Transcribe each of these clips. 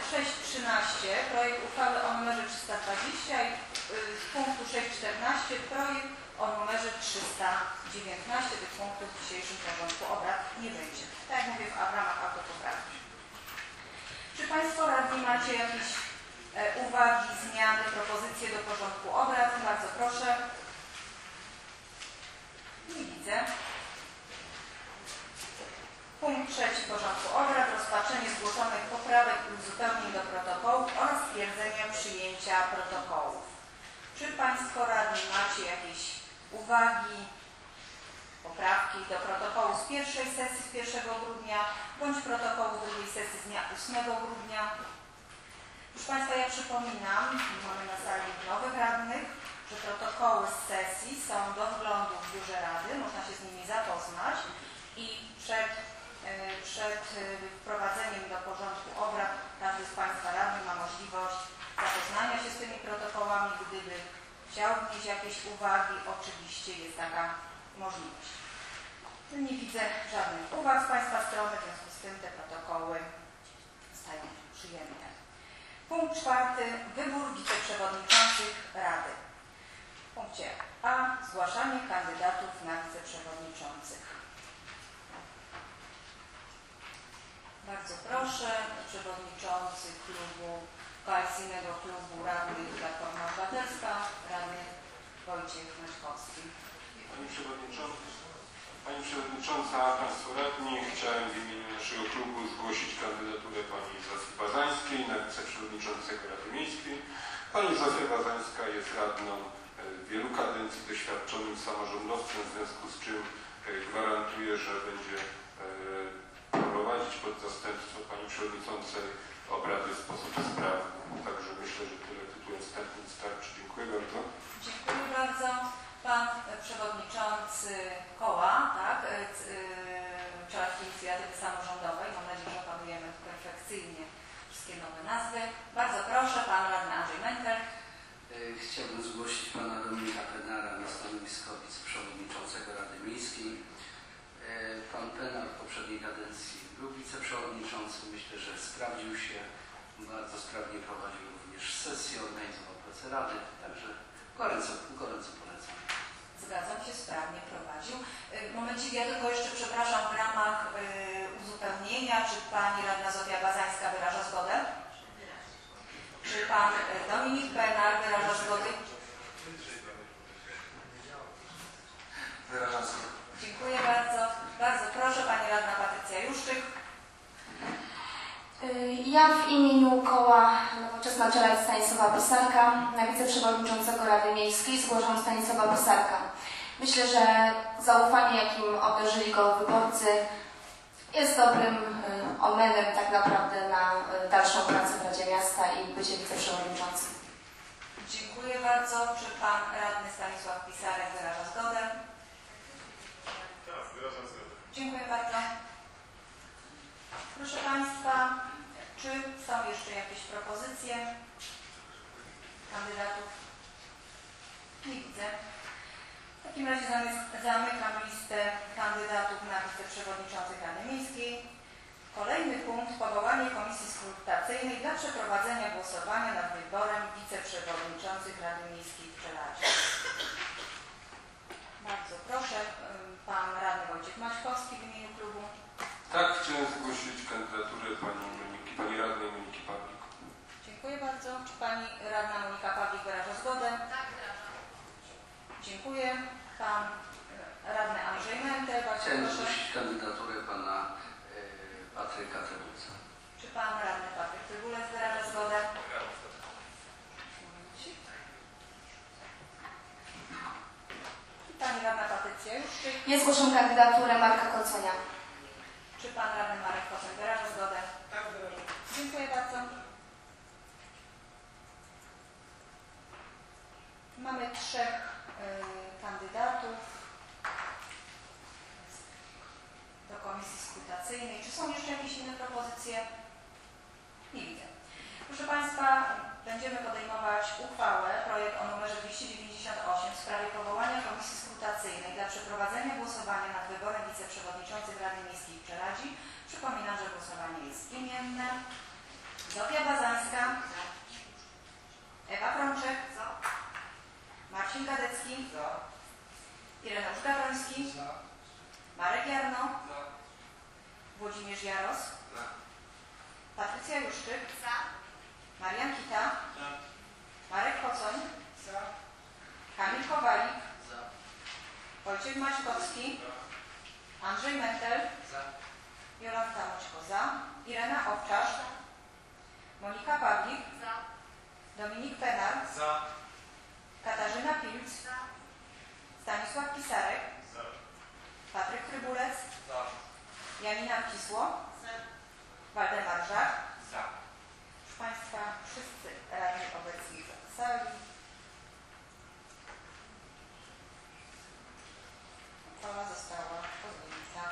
6.13 projekt uchwały o numerze 320 i z punktu 6.14 projekt o numerze 319. Tych punktów w dzisiejszym porządku obrad nie będzie. Tak jak mówię, w ramach autopoprawki. Czy Państwo radni macie jakieś uwagi, zmiany, propozycje do porządku obrad? Bardzo proszę. Nie widzę. Punkt 3 porządku obrad. Rozpatrzenie zgłoszonych poprawek i uzupełnień do protokołów oraz stwierdzenie przyjęcia protokołów. Czy Państwo radni macie jakieś uwagi, poprawki do protokołu z pierwszej sesji z 1 grudnia bądź protokołu z drugiej sesji z dnia 8 grudnia? Proszę Państwa, ja przypominam, mamy na sali nowych radnych, że protokoły z sesji są do wglądu w biurze Rady, można się z nimi zapoznać i przed wprowadzeniem do porządku obrad każdy z Państwa radnych ma możliwość zapoznania się z tymi protokołami. Gdyby chciał wnieść jakieś uwagi, oczywiście jest taka możliwość. Nie widzę żadnych uwag z Państwa strony, w związku z tym te protokoły zostają przyjęte. Punkt 4. Wybór wiceprzewodniczących Rady. W punkcie A. Zgłaszanie kandydatów na wiceprzewodniczących. Bardzo proszę, przewodniczący Koalicyjnego Klubu Radnych Platforma Obywatelska, radny Wojciech Maćkowski. Pani Przewodnicząca, Państwo Radni, chciałem w imieniu naszego klubu zgłosić kandydaturę pani Zofii Bazańskiej na wiceprzewodniczącego Rady Miejskiej. Pani Zofia Bazańska jest radną wielu kadencji, doświadczonym samorządowcem, w związku z czym gwarantuję, że będzie prowadzić pod zastępstwo pani Przewodniczącej obrady w sposób sprawny. Także myślę, że tyle tytułem wstępnym starczy. Dziękuję bardzo. Dziękuję bardzo. Pan Przewodniczący Koła, tak, Czeladskiej Inicjatywy Samorządowej. Mam nadzieję, że opanujemy perfekcyjnie wszystkie nowe nazwy. Bardzo proszę, Pan Radny Andrzej Menker. Chciałbym zgłosić Pana Dominika Penara na stanowisko wiceprzewodniczącego Rady Miejskiej. Pan Penar w poprzedniej kadencji był wiceprzewodniczącym. Myślę, że sprawdził się. Bardzo sprawnie prowadził również sesję, organizował pracę Rady. Także gorąco polecam. Zgadzam się, sprawnie prowadził. Momencik, ja tylko jeszcze przepraszam, w ramach uzupełnienia, czy Pani Radna Zofia Bazańska wyraża zgodę? Czy Pan Dominik Penar wyraża zgodę? Wyrażam zgodę. Dziękuję bardzo. Bardzo proszę, Pani Radna Patrycja Juszczyk. Ja w imieniu Koła Nowoczesna Czeladź Stanisława Pisarka na wiceprzewodniczącego Rady Miejskiej zgłaszam Stanisława Pisarka. Myślę, że zaufanie, jakim obdarzyli go wyborcy, jest dobrym omenem tak naprawdę na dalszą pracę w Radzie Miasta i bycie wiceprzewodniczącym. Dziękuję bardzo. Czy Pan Radny Stanisław Pisarek wyraża zgodę? Tak, wyrażam zgodę. Dziękuję bardzo. Proszę Państwa, czy są jeszcze jakieś propozycje kandydatów? Nie widzę. W takim razie zamykam listę kandydatów na wiceprzewodniczących Rady Miejskiej. Kolejny punkt. Powołanie komisji skrutacyjnej dla przeprowadzenia głosowania nad wyborem wiceprzewodniczących Rady Miejskiej w Czeladzie. Bardzo proszę, Pan Radny Wojciech Maćkowski w imieniu klubu. Tak, chciałem zgłosić kandydaturę pani radnej Moniki Pawlik. Dziękuję bardzo. Czy Pani Radna Monika Pawlik wyraża zgodę? Tak, wyrażam. Dziękuję. Pan Radny Andrzej Menker. Chciałem zgłosić kandydaturę Pana Patryka Trybuca. Czy Pan Radny Patryk Trybules wyraża zgodę? Pani Radna Patrycja Juszczyk. Ja zgłaszam kandydaturę Marka Koconia. Czy Pan Radny Marek Kocen wyraża zgodę? Tak, wyrażam. Dziękuję bardzo. Mamy 3 kandydatów do komisji skrutacyjnej. Czy są jeszcze jakieś inne propozycje? Nie widzę. Proszę Państwa, będziemy podejmować uchwałę, projekt o numerze 298 w sprawie powołania komisji skrutacyjnej dla przeprowadzenia głosowania nad wyborem wiceprzewodniczących Rady Miejskiej w Czeladzi. Przypominam, że głosowanie jest imienne. Zofia Bazańska Ireneusz Gawroński, Marek Jarno, Włodzimierz Jaros, Patrycja Juszczyk, Marian Kita, Marek Kocoń, Kamil Kowalik, Wojciech Maćkowski, Andrzej Mentel, Jolanta Moćko za, Irena Owczarz, Monika Pawlik, Dominik Penar, Katarzyna Pilc, Stanisław Pisarek, Patryk Trybulec, Janina Wcisło, Waldemar Żak. Proszę Państwa, wszyscy radni obecni w sali. Uchwała została podjęta.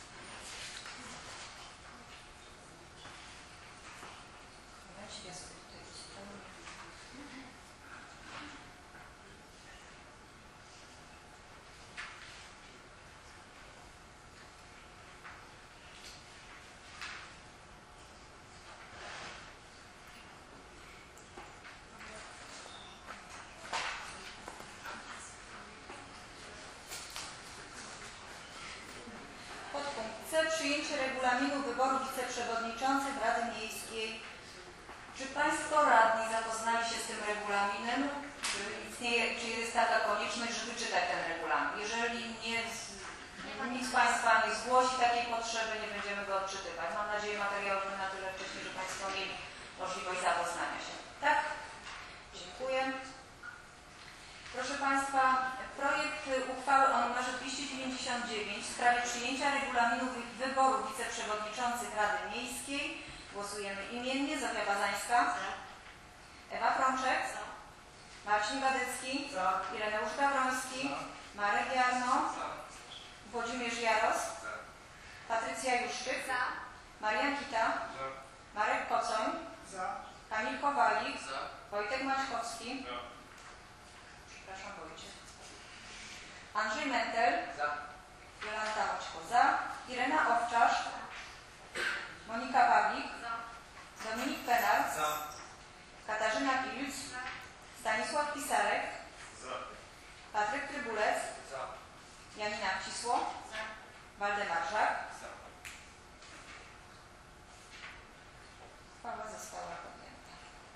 Ja sobie tutaj uzupełnię. Podpunkt C. Przyjęcie regulaminu wyboru wiceprzewodniczących Rady Miejskiej. Czy Państwo radni zapoznali się z tym regulaminem? Czy jest taka konieczność, żeby czytać ten regulamin? Jeżeli nikt z Państwa nie zgłosi takiej potrzeby, nie będziemy go odczytywać. Mam nadzieję, materiały były na tyle wcześniej, że Państwo mieli możliwość zapoznania się. Tak? Dziękuję. Proszę Państwa, projekt uchwały o numerze 299 w sprawie przyjęcia regulaminu wyboru wiceprzewodniczących Rady Miejskiej. Głosujemy imiennie. Zofia Bazańska. Ewa Frączek. Marcin Wadycki. Ireneusz Gawroński. Marek Jarno. Włodzimierz Jaros. Patrycja Juszczyk. Marian Kita. Marek Kocoń. Kamil Kowalik. Wojtek Maćkowski. Przepraszam, Wojciech. Andrzej Mentel. Jolanta Moćko za. Irena Owczarz. Monika Pawlik. Dominik Penar. Katarzyna Pilc. Stanisław Pisarek. Patryk Trybulec. Janina Wcisło. Waldemar Żak. Uchwała została podjęta.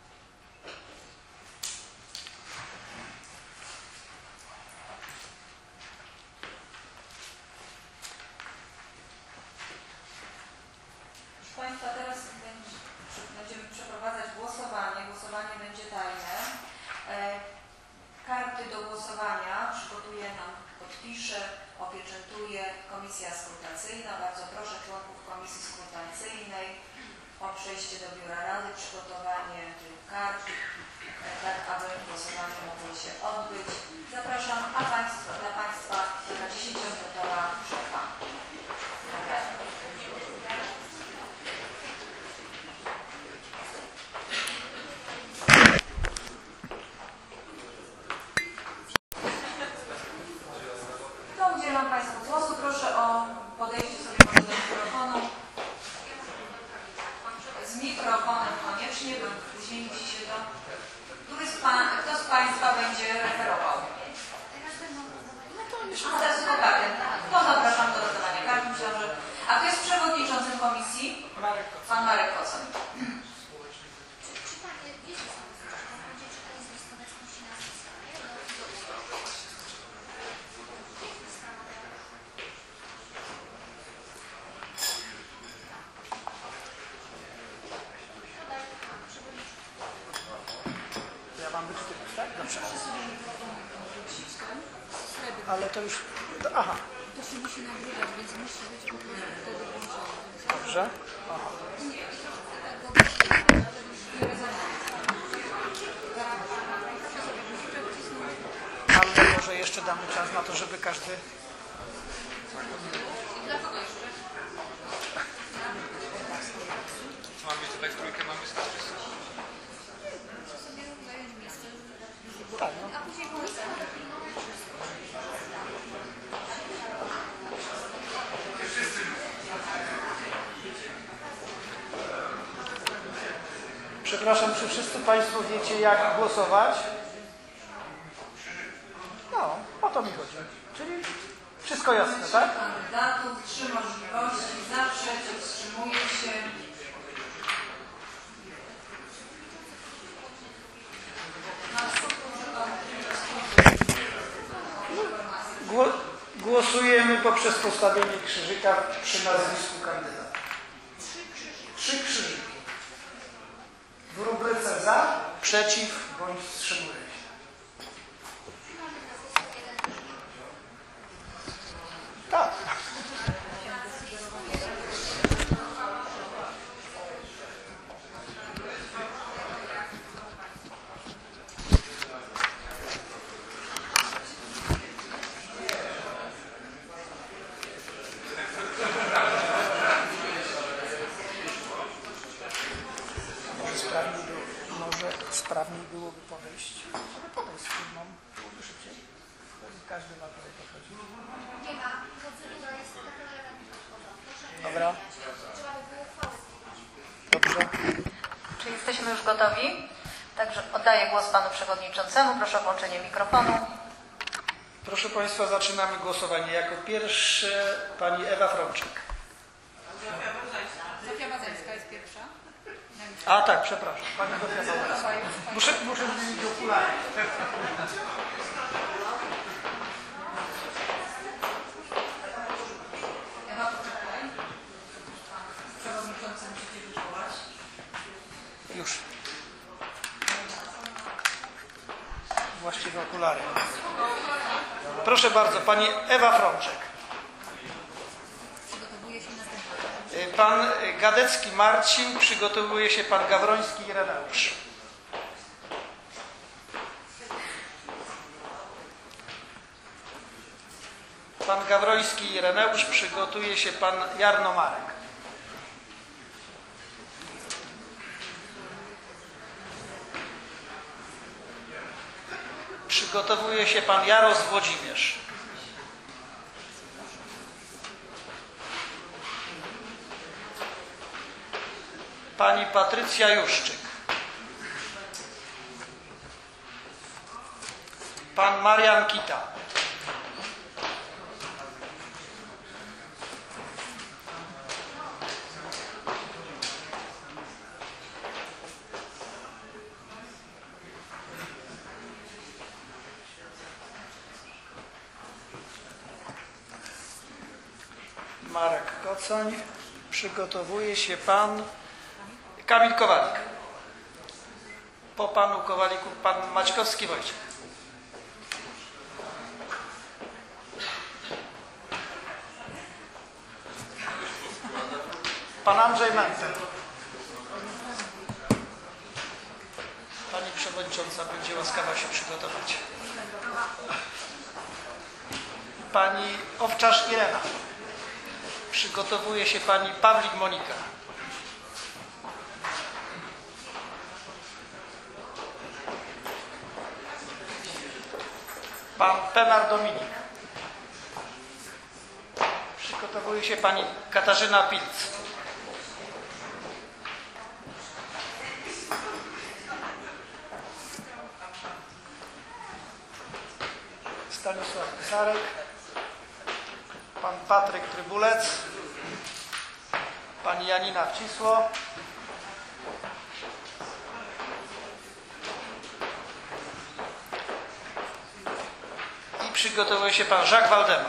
Proszę Państwa, teraz będziemy przeprowadzać głosowanie. Głosowanie będzie tajne. Karty do głosowania przygotuje nam, podpisze, opieczętuje Komisja Skrutacyjna. Bardzo proszę członków Komisji Skrutacyjnej o przejście do Biura Rady, przygotowanie tych kart, tak aby głosowanie mogło się odbyć. Zapraszam, dla Państwa taka 10-minutowa przerwa. Udzielam Państwu głosu. Proszę o podejście sobie do mikrofonu. Z mikrofonem koniecznie, bo później musi się to... Kto z Państwa będzie referował? To zapraszam do rozdawania kart. Myślę, że... A kto jest przewodniczącym komisji? Pan Marek Kocoń. Mam wyczytywać, tak? Dobrze. Ale to już... Aha. To się musi nagrywać, więc musi być po prostu wtedy włączone. Dobrze. Aha. Ale może jeszcze damy czas na to, żeby każdy... Dla kogo jeszcze? Mamy tutaj w trójkę, mamy starczy. Tak, no. A później komisja. Przepraszam, czy wszyscy Państwo wiecie, jak głosować? No, o to mi chodzi. Czyli wszystko jasne, tak? Kandydatów, 3 możliwości, za, przeciw, wstrzymuje się. Głosujemy poprzez postawienie krzyżyka przy nazwisku kandydata. 3 krzyżyki. W rubryce za, przeciw bądź wstrzymuje się. Tak. Może sprawniej byłoby podejść. Ale podejść z firmą byłoby szybciej. Każdy ma tutaj podchodzić. Nie ma. Procedura jest taka, że radni podchodzą. Dobra. Trzeba by było uchwałę. Dobrze. Czy jesteśmy już gotowi? Także oddaję głos panu przewodniczącemu. Proszę o włączenie mikrofonu. Proszę Państwa, zaczynamy głosowanie. Jako pierwszy pani Ewa Frączek. Zofia Wazelska jest pierwsza. A tak, przepraszam. Pani Zofia Załuska. Muszę zmienić okulary. Ewa, poczekaj. Przewodniczący musicie wywołać. Już. Właściwe okulary. Proszę bardzo, pani Ewa Frączek. Przygotowuje się następna. Pan Gadecki Marcin, przygotowuje się pan Gawroński Ireneusz. Pan Gawroński Ireneusz, przygotuje się pan Jarno Marek. Przygotowuje się pan Jaros Włodzimierz. Pani Patrycja Juszczyk. Pan Marian Kita. Marek Kocoń. Przygotowuje się pan Kamil Kowalik. Po panu Kowaliku pan Maćkowski Wojciech. Pan Andrzej Mentel. Pani przewodnicząca będzie łaskawa się przygotować. Pani Owczarz Irena. Przygotowuje się pani Pawlik Monika. Pan Penar Dominik. Przygotowuje się pani Katarzyna Pilc. Stanisław Pisarek. Pan Patryk Trybulec. Pani Janina Wcisło. I przygotowuje się pan Jacques Waldemar.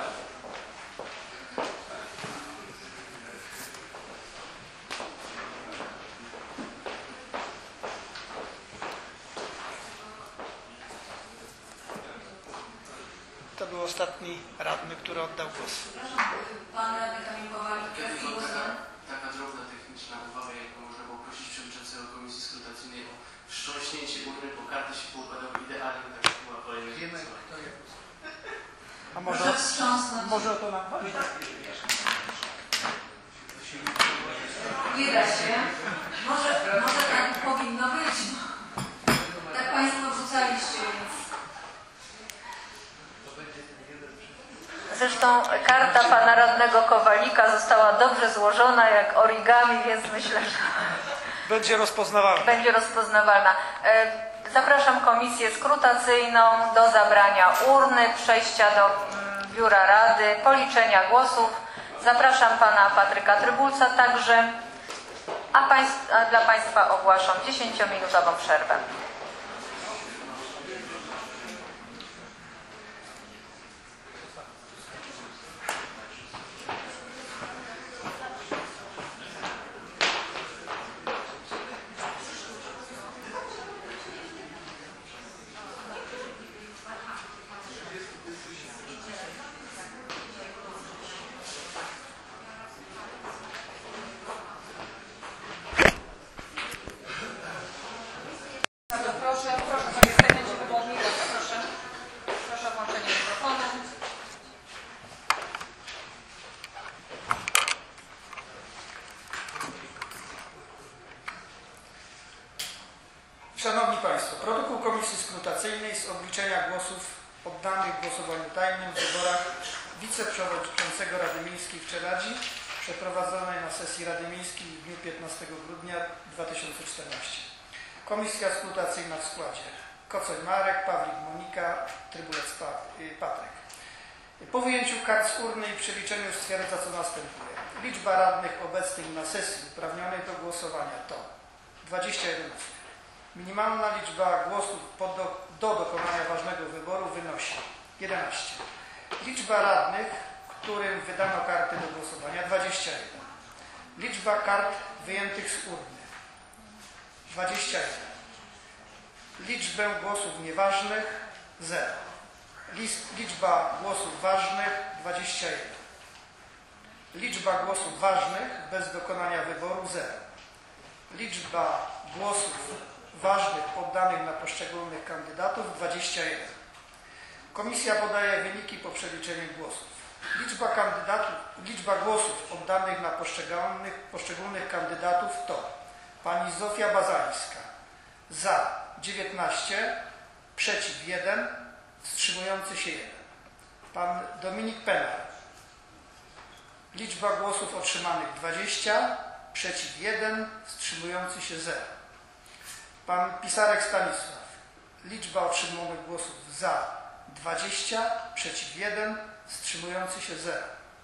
To był ostatni radny, który oddał głos. Pan radny Kamil Kowalik. Taka drobna techniczna uwaga, jaką można było prosić przewodniczącego Komisji Skrutacyjnej o wstrząśnięcie urny, bo karty się poukładały idealnie, tak jak była kolejność. Wiemy, kto jest. A Proszę wstrząsnąć. może to nam pani? Nie da się. Może tak powinno być. Tak Państwo wrzucaliście, więc... Zresztą karta pana radnego Kowalika została dobrze złożona jak origami, więc myślę, że Będzie rozpoznawalny. będzie rozpoznawalna. Zapraszam komisję skrutacyjną do zabrania urny, przejścia do Biura Rady, policzenia głosów. Zapraszam pana Patryka Trybulca także, a dla państwa ogłaszam 10-minutową przerwę. Szanowni Państwo, protokół Komisji Skrutacyjnej z obliczenia głosów oddanych w głosowaniu tajnym w wyborach wiceprzewodniczącego Rady Miejskiej w Czeladzi przeprowadzonej na sesji Rady Miejskiej w dniu 15 grudnia 2014. Komisja skrutacyjna w składzie Kocoń Marek, Pawlik Monika, Trybulec Patryk. Po wyjęciu kart z urny i przeliczeniu stwierdza, co następuje. Liczba radnych obecnych na sesji uprawnionych do głosowania to 21 osób. Minimalna liczba głosów do dokonania ważnego wyboru wynosi 11. Liczba radnych, którym wydano karty do głosowania 21. Liczba kart wyjętych z urny 21. Liczbę głosów nieważnych 0. Liczba głosów ważnych 21. Liczba głosów ważnych bez dokonania wyboru 0. Liczba głosów ważnych poddanych na poszczególnych kandydatów 21. Komisja podaje wyniki po przeliczeniu głosów. Liczba głosów oddanych na poszczególnych kandydatów to pani Zofia Bazańska za 19, przeciw 1, wstrzymujący się 1. Pan Dominik Penar. Liczba głosów otrzymanych 20, przeciw 1, wstrzymujący się 0. Pan Pisarek Stanisław. Liczba otrzymanych głosów za 20, przeciw 1, wstrzymujący się 0.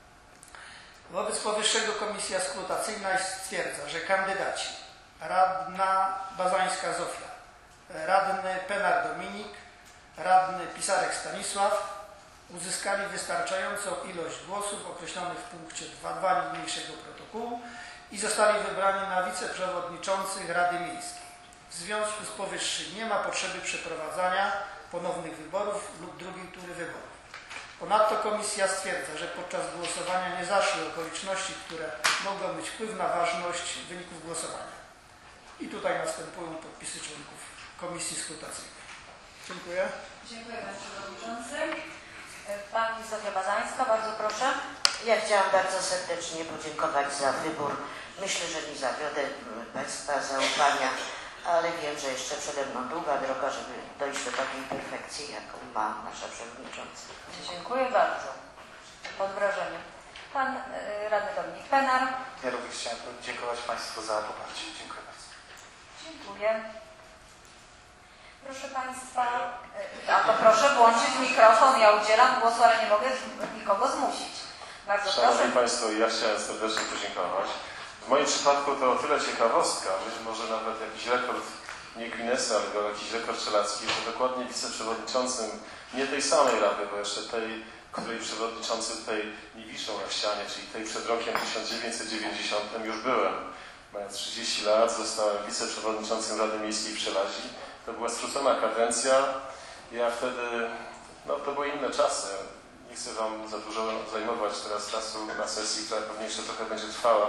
Wobec powyższego Komisja Skrutacyjna stwierdza, że kandydaci radna Bazańska Zofia, radny Penar Dominik, radny Pisarek Stanisław uzyskali wystarczającą ilość głosów określonych w punkcie 2.2 niniejszego protokołu i zostali wybrani na wiceprzewodniczących Rady Miejskiej. W związku z powyższym nie ma potrzeby przeprowadzania ponownych wyborów lub drugiej tury wyborów. Ponadto Komisja stwierdza, że podczas głosowania nie zaszły okoliczności, które mogą mieć wpływ na ważność wyników głosowania. I tutaj następują podpisy członków Komisji Skrutacyjnej. Dziękuję. Dziękuję Panie Przewodniczący. Pani Zofia Bazańska, bardzo proszę. Ja chciałam bardzo serdecznie podziękować za wybór. Myślę, że nie zawiodę Państwa zaufania, ale wiem, że jeszcze przede mną długa droga, żeby dojść do takiej perfekcji, jaką ma nasza przewodnicząca. Dziękuję bardzo. Pod wrażeniem. Pan radny Dominik Penar. Ja również chciałem podziękować Państwu za poparcie. Dziękuję bardzo. Dziękuję. Proszę Państwa, a to proszę włączyć mikrofon. Ja udzielam głosu, ale nie mogę nikogo zmusić. Bardzo Szanowni proszę. Państwo, ja chciałem serdecznie podziękować. W moim przypadku to o tyle ciekawostka, być może nawet jakiś rekord, nie Guinnessa, ale jakiś rekord strzelacki, że dokładnie wiceprzewodniczącym nie tej samej Rady, bo jeszcze tej, której przewodniczący tutaj nie wiszą na ścianie, czyli tej przed rokiem 1990 już byłem. Mając 30 lat zostałem wiceprzewodniczącym Rady Miejskiej w Czeladzi. To była skrócona kadencja. Ja wtedy, no to były inne czasy. Nie chcę Wam za dużo zajmować teraz czasu na sesji, która pewnie jeszcze trochę będzie trwała.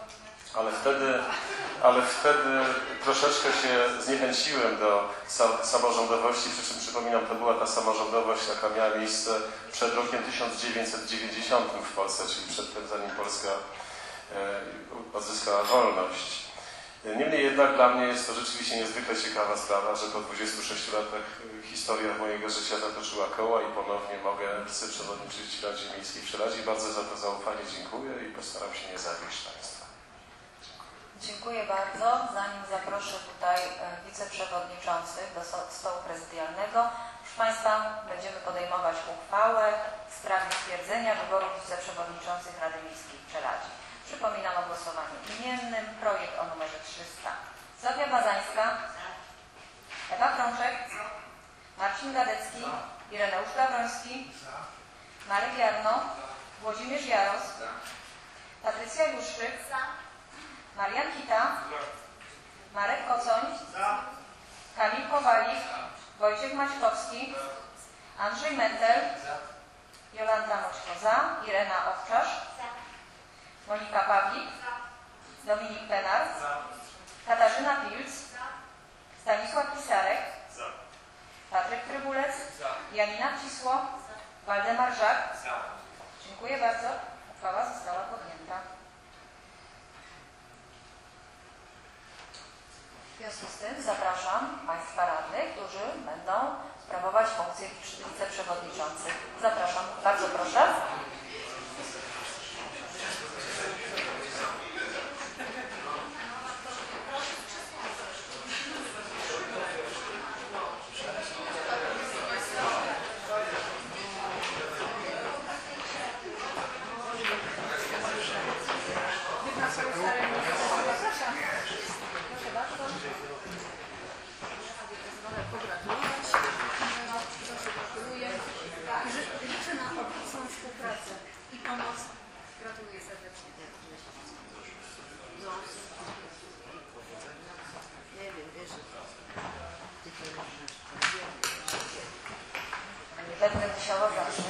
Ale wtedy troszeczkę się zniechęciłem do samorządowości, przy czym przypominam, to była ta samorządowość, jaka miała miejsce przed rokiem 1990 w Polsce, czyli przed tym, zanim Polska odzyskała wolność. Niemniej jednak dla mnie jest to rzeczywiście niezwykle ciekawa sprawa, że po 26 latach historia mojego życia zatoczyła koła i ponownie mogę wiceprzewodniczyć w Radzie Miejskiej w Czeladzi. Bardzo za to zaufanie dziękuję i postaram się nie zawieść Państwa. Dziękuję bardzo. Zanim zaproszę tutaj wiceprzewodniczących do stołu prezydialnego. Proszę Państwa, będziemy podejmować uchwałę w sprawie stwierdzenia wyborów wiceprzewodniczących Rady Miejskiej w Czeladzie. Przypominam o głosowaniu imiennym. Projekt o numerze 300. Zofia Bazańska, Ewa Krączek, Marcin Gadecki, Ireneusz Gawroński, Marek Jarno, Włodzimierz Jaros, Patrycja Juszczyk, Marian Kita, Marek Kocoń, Kamil Kowalik, Wojciech Maćkowski, Andrzej Mentel, Jolanta Moczko za, Irena Owczarz, Monika Pawlik, Dominik Penar, Katarzyna Pilc, Stanisław Pisarek, Patryk Trybulec, Janina Cisło, Waldemar Żak. Dziękuję bardzo. Uchwała została podjęta. W związku z tym zapraszam Państwa radnych, którzy będą sprawować funkcję wiceprzewodniczących. Zapraszam. Bardzo proszę. Liczę na obecną współpracę i pomoc. Gratuluję serdecznie. Nie wiem, wiesz, Będę musiała zawsze.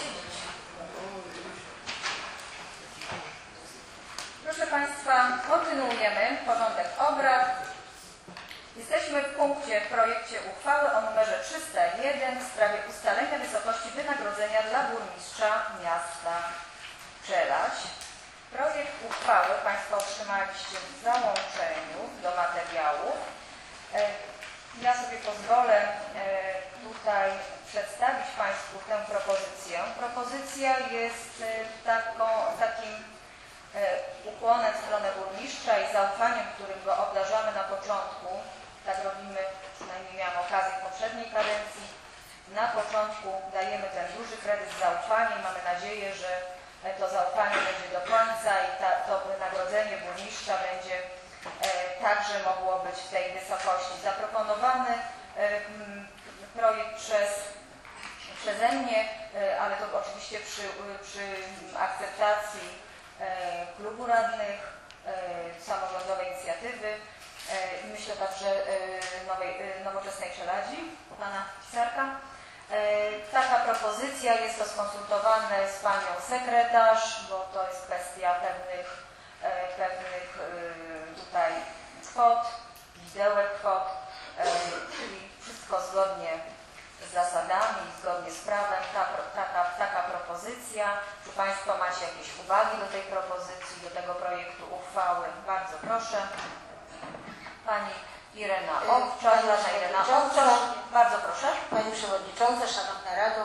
Proszę Państwa, kontynuujemy porządek obrad. Jesteśmy w punkcie w projekcie uchwały o numerze 301 w sprawie ustalenia wysokości wynagrodzenia dla burmistrza miasta Czeladź. Projekt uchwały Państwo otrzymaliście w załączeniu do materiałów. Ja sobie pozwolę tutaj przedstawić Państwu tę propozycję. Propozycja jest takim ukłonem w stronę burmistrza i zaufaniem, którym go obdarzamy na początku. Tak robimy, przynajmniej miałam okazję w poprzedniej kadencji. Na początku dajemy ten duży kredyt zaufania i mamy nadzieję, że to zaufanie będzie do końca i to wynagrodzenie burmistrza będzie także mogło być w tej wysokości. Zaproponowany projekt przeze mnie, ale to oczywiście przy akceptacji klubu radnych, samorządowej inicjatywy i myślę także Nowoczesnej Czeladzi, pana Pisarka. Taka propozycja, jest to skonsultowane z panią sekretarz, bo to jest kwestia pewnych tutaj kwot, widełek kwot, czyli wszystko zgodnie z zasadami, zgodnie z prawem. Taka propozycja. Czy Państwo macie jakieś uwagi do tej propozycji, do tego projektu uchwały? Bardzo proszę. Pani Irena Owczarz, bardzo proszę. Pani Przewodnicząca, Szanowna Rado,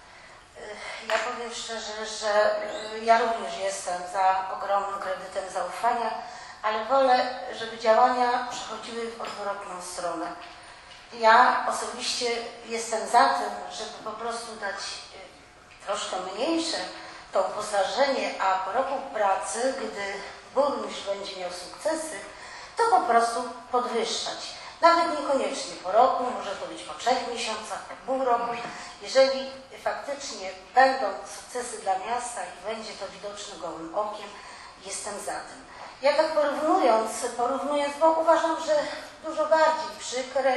ja powiem szczerze, że ja również jestem za ogromnym kredytem zaufania, ale wolę, żeby działania przechodziły w odwrotną stronę. Ja osobiście jestem za tym, żeby po prostu dać troszkę mniejsze to uposażenie, a po roku pracy, gdy burmistrz będzie miał sukcesy, to po prostu podwyższać. Nawet niekoniecznie po roku, może to być po 3 miesiącach, po pół roku. Jeżeli faktycznie będą sukcesy dla miasta i będzie to widoczne gołym okiem, jestem za tym. Ja tak porównując, bo uważam, że dużo bardziej przykre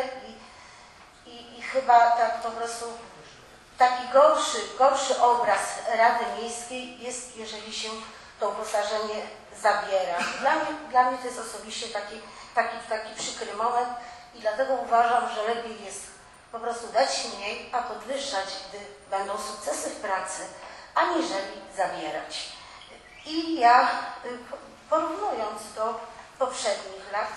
i chyba tak po prostu taki gorszy obraz Rady Miejskiej jest, jeżeli się to uposażenie zabiera. Dla mnie to jest osobiście taki przykry moment i dlatego uważam, że lepiej jest po prostu dać mniej, a podwyższać, gdy będą sukcesy w pracy, aniżeli zabierać. I ja, porównując do poprzednich lat,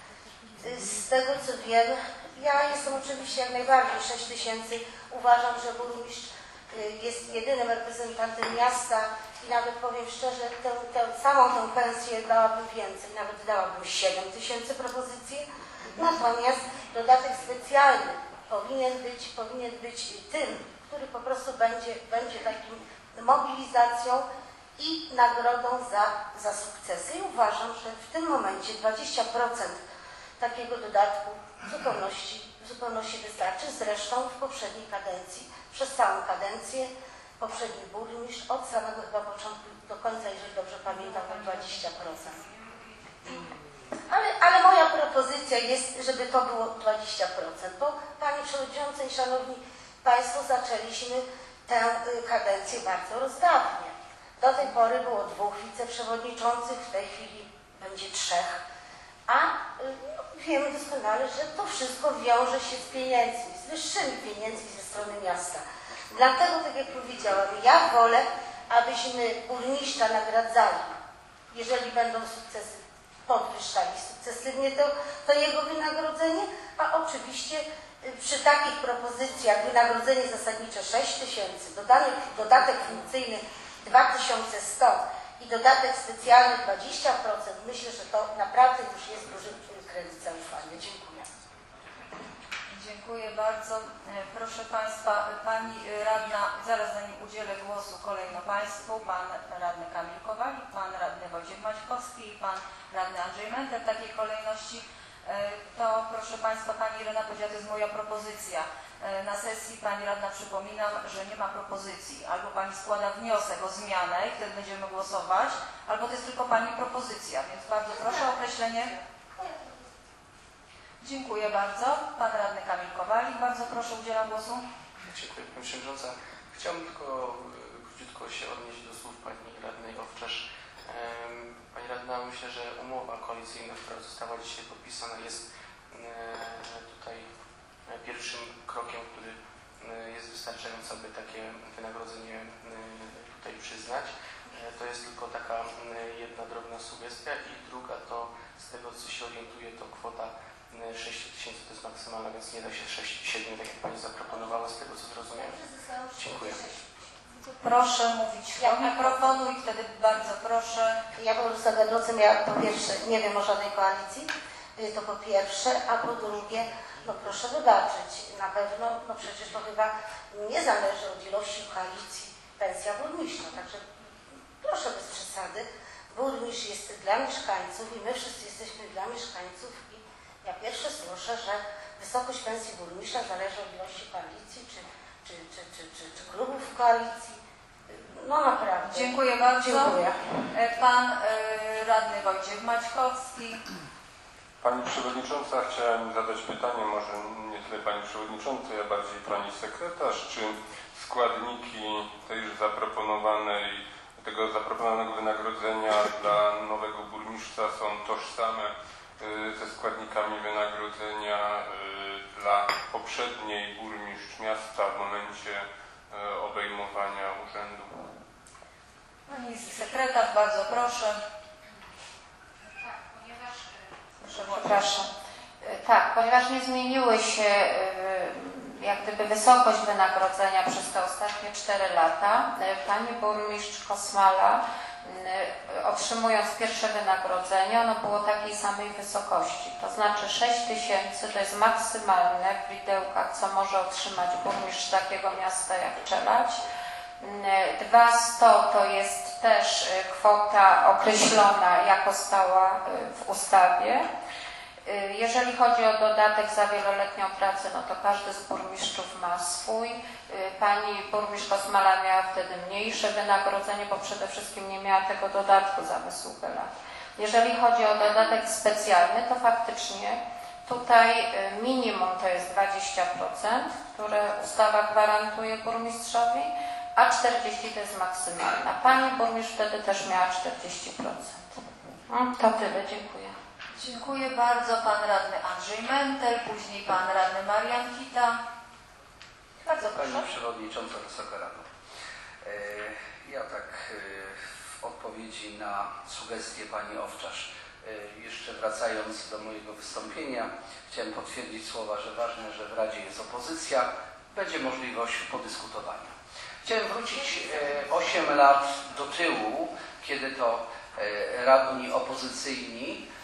z tego co wiem, ja jestem oczywiście jak najbardziej 6 000. Uważam, że burmistrz jest jedynym reprezentantem miasta i nawet powiem szczerze, samą tę pensję dałabym więcej, nawet dałabym 7 000 propozycji. Natomiast dodatek specjalny powinien być tym, który po prostu będzie takim mobilizacją i nagrodą za sukcesy. I uważam, że w tym momencie 20% takiego dodatku w zupełności wystarczy. Zresztą w poprzedniej kadencji, przez całą kadencję, poprzedni burmistrz od samego chyba początku do końca, jeżeli dobrze pamiętam, na 20%. Ale moja propozycja jest, żeby to było 20%, bo Panie Przewodniczący i Szanowni Państwo, zaczęliśmy tę kadencję bardzo rozdawnie. Do tej pory było 2 wiceprzewodniczących, w tej chwili będzie 3, a wiemy doskonale, że to wszystko wiąże się z pieniędzmi, z wyższymi pieniędzmi ze strony miasta. Dlatego, tak jak powiedziałam, ja wolę, abyśmy burmistrza nagradzali, jeżeli będą sukcesy, podwyższali sukcesywnie to jego wynagrodzenie, a oczywiście przy takich propozycjach wynagrodzenie zasadnicze 6 000, dodatek funkcyjny 2100 i dodatek specjalny 20%, myślę, że to naprawdę już jest duży kredyt zaufania. Dziękuję. Dziękuję bardzo. Proszę Państwa, Pani Radna, zaraz zanim udzielę głosu kolejno Państwu, Pan Radny Kamil Kowalik, Pan Radny Wojciech Maćkowski i Pan Radny Andrzej Mente w takiej kolejności, to proszę Państwa, Pani Irena powiedziała, to jest moja propozycja. Na sesji Pani Radna, przypominam, że nie ma propozycji. Albo Pani składa wniosek o zmianę i wtedy będziemy głosować, albo to jest tylko Pani propozycja, więc bardzo proszę o określenie. Dziękuję bardzo. Pan Radny Kamil Kowalik, bardzo proszę, udzielam głosu. Dziękuję Pani Przewodnicząca. Chciałbym tylko króciutko się odnieść do słów Pani Radnej Owczarz. Pani Radna, myślę, że umowa koalicyjna, która została dzisiaj podpisana, jest tutaj pierwszym krokiem, który jest wystarczający, aby takie wynagrodzenie tutaj przyznać. To jest tylko taka jedna drobna sugestia i druga to, z tego co się orientuję, to kwota 6 000 to jest maksymalna, więc nie da się 6 7, tak jak Pani zaproponowała, z tego co zrozumiałem. Dziękuję. Proszę mówić do mikrofonu i wtedy bardzo proszę. Ja po prostu zagadnącym, ja po pierwsze nie wiem o żadnej koalicji, to po pierwsze, a po drugie, no proszę wybaczyć, na pewno, no przecież to chyba nie zależy od ilości koalicji pensja burmistrza, także proszę bez przesady, burmistrz jest dla mieszkańców i my wszyscy jesteśmy dla mieszkańców i ja pierwsze słyszę, że wysokość pensji burmistrza zależy od ilości koalicji czy klubów w koalicji. No naprawdę. Dziękuję bardzo. Dziękuję. Pan Radny Wojciech Maćkowski. Pani Przewodnicząca, chciałem zadać pytanie, może nie tyle Pani Przewodniczącej, a bardziej Pani Sekretarz. Czy składniki tego zaproponowanego wynagrodzenia dla nowego burmistrza są tożsame ze składnikami wynagrodzenia dla poprzedniej burmistrz miasta w momencie obejmowania urzędu? Pani sekretarz, bardzo proszę. Przepraszam. Tak, ponieważ nie zmieniły się jak gdyby wysokość wynagrodzenia przez te ostatnie 4 lata, pani burmistrz Kosmala, otrzymując pierwsze wynagrodzenie, ono było takiej samej wysokości. To znaczy 6 000 to jest maksymalne w widełkach, co może otrzymać burmistrz takiego miasta jak Czeladź. 2100 to jest też kwota określona jako stała w ustawie. Jeżeli chodzi o dodatek za wieloletnią pracę, no to każdy z burmistrzów ma swój. Pani burmistrz Kosmala miała wtedy mniejsze wynagrodzenie, bo przede wszystkim nie miała tego dodatku za wysługę lat. Jeżeli chodzi o dodatek specjalny, to faktycznie tutaj minimum to jest 20%, które ustawa gwarantuje burmistrzowi, a 40% to jest maksymalna. Pani burmistrz wtedy też miała 40%. No, to tyle, dziękuję. Dziękuję bardzo. Pan Radny Andrzej Mentel, później Pan Radny Marian Kita. Bardzo proszę. Pani Przewodnicząca, Wysoka Rado. Ja tak w odpowiedzi na sugestię Pani Owczarz, jeszcze wracając do mojego wystąpienia, chciałem potwierdzić słowa, że ważne, że w Radzie jest opozycja, będzie możliwość podyskutowania. Chciałem wrócić 8 lat do tyłu, kiedy to radni opozycyjni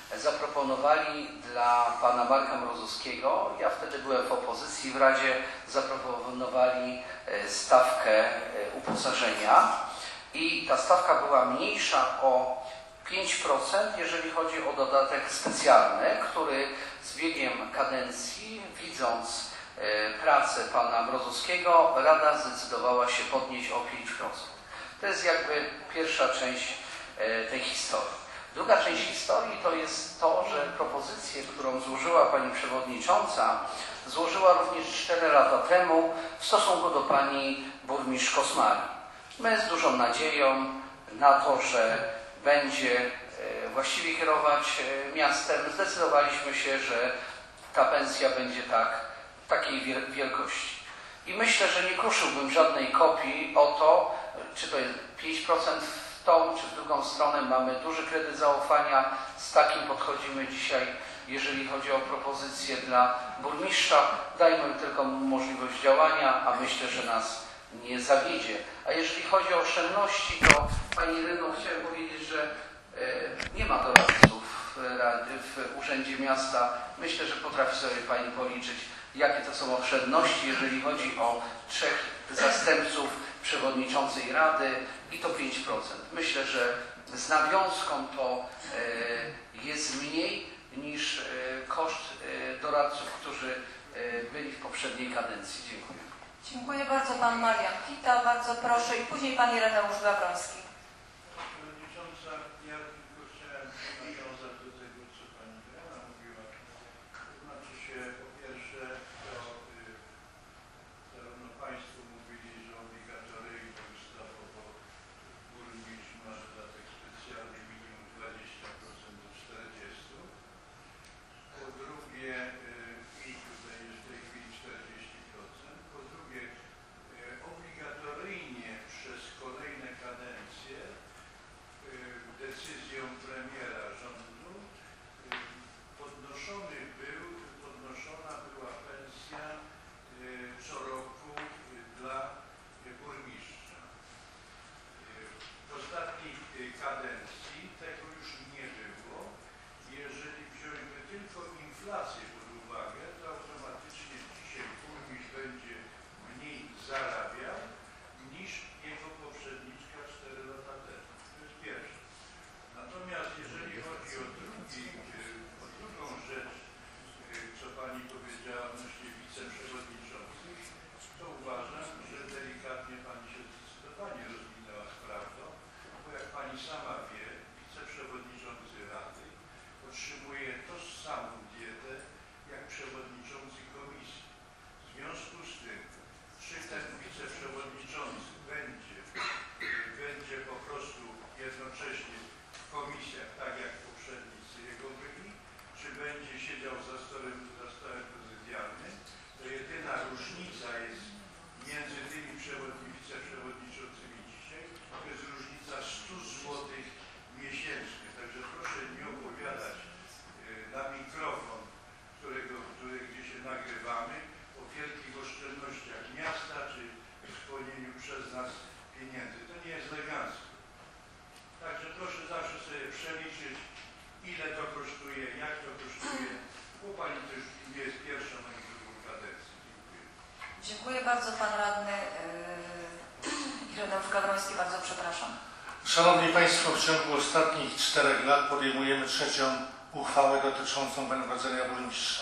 zaproponowali dla pana Marka Mrozowskiego, ja wtedy byłem w opozycji w Radzie, zaproponowali stawkę uposażenia i ta stawka była mniejsza o 5%, jeżeli chodzi o dodatek specjalny, który z biegiem kadencji, widząc pracę pana Mrozowskiego, Rada zdecydowała się podnieść o 5%. To jest jakby pierwsza część tej historii. Druga część historii to jest to, że propozycję, którą złożyła pani przewodnicząca, złożyła również 4 lata temu w stosunku do pani burmistrz Kosmali. My z dużą nadzieją na to, że będzie właściwie kierować miastem, zdecydowaliśmy się, że ta pensja będzie takiej wielkości. I myślę, że nie kruszyłbym żadnej kopii o to, czy to jest 5% w tą czy w drugą stronę. Mamy duży kredyt zaufania, z takim podchodzimy dzisiaj, jeżeli chodzi o propozycję dla burmistrza. Dajmy tylko możliwość działania, a myślę, że nas nie zawiedzie. A jeżeli chodzi o oszczędności, to pani Ryno, chciałem powiedzieć, że nie ma doradców w Urzędzie Miasta. Myślę, że potrafi sobie pani policzyć, jakie to są oszczędności, jeżeli chodzi o 3 zastępców przewodniczącej Rady i to 5%. Myślę, że z nawiązką to jest mniej niż koszt doradców, którzy byli w poprzedniej kadencji. Dziękuję. Dziękuję bardzo. Pan Marian Kita, bardzo proszę i później pan Ireneusz Gawroński. Przewodnicząca, ja tylko chciałem nawiązać do tego, co pani Irena mówiła. To znaczy się, po pierwsze, to zarówno państwo mówili, że obligatoryjnie ustawowo burmistrz ma dodatek specjalny minimum 20% do 40%. Po drugie, i tutaj jest w tej chwili 40%. Po drugie, obligatoryjnie przez kolejne kadencje decyzją premiera rządu podnoszona była pensja co roku dla burmistrza. W ostatniej kadencji tego już nie było. Jeżeli wziąćby tylko inflację pod uwagę, to automatycznie dzisiaj burmistrz będzie mniej zarabiał niż jego poprzedniczka 4 lata temu. To jest pierwsze. Natomiast jeżeli chodzi o drugą rzecz, co pani powiedziała odnośnie wiceprzewodniczących, to uważam, że delikatnie pani się zdecydowanie rozwinęła z prawdą, bo jak pani sama wie, wiceprzewodniczący Rady otrzymuje to samą dietę jak przewodniczący komisji. W związku z tym, czy ten wiceprzewodniczący będzie po prostu jednocześnie w komisjach, tak jak poprzednicy jego byli, czy będzie siedział za stołem prezydialnym, to jedyna różnica jest między tymi wiceprzewodniczącymi dzisiaj, to jest różnica 100 zł miesięcznie. Także proszę nie opowiadać na mikrofon, gdzie się nagrywamy, o wielkich oszczędnościach miasta, czy wspomnieniu przez nas pieniędzy. To nie jest eleganckie. Także proszę zawsze sobie przeliczyć, ile to kosztuje, jak to kosztuje, bo pani też nie jest pierwsza na drugą kadencję. Dziękuję. Dziękuję bardzo. Pan radny Ireneusz Gawroński, bardzo przepraszam. Szanowni Państwo, w ciągu ostatnich 4 lat podejmujemy 3. uchwałę dotyczącą wynagrodzenia burmistrza.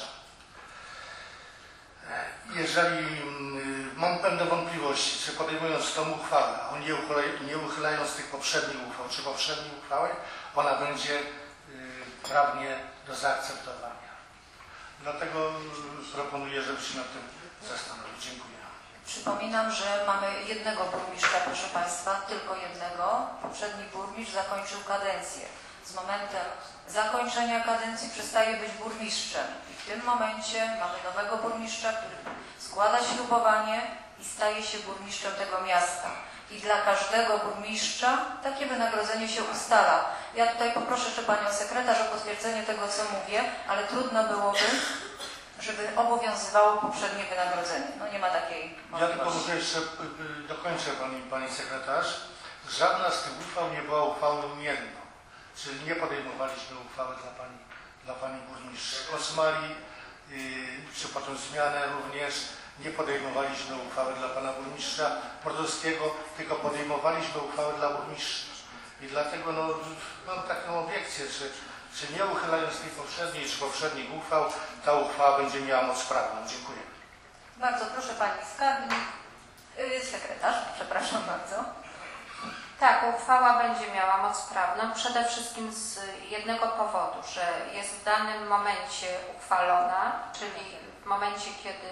Jeżeli mam pewne wątpliwości, czy podejmując tą uchwałę, nie uchylając tych poprzednich uchwał, czy poprzedniej uchwały, ona będzie prawnie do zaakceptowania. Dlatego proponuję, żeby się nad tym zastanowić. Dziękuję. Przypominam, że mamy jednego burmistrza, proszę Państwa, tylko jednego. Poprzedni burmistrz zakończył kadencję. Z momentem zakończenia kadencji przestaje być burmistrzem. I w tym momencie mamy nowego burmistrza, który składa ślubowanie i staje się burmistrzem tego miasta. I dla każdego burmistrza takie wynagrodzenie się ustala. Ja tutaj poproszę jeszcze Panią sekretarz o potwierdzenie tego, co mówię, ale trudno byłoby, żeby obowiązywało poprzednie wynagrodzenie. No nie ma takiej możliwości. Ja tylko może jeszcze dokończę Pani sekretarz. Żadna z tych uchwał nie była uchwałą imienną. Czyli nie podejmowaliśmy uchwały dla Pani dla pani burmistrz Kosmali, czy potem zmianę również. Nie podejmowaliśmy uchwały dla pana burmistrza Mordowskiego, tylko podejmowaliśmy uchwały dla burmistrza. I dlatego mam taką obiekcję, czy nie uchylając tej poprzedniej czy poprzednich uchwał, ta uchwała będzie miała moc prawną. Dziękuję. Bardzo proszę pani skarbnik, sekretarz, przepraszam bardzo. Tak, uchwała będzie miała moc prawną przede wszystkim z jednego powodu, że jest w danym momencie uchwalona, czyli w momencie, kiedy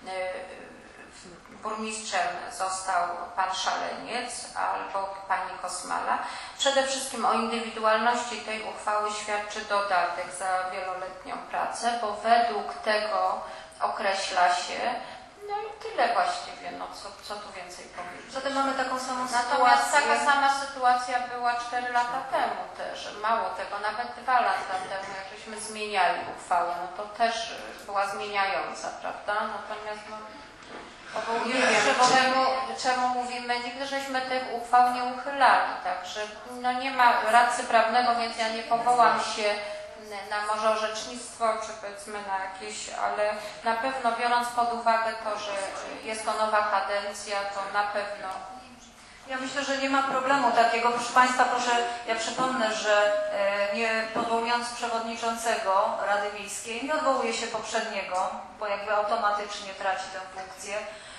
burmistrzem został pan Szaleniec albo pani Kosmala. Przede wszystkim o indywidualności tej uchwały świadczy dodatek za wieloletnią pracę, bo według tego określa się, no i tyle właściwie, no co tu więcej powiedzieć. Zatem mamy taką samą Natomiast sytuację. taka sama sytuacja była 4 lata temu też, mało tego, nawet 2 lata temu, jak żeśmy zmieniali uchwałę, no to też była zmieniająca, prawda? Natomiast no, nie wiem, czemu mówimy, nigdy żeśmy tych uchwał nie uchylali, także no nie ma radcy prawnego, więc ja nie powołam się na może orzecznictwo, czy powiedzmy na jakieś, ale na pewno biorąc pod uwagę to, że jest to nowa kadencja, to na pewno. Ja myślę, że nie ma problemu takiego. Proszę państwa, proszę, ja przypomnę, że nie powołując przewodniczącego Rady Miejskiej, nie odwołuje się poprzedniego, bo jakby automatycznie traci tę funkcję.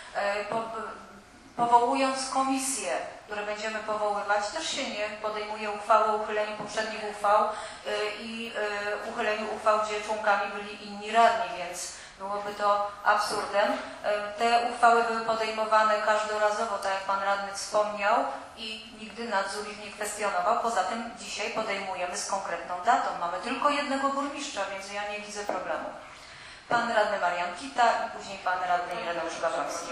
Powołując komisję, które będziemy powoływać, też się nie podejmuje uchwały o uchyleniu poprzednich uchwał i uchyleniu uchwał, gdzie członkami byli inni radni, więc byłoby to absurdem. Te uchwały były podejmowane każdorazowo, tak jak pan radny wspomniał, i nigdy nadzór ich nie kwestionował. Poza tym dzisiaj podejmujemy z konkretną datą. Mamy tylko jednego burmistrza, więc ja nie widzę problemu. Pan radny Marian Kita i później pan radny Ireneusz Gawroński.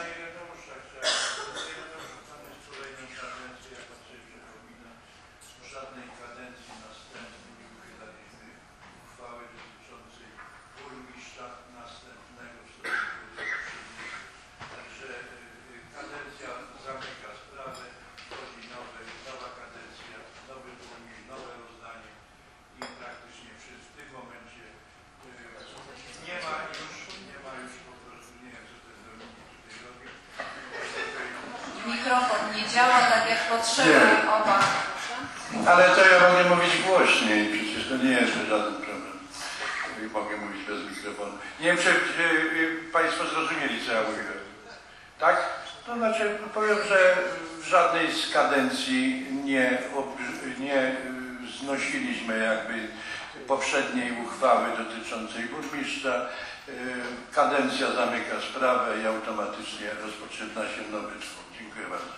Żadnej kadencji następnej nie uchylaliśmy uchwały dotyczącej burmistrza następnego w stosunku do poprzedniego. Także kadencja zamyka sprawę, wchodzi nowa kadencja, nowy burmistrz, nowe rozdanie i praktycznie w tym momencie nie ma już po prostu, nie wiem co ten Dominik tutaj robi. Mikrofon nie działa tak jak potrzeba. Oba. Ale to ja mogę mówić głośniej, przecież to nie jest żaden problem. Mogę mówić bez mikrofonu. Nie wiem, czy Państwo zrozumieli, co ja mówię. Tak? To znaczy, powiem, że w żadnej z kadencji nie znosiliśmy jakby poprzedniej uchwały dotyczącej burmistrza. Kadencja zamyka sprawę i automatycznie rozpoczyna się nowy człon. Dziękuję bardzo.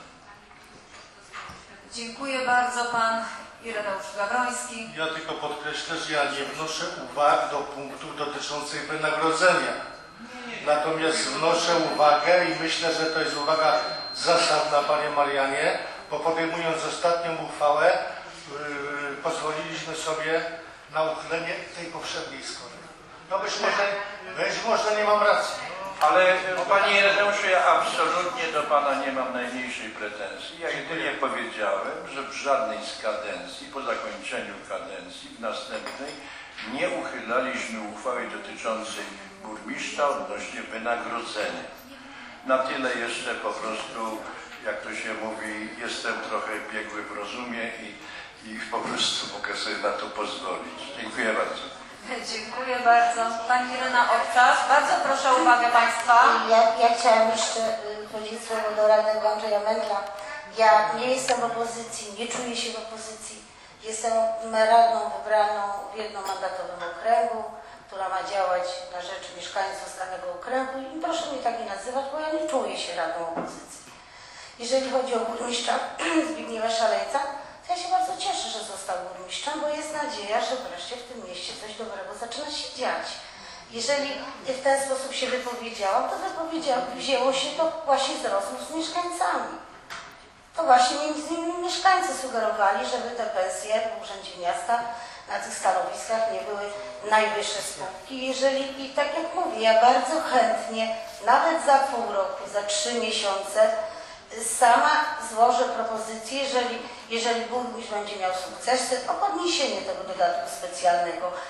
Dziękuję bardzo. Pan Ireneusz Gawroński. Ja tylko podkreślę, że ja nie wnoszę uwag do punktów dotyczących wynagrodzenia. Natomiast wnoszę uwagę i myślę, że to jest uwaga zasadna, panie Marianie, bo podejmując ostatnią uchwałę pozwoliliśmy sobie na uchylenie tej poprzedniej składy. No być może nie mam racji. Ale panie Ireneuszu, ja absolutnie do pana nie mam najmniejszej pretensji. Ja jedynie powiedziałem, że w żadnej z kadencji, po zakończeniu kadencji, w następnej, nie uchylaliśmy uchwały dotyczącej burmistrza odnośnie wynagrodzenia. Na tyle jeszcze po prostu, jak to się mówi, jestem trochę biegły w rozumie i po prostu mogę sobie na to pozwolić. Dziękuję bardzo. Dziękuję bardzo. Pani Irena Owczarz. Bardzo proszę o uwagę Państwa. Ja chciałam jeszcze powiedzieć słowo do radnego Andrzeja Mędla. Ja nie jestem w opozycji, nie czuję się w opozycji. Jestem radną wybraną w jednomandatowym okręgu, która ma działać na rzecz mieszkańców danego okręgu i proszę mnie tak nie nazywać, bo ja nie czuję się radną opozycji. Jeżeli chodzi o burmistrza Zbigniewa Szaleńca, to ja się bardzo cieszę, że został burmistrzem, bo jest nadzieja, że wreszcie w tym mieście coś dobrego zaczyna się dziać. Jeżeli w ten sposób się wypowiedziałam, to wzięło się to właśnie z rozmów z mieszkańcami. To właśnie między innymi mieszkańcy sugerowali, żeby te pensje w Urzędzie Miasta na tych stanowiskach nie były najwyższe spółki. I tak jak mówię, ja bardzo chętnie, nawet za pół roku, za 3 miesiące, sama złożę propozycję, jeżeli burmistrz będzie miał sukcesy, o podniesienie tego dodatku specjalnego.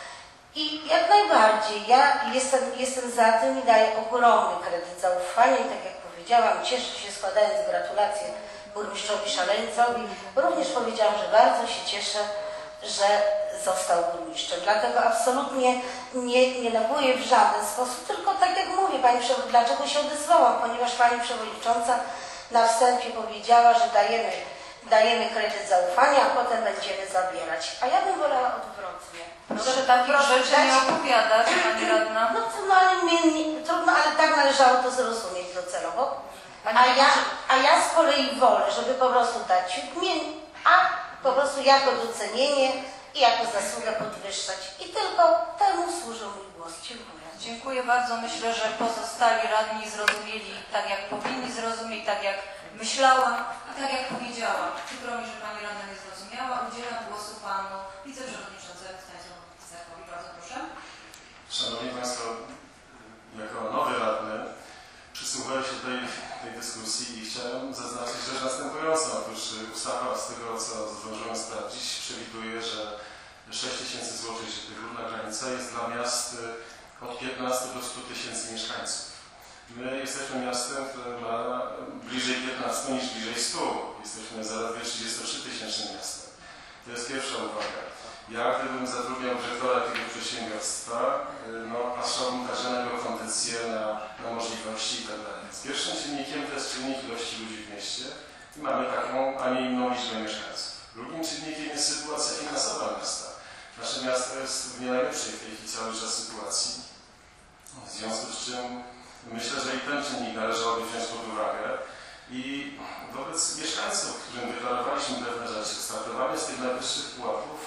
I jak najbardziej, ja jestem za tym i daję ogromny kredyt zaufania i tak jak powiedziałam, cieszę się składając gratulacje burmistrzowi Szaleńcowi. Również powiedziałam, że bardzo się cieszę, że został burmistrzem. Dlatego absolutnie nie neguję w żaden sposób, tylko tak jak mówię, dlaczego się odezwałam, ponieważ Pani Przewodnicząca na wstępie powiedziała, że dajemy kredyt zaufania, a potem będziemy zabierać. A ja bym wolała odwrotnie. Proszę takich rzeczy nie opowiadać, Pani Radna. Trudno, ale tak należało to zrozumieć docelowo. A ja z kolei wolę, żeby po prostu dać po prostu jako docenienie i jako zasługę podwyższać. I tylko temu służy mój głos. Dziękuję. Dziękuję bardzo. Myślę, że pozostali radni zrozumieli tak, jak powinni zrozumieć, tak jak myślałam i tak jak powiedziałam. Przykro mi, że Pani Radna nie zrozumiała. Udzielam głosu Panu Wiceprzewodniczącemu Stanisławowi Pisarkowi. Bardzo proszę. Szanowni Państwo, jako nowy radny przysłuchuję się tej dyskusji i chciałem zaznaczyć rzecz następującą. Otóż ustawa, z tego co zdążyłem sprawdzić, przewiduje, że 6 000 złotych, że ta górna granica jest dla miast od 15 do 100 000 mieszkańców. My jesteśmy miastem, które ma bliżej 15 niż bliżej 100. Jesteśmy zaledwie 33-tysięcznym miastem. To jest pierwsza uwaga. Ja, gdybym zatrudniał dyrektora takiego przedsiębiorstwa, patrzyłbym także na jego kondycję, na możliwości itd. Więc pierwszym czynnikiem to jest czynnik ilości ludzi w mieście i mamy taką, a nie inną liczbę mieszkańców. Drugim czynnikiem jest sytuacja finansowa miasta. Nasze miasto jest w nie najlepszej w tej chwili cały czas sytuacji. W związku z czym myślę, że i ten czynnik należałoby wziąć pod uwagę. I wobec mieszkańców, którym deklarowaliśmy pewne rzeczy, startowanie z tych najwyższych pułapów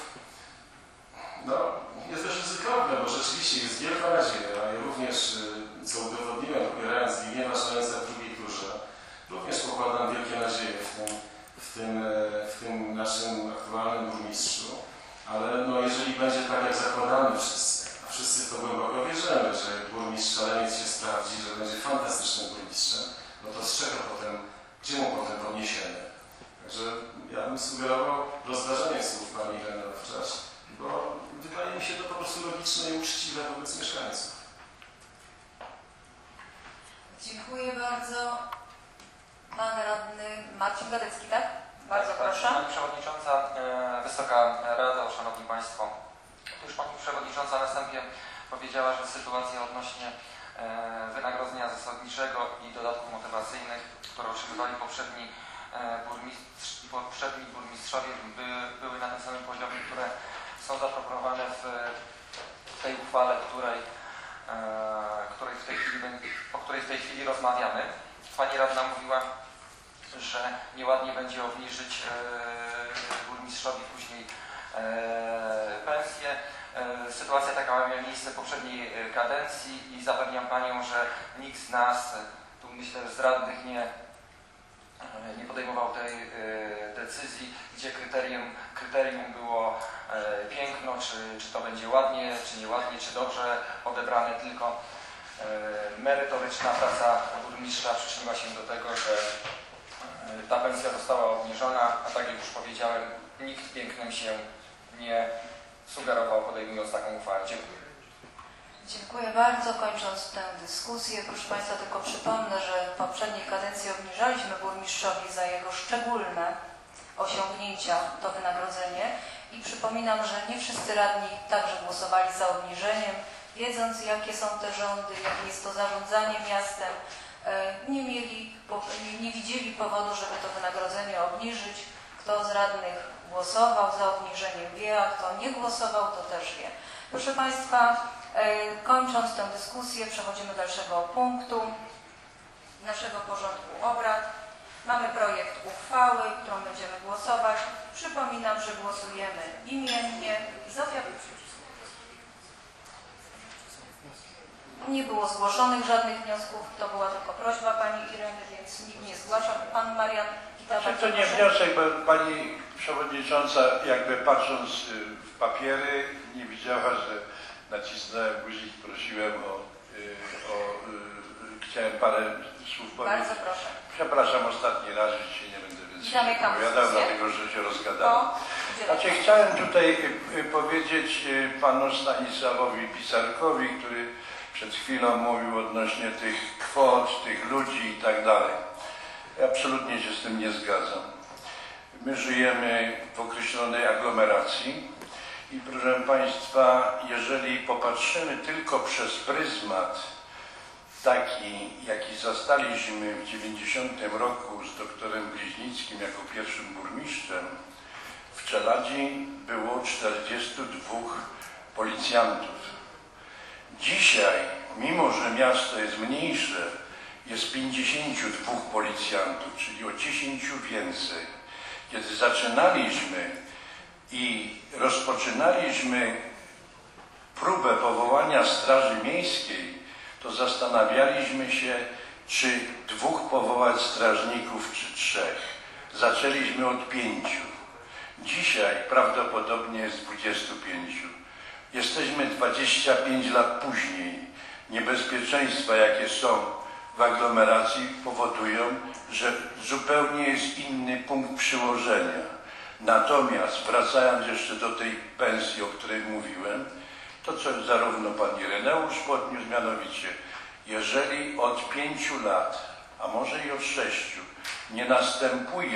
jest dość ryzykowne, bo rzeczywiście jest wielka nadzieja. Ja również, co udowodniłem, popierając Zbigniewa Szaleńca w drugiej turze, również pokładam wielkie nadzieje w tym naszym aktualnym burmistrzu. Ale jeżeli będzie tak, jak zakładamy wszyscy, a wszyscy w to głęboko wierzymy, że burmistrz Szaleniec się sprawdzi, że będzie fantastycznym burmistrzem, to z czego potem, gdzie mu potem podniesiemy? Także ja bym sugerował rozważenie słów Pani Ireny Owczarz, bo wydaje mi się to po prostu logiczne i uczciwe wobec mieszkańców. Dziękuję bardzo. Pan radny Marcin Gadecki, tak? Bardzo proszę. Pani Przewodnicząca, Wysoka Rado, Szanowni Państwo. Już Pani Przewodnicząca na wstępie powiedziała, że sytuacja odnośnie wynagrodzenia zasadniczego i dodatków motywacyjnych, które otrzymywali poprzedni burmistrzowie, były na tym samym poziomie, które są zaproponowane w tej uchwale, o której w tej chwili rozmawiamy. Pani Radna mówiła, że nieładnie będzie obniżyć burmistrzowi później pensję. Sytuacja taka miała miejsce w poprzedniej kadencji i zapewniam Panią, że nikt z nas, tu myślę, z radnych nie podejmował tej decyzji, gdzie kryterium było piękno, czy to będzie ładnie, czy nieładnie, czy dobrze odebrane, tylko merytoryczna praca burmistrza przyczyniła się do tego, że ta pensja została obniżona, a tak jak już powiedziałem, nikt pięknem się nie sugerował, podejmując taką uchwałę. Dziękuję. Dziękuję bardzo. Kończąc tę dyskusję, proszę Państwa, tylko przypomnę, że w poprzedniej kadencji obniżaliśmy burmistrzowi za jego szczególne osiągnięcia to wynagrodzenie i przypominam, że nie wszyscy radni także głosowali za obniżeniem, wiedząc jakie są te rządy, jakie jest to zarządzanie miastem, nie widzieli powodu, żeby to wynagrodzenie obniżyć. Kto z radnych głosował za obniżeniem wie, a kto nie głosował, to też wie. Proszę Państwa, kończąc tę dyskusję, przechodzimy do dalszego punktu naszego porządku obrad. Mamy projekt uchwały, którą będziemy głosować. Przypominam, że głosujemy imiennie. Zofia, nie było zgłoszonych żadnych wniosków, to była tylko prośba Pani Ireny, więc nikt nie zgłasza. Pan Marian Kitaba. To nie wniosek, bo Pani Przewodnicząca, jakby patrząc w papiery, nie widziała, że nacisnąłem guzik, prosiłem chciałem parę słów powiedzieć. Bardzo proszę. Przepraszam ostatni raz, że dzisiaj nie będę Zamykam odpowiadał, dyskusję. dlatego że się rozgadałem. Udzielam. Znaczy, chciałem tutaj powiedzieć panu Stanisławowi Pisarkowi, który przed chwilą mówił odnośnie tych kwot, tych ludzi i tak dalej. Ja absolutnie się z tym nie zgadzam. My żyjemy w określonej aglomeracji i proszę Państwa, jeżeli popatrzymy tylko przez pryzmat taki, jaki zastaliśmy w 90 roku z doktorem Bliźnickim jako pierwszym burmistrzem, w Czeladzi było 42 policjantów. Dzisiaj, mimo że miasto jest mniejsze, jest 52 policjantów, czyli o 10 więcej. Kiedy zaczynaliśmy i rozpoczynaliśmy próbę powołania Straży Miejskiej, to zastanawialiśmy się, czy 2 powołać strażników, czy 3. Zaczęliśmy od 5. Dzisiaj prawdopodobnie jest 25. Jesteśmy 25 lat później. Niebezpieczeństwa, jakie są w aglomeracji, powodują, że zupełnie jest inny punkt przyłożenia. Natomiast wracając jeszcze do tej pensji, o której mówiłem, to co zarówno pan Ireneusz podniósł, mianowicie, jeżeli od 5 lat, a może i od 6, nie następuje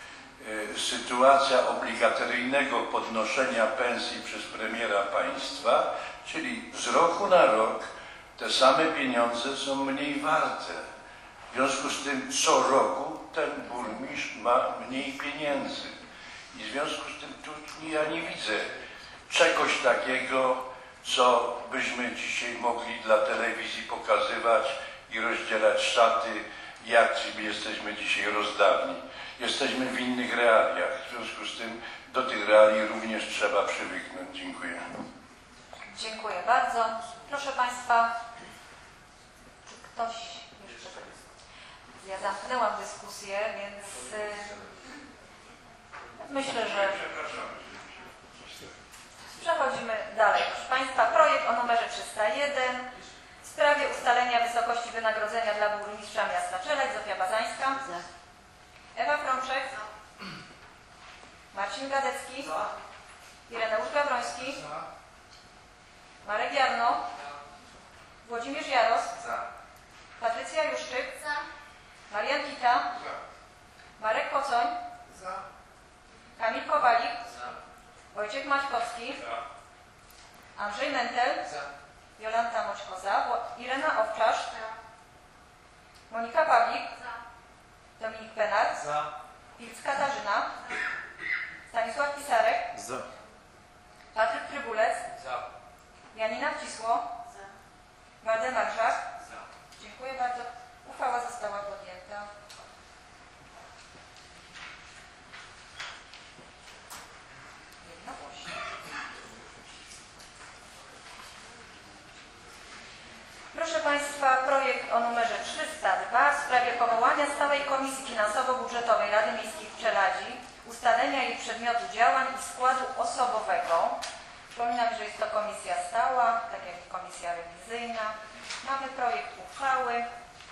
sytuacja obligatoryjnego podnoszenia pensji przez premiera państwa, czyli z roku na rok te same pieniądze są mniej warte. W związku z tym co roku ten burmistrz ma mniej pieniędzy. I w związku z tym tu ja nie widzę czegoś takiego, co byśmy dzisiaj mogli dla telewizji pokazywać i rozdzierać szaty, jak jesteśmy dzisiaj rozdawni. Jesteśmy w innych realiach. W związku z tym do tych reali również trzeba przywyknąć. Dziękuję. Dziękuję bardzo. Proszę Państwa, czy ktoś jeszcze... Ja zamknęłam dyskusję, więc myślę, że przechodzimy dalej. Proszę Państwa, projekt o numerze 301 w sprawie ustalenia wysokości wynagrodzenia dla burmistrza miasta Czeladź. Zofia Bazańska. Ewa Frączek. Marcin Gadecki. Ireneusz Gawroński. Marek Jarno. Włodzimierz Jaros. Patrycja Juszczyk. Marian Kita. Marek Kocoń. Kamil Kowalik. Wojciech Maćkowski. Andrzej Mentel. Jolanta Moćko-za. Irena Owczarz. Monika Pawlik. Dominik Penar. Pilc Katarzyna. Stanisław Pisarek. Patryk Trybulec. Janina Wcisło. Waldemar Żak. Dziękuję bardzo. Uchwała została podjęta. Jednogłośnie. Proszę Państwa, projekt o numerze 302 w sprawie powołania Stałej Komisji Finansowo-Budżetowej Rady Miejskiej w Czeladzi, ustalenia jej przedmiotu działań i składu osobowego. Przypominam, że jest to komisja stała, tak jak i komisja rewizyjna. Mamy projekt uchwały.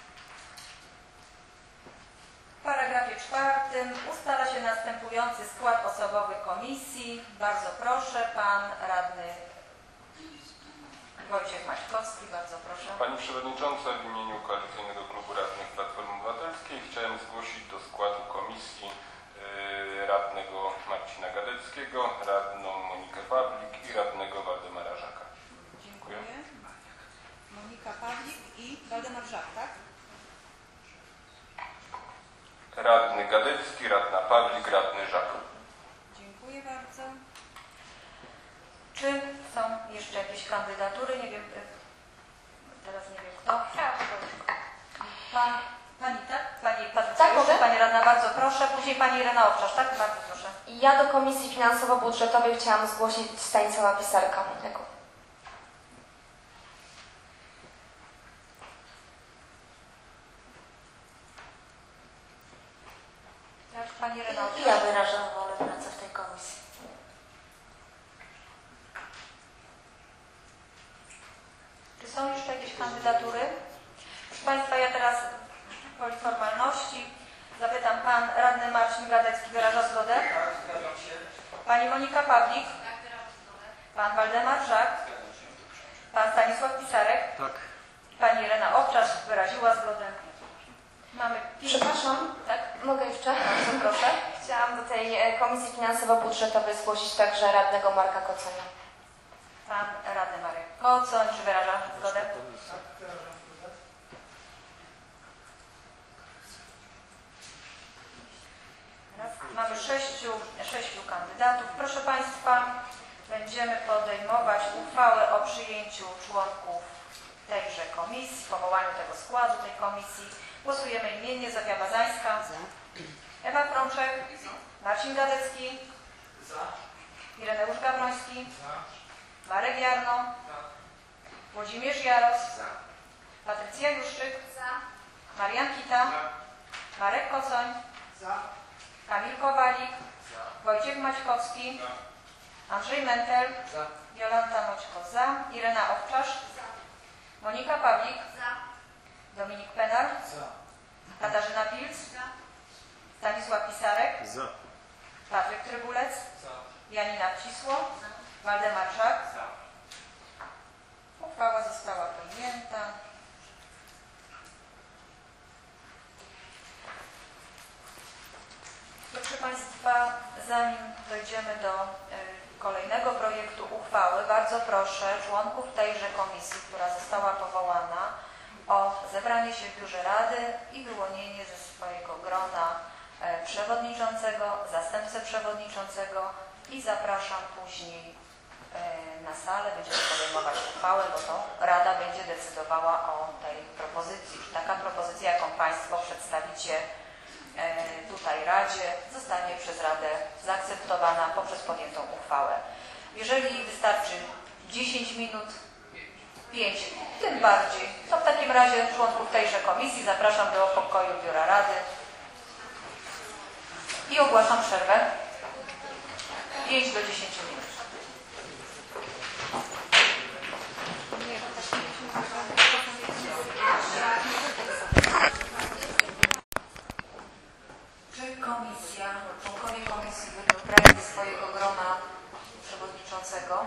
W paragrafie 4 ustala się następujący skład osobowy komisji. Bardzo proszę, pan radny Wojciech Maćkowski, bardzo proszę. Pani Przewodnicząca, w imieniu Koalicyjnego Klubu Radnych Platformy Obywatelskiej chciałem zgłosić do składu komisji radnego Marcina Gadeckiego, radną Monikę Pawlik i radnego Waldemara Żaka. Dziękuję. Monika Pawlik i Waldemar Żak, tak? Radny Gadecki, radna Pawlik, radny Żak. Dziękuję bardzo. Czy są jeszcze jakieś kandydatury? Nie wiem, teraz nie wiem kto. Pani, tak? Pani Patrycja, Tak, mogę? Pani radna, bardzo proszę. Później Pani Irena Owczarz, tak? Bardzo proszę. Ja do Komisji Finansowo-Budżetowej chciałam zgłosić Stanisława Pisarka. Pani Irena Owczarz. Ja wyrażam wolę pracy w tej komisji. Czy są jeszcze jakieś kandydatury? Proszę Państwa, ja teraz woli formalności Zapytam, pan radny Marcin Gadecki wyraża zgodę? Tak, zgadzam się. Pani Monika Pawlik? Pan Waldemar Żak? Pan Stanisław Pisarek? Tak. Pani Irena Owczarz wyraziła zgodę. Mamy Przepraszam, tak? mogę jeszcze? Bardzo proszę. Chciałam do tej Komisji Finansowo-Budżetowej zgłosić także radnego Marka Koconia. Pan radny Marek Kocoń, czy wyraża zgodę? Mamy sześciu kandydatów. Proszę Państwa, będziemy podejmować uchwałę o przyjęciu członków tejże komisji, powołaniu tego składu tej komisji. Głosujemy imiennie. Zofia Bazańska. Ewa Frączek. Marcin Gadecki. Ireneusz Gawroński. Marek Jarno. Włodzimierz Jaros. Patrycja Juszczyk. Marian Kita. Marek Kocoń. Kamil Kowalik. Wojciech Maćkowski. Andrzej Mentel. Jolanta Moćko za. Irena Owczarz. Monika Pawlik. Dominik Penar. Katarzyna Pilc. Stanisław Pisarek. Patryk Trybulec. Janina Wcisło. Waldemar Żak. Uchwała została podjęta. Proszę Państwa, zanim dojdziemy do kolejnego projektu uchwały, bardzo proszę członków tejże komisji, która została powołana, o zebranie się w biurze Rady i wyłonienie ze swojego grona przewodniczącego, zastępcę przewodniczącego i zapraszam później na salę. Będziemy podejmować uchwałę, bo to Rada będzie decydowała o tej propozycji. Czy taka propozycja, jaką Państwo przedstawicie tutaj Radzie, zostanie przez Radę zaakceptowana poprzez podjętą uchwałę. Jeżeli wystarczy 10 minut, 5, tym bardziej, to w takim razie członków tejże komisji zapraszam do pokoju Biura Rady i ogłaszam przerwę 5 do 10 minut. Czy komisja, członkowie komisji wybrali swojego grona przewodniczącego?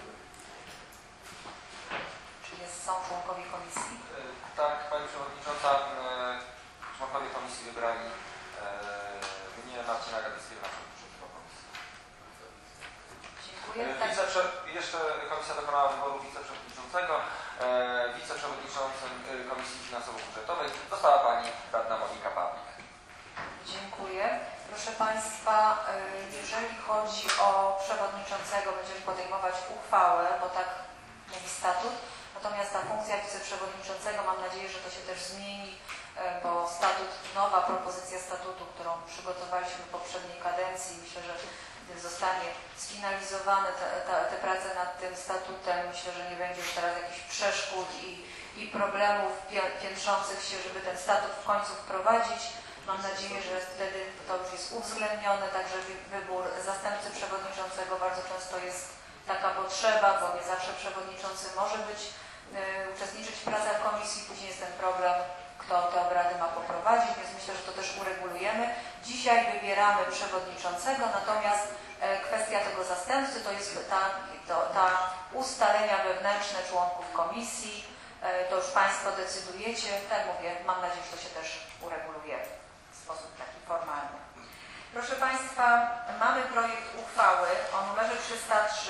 Są członkowie komisji? Tak, Pani Przewodnicząca, członkowie komisji wybrali mnie, Marcina Gadeckiego na przewodniczącego komisji. Dziękuję. Jeszcze komisja dokonała wyboru wiceprzewodniczącego. Wiceprzewodniczącym Komisji Finansowo-Budżetowej została Pani radna Monika Pawlik. Dziękuję. Proszę Państwa, jeżeli chodzi o przewodniczącego, będziemy podejmować uchwałę, bo tak mówi statut. Natomiast ta funkcja wiceprzewodniczącego, mam nadzieję, że to się też zmieni, bo statut, nowa propozycja statutu, którą przygotowaliśmy w poprzedniej kadencji, myślę, że gdy zostanie sfinalizowane te prace nad tym statutem, myślę, że nie będzie już teraz jakichś przeszkód i problemów piętrzących się, żeby ten statut w końcu wprowadzić. Mam nadzieję, że wtedy to już jest uwzględnione, także wybór zastępcy przewodniczącego bardzo często jest taka potrzeba, bo nie zawsze przewodniczący może uczestniczyć w pracach komisji, później jest ten problem, kto te obrady ma poprowadzić, więc myślę, że to też uregulujemy. Dzisiaj wybieramy przewodniczącego, natomiast kwestia tego zastępcy to jest ta ustalenia wewnętrzne członków komisji, to już Państwo decydujecie, tak mówię, mam nadzieję, że to się też ureguluje w sposób taki formalny. Proszę Państwa, mamy projekt uchwały o numerze 303.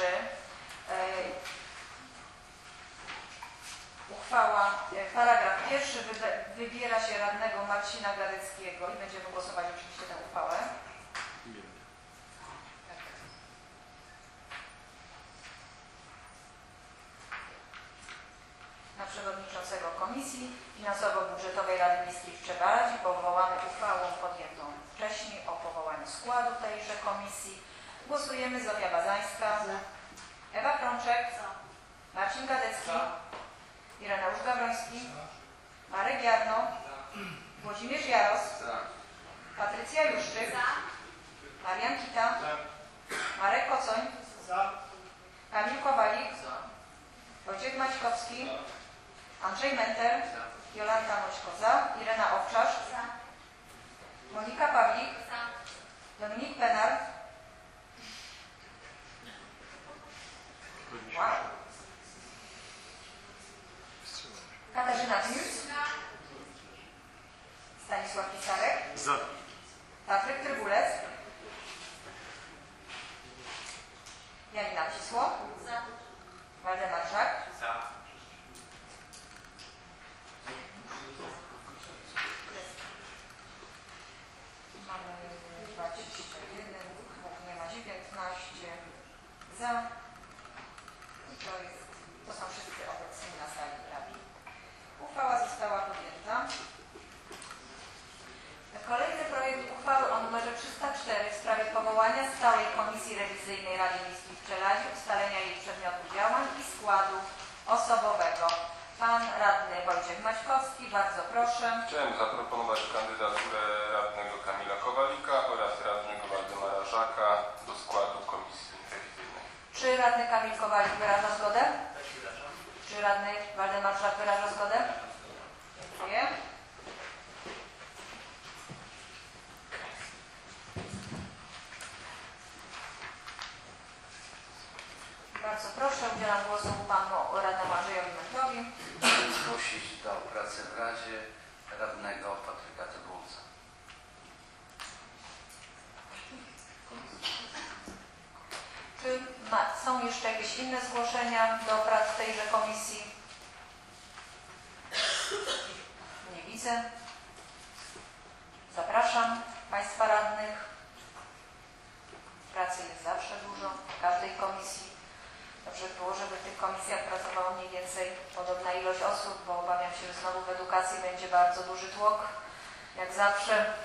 Uchwała, paragraf 1, wybiera się radnego Marcina Gadeckiego i będziemy głosować oczywiście tę uchwałę. Na przewodniczącego Komisji Finansowo-Budżetowej Rady Miejskiej w Czebaladzi, powołany uchwałą podjętą wcześniej o powołaniu składu tejże komisji. Głosujemy. Zofia Bazańska. Ewa Frączek. Marcin Gadecki. Ireneusz Gawroński. Marek Jarno. Włodzimierz Jaros. Patrycja Juszczyk. Marian Kita. Marek Kocoń. Kamil Kowalik. Wojciech Maćkowski. Andrzej Mentel. Jolanta Moćko za. Irena Owczarz. Monika Stanisław Pisarek. Za. Patryk Trybulec. Janina Cisło. Za. Waldemar Żak. Za. Mamy 21, nie ma 19 za. I to są wszyscy obecni na sali rady. Uchwała została podjęta. Kolejny projekt uchwały o numerze 304 w sprawie powołania Stałej Komisji Rewizyjnej Rady Miejskiej w Czeladzie, ustalenia jej przedmiotu działań i składu osobowego. Pan radny Wojciech Maćkowski, bardzo proszę. Chciałem zaproponować kandydaturę radnego Kamila Kowalika oraz radnego Waldemara Żaka do składu komisji rewizyjnej. Czy radny Kamil Kowalik wyraża zgodę? Czy radny Waldemar Żak wyraża zgodę? Dziękuję. Bardzo proszę, udzielam głosu panu radnemu Andrzejowi Mędrowi. Zgłosić do pracy w Radzie radnego Patryka Trybulca. Czy są jeszcze jakieś inne zgłoszenia do prac w tejże komisji? Nie widzę. Zapraszam państwa radnych. Pracy jest zawsze dużo w każdej komisji. Dobrze by było, żeby w tych komisjach pracowało mniej więcej podobna ilość osób, bo obawiam się, że znowu w edukacji będzie bardzo duży tłok, jak zawsze.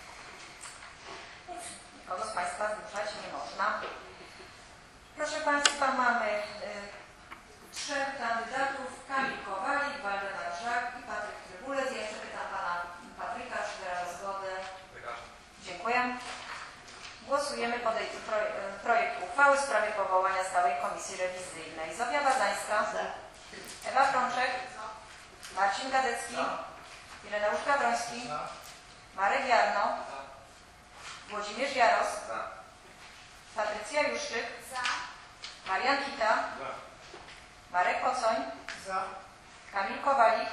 Nic, nikogo z państwa zmuszać nie można. Proszę państwa, mamy trzech kandydatów: Kamil Kowalik, Waldemar Żak i Patryk Trybulec. Ja jeszcze pytam pana Patryka, czy wyraża zgodę. Dziękuję. Głosujemy projekt uchwały w sprawie powołania Stałej Komisji Rewizyjnej. Zofia Wazańska. Ewa Frączek. Marcin Gadecki. Ireneusz Gawroński. Marek Jarno. Włodzimierz Jaros. Patrycja Juszczyk. Marian Kita. Marek Pocoń. Kamil Kowalik.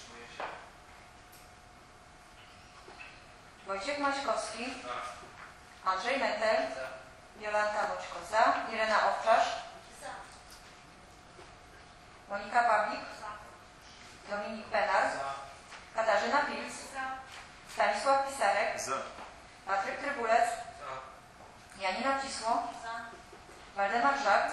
Wojciech Maćkowski. Andrzej Metel. Jolanta Boćko za. Irena Owczarz. Monika Pawlik. Dominik Penar. Katarzyna Pilc. Stanisław Pisarek. Patryk Trybulec. Janina Cisło. Waldemar Żak.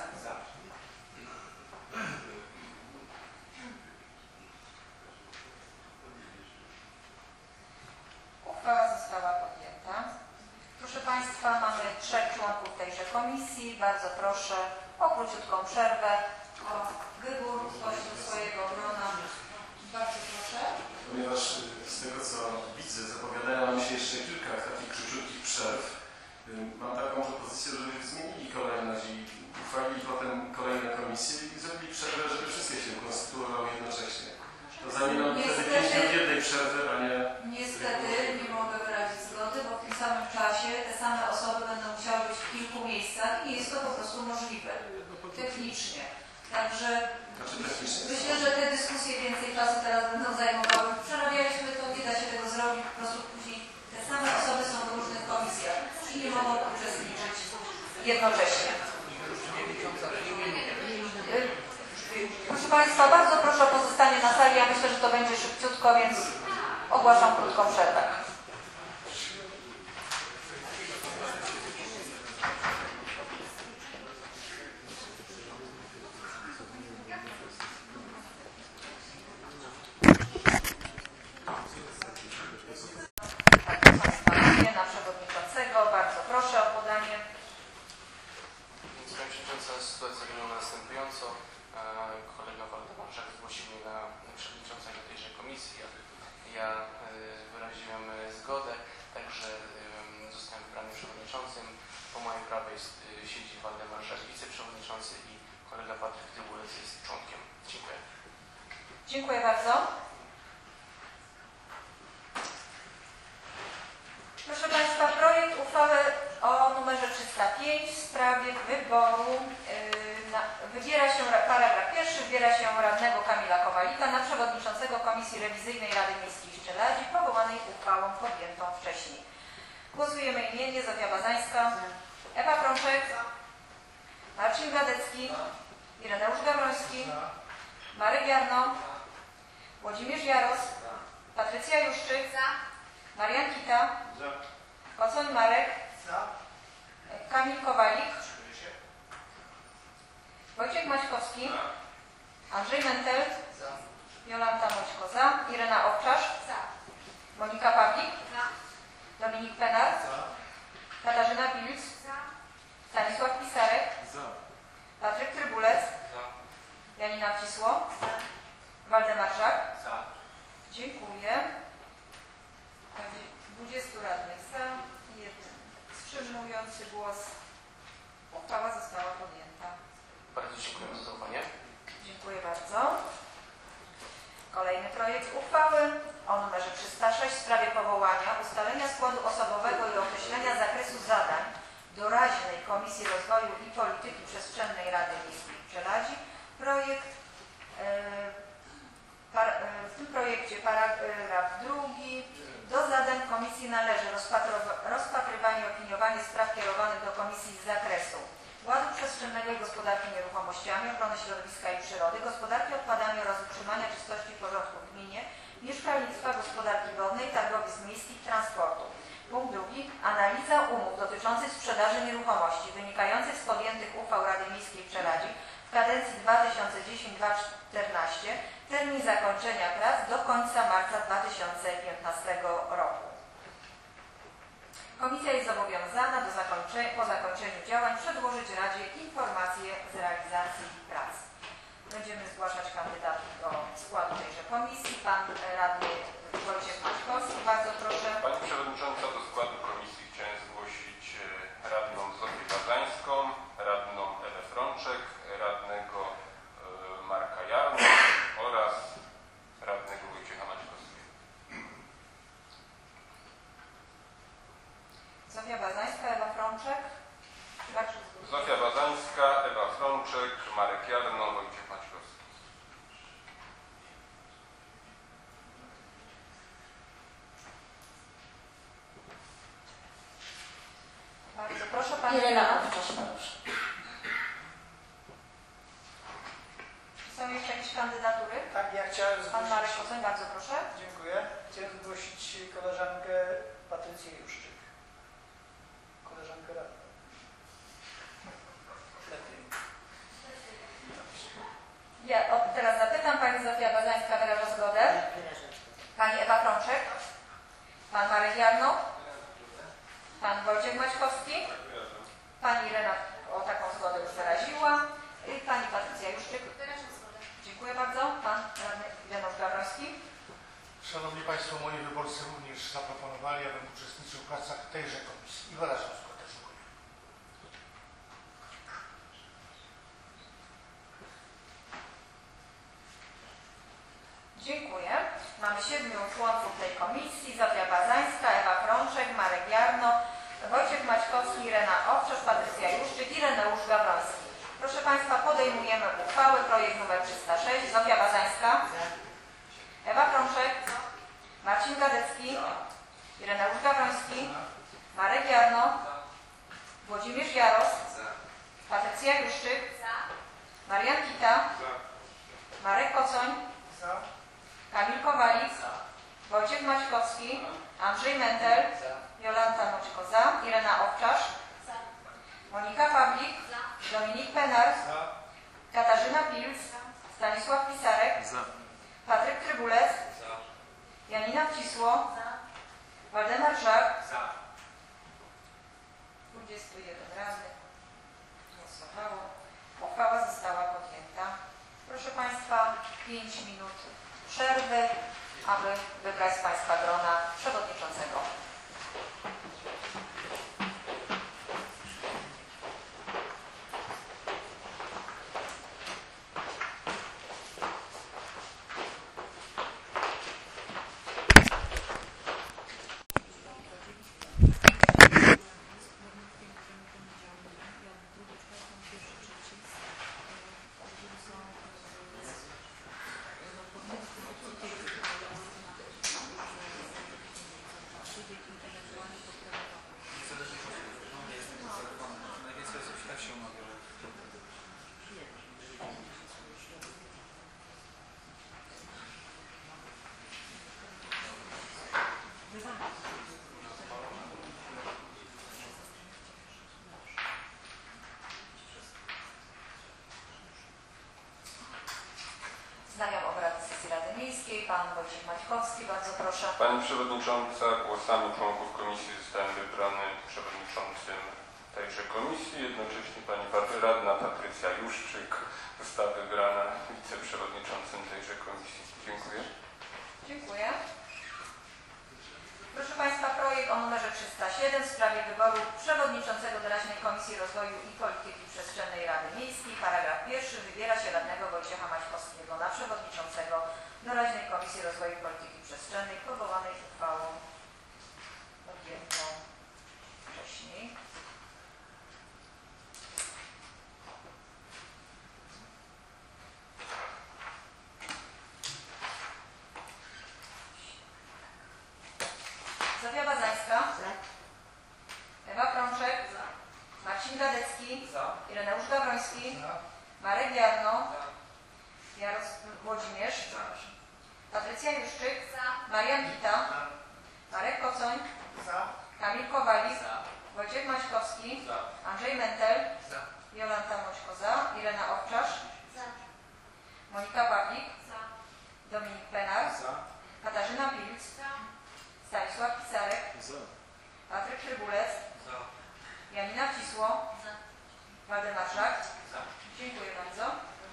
Uchwała została podjęta. Proszę państwa, mamy trzech członków tejże komisji. Bardzo proszę o króciutką przerwę, o wybór spośród swojego grona. Bardzo proszę. Ponieważ z tego co widzę, zapowiadają nam się jeszcze kilka takich króciutkich przerw, mam taką propozycję, żeby zmienili kolejność i uchwalili potem kolejne komisje i zrobili przerwę, żeby wszystkie się konstytuowały jednocześnie. To zamieniam wtedy 5 minut jednej przerwy, a nie... Niestety nie mogę wyrazić zgody, bo w tym samym czasie te same osoby będą musiały być w kilku miejscach i nie jest to po prostu możliwe technicznie. Także myślę, że te dyskusje więcej czasu teraz będą zajmowały. Przerabialiśmy to, nie da się tego zrobić, po prostu później te same osoby są w różnych komisjach i nie mogą uczestniczyć jednocześnie. Proszę państwa, bardzo proszę o pozostanie na sali. Ja myślę, że to będzie szybciutko, więc ogłaszam krótką przerwę. Na przewodniczącego. Bardzo proszę o podanie. Pani Przewodnicząca, sytuacja wygląda następująco. Kolega Waldemar Żak zgłosił mnie na przewodniczącego tejże komisji. Ja wyraziłem zgodę, także zostałem wybrany przewodniczącym. Po mojej prawej siedzi Waldemar Żak, wiceprzewodniczący, i kolega Patryk Trybulec jest członkiem. Dziękuję. Dziękuję bardzo. Proszę państwa, projekt uchwały o numerze 305 w sprawie wyboru, paragraf pierwszy, wybiera się radnego Kamila Kowalika na przewodniczącego Komisji Rewizyjnej Rady Miejskiej w Czeladzie, powołanej uchwałą podjętą Frączek, Marcin Gładecki, Ireneusz Gawroński, Marek Jarno, Włodzimierz Jaros, Patrycja Juszczyk, Marian Kita, Kocoń Marek, Kamil Kowalik, Wojciech Maćkowski, Andrzej Mentel, Jolanta Moćko za, Irena Owczarz, Monika Pawlik, Dominik Penar, Katarzyna Pilc, Stanisław Pisarek, Patryk Trybulec, Janina Wcisło, Waldemar Żak. Dziękuję. 20 radnych za i 1 wstrzymujący głos. Uchwała została podjęta. Bardzo dziękuję za zaufanie. Dziękuję bardzo. Kolejny projekt uchwały o numerze 306 w sprawie powołania, ustalenia składu osobowego i określenia zakresu zadań doraźnej Komisji Rozwoju i Polityki Przestrzennej Rady Miejskiej w Czeladzi. W tym projekcie paragraf 2. Do zadań Komisji należy rozpatrywanie i opiniowanie spraw kierowanych do Komisji z zakresu ładu przestrzennego i gospodarki nieruchomościami, ochrony środowiska i przyrody, gospodarki odpadami oraz utrzymania czystości i porządku w gminie, mieszkalnictwa, gospodarki wodnej, targowisk miejskich, transportu. Punkt 2. Analiza umów dotyczących sprzedaży nieruchomości wynikających z podjętych uchwał Rady Miejskiej w Czeladzi w kadencji 2010-2014. Termin zakończenia prac do końca marca 2015 roku. Komisja jest zobowiązana po zakończeniu działań przedłożyć Radzie informacje z realizacji prac. Będziemy zgłaszać kandydatów do składu tejże komisji. Pan radny Wojciech Maćkowski, bardzo proszę. Pani Przewodnicząca, do składu komisji chciałem zgłosić radną Zofię Bazańską, radną Ewę Frączek, radnego Marka Jarno oraz radnego Wojciecha Maćkowskiego. Zofia Bazańska, Ewa Frączek. Zofia Bazańska, Ewa Frączek, Marek Jarno, Wojciech Maćkowski. Bardzo proszę Pani. Irena Owczarz, proszę. Są jeszcze jakieś kandydatury? Tak, ja chciałem Pan zgłosić... Marek Kocoń, bardzo proszę. Dziękuję. Chciałem zgłosić koleżankę Patrycję Juszczyk. Koleżankę radną. Lepiej. Ja teraz zapytam. Pani Zofia Bazańska wyraża zgodę. Pani Ewa Frączek. Pan Marek Jarno. Pan Wojciech Maćkowski. Pani Irena o taką zgodę już wyraziła. I Pani Patrycja Juszczyk. Dziękuję bardzo. Pan radny Ireneusz Gawroński. Szanowni Państwo, moi wyborcy również zaproponowali, abym uczestniczył w pracach tejże komisji i wyrażam zgodę. Dziękuję. Mamy 7 członków tej komisji. Zofia Bazańska, Ewa Frączek, Marek Jarno, Wojciech Maćkowski, Irena Owczarz, Patrycja Juszczyk i Ireneusz Gawroński. Proszę Państwa, podejmujemy uchwałę, projekt nr 306. Zofia Bazańska, Ewa Frączek, Marcin Gadecki, Ireneusz Gawroński, Marek Jarno, Włodzimierz Jaros, Patrycja Juszczyk, Marian Kita, Marek Kocoń, Kamil Kowalik, Wojciech Maćkowski, Andrzej Mentel, Jolanta Moćko za, Irena Owczarz, Monika Pawlik, Dominik Penar, Katarzyna Pilc, Stanisław Pisarek, Patryk Trybulec, Janina Wcisło, Waldemar Żak, 21 radnych głosowało. Uchwała została podjęta. Proszę Państwa, 5 minut przerwy, aby wybrać z Państwa grona przewodniczącego. pan Wojciech Maćkowski. Bardzo proszę. Pani Przewodnicząca, głosami członków komisji zostałem wybrany przewodniczącym tejże komisji. Jednocześnie pani radna Patrycja Juszczyk została wybrana wiceprzewodniczącym tejże komisji. Dziękuję. Dziękuję. Proszę Państwa, projekt o numerze 307 w sprawie wyboru przewodniczącego doraźnej Komisji Rozwoju i Polityki Przestrzennej Rady Miejskiej. Paragraf 1. Wybiera się radnego Wojciecha Maćkowskiego na przewodniczącego doraźnej Komisji Rozwoju i Polityki Przestrzennej powołanej uchwałą odjętą wcześniej. Zofia Bazańska. Ewa Prączek. Marcin Gadecki. Ireneusz Gawroński. Marek Jarno. Włodzimierz. Patrycja Juszczyk. Marian Wita. Marek Kocoń. Kamil Kowalik. Wojciech Maćkowski. Andrzej Mentel. Jolanta Moćko za. Irena Owczarz. Monika Pawlik. Dominik Penar. Katarzyna Pilc. Stanisław Pisarek. Patryk Trybulec. Janina Wcisło. Waldemar Żak. Dziękuję bardzo.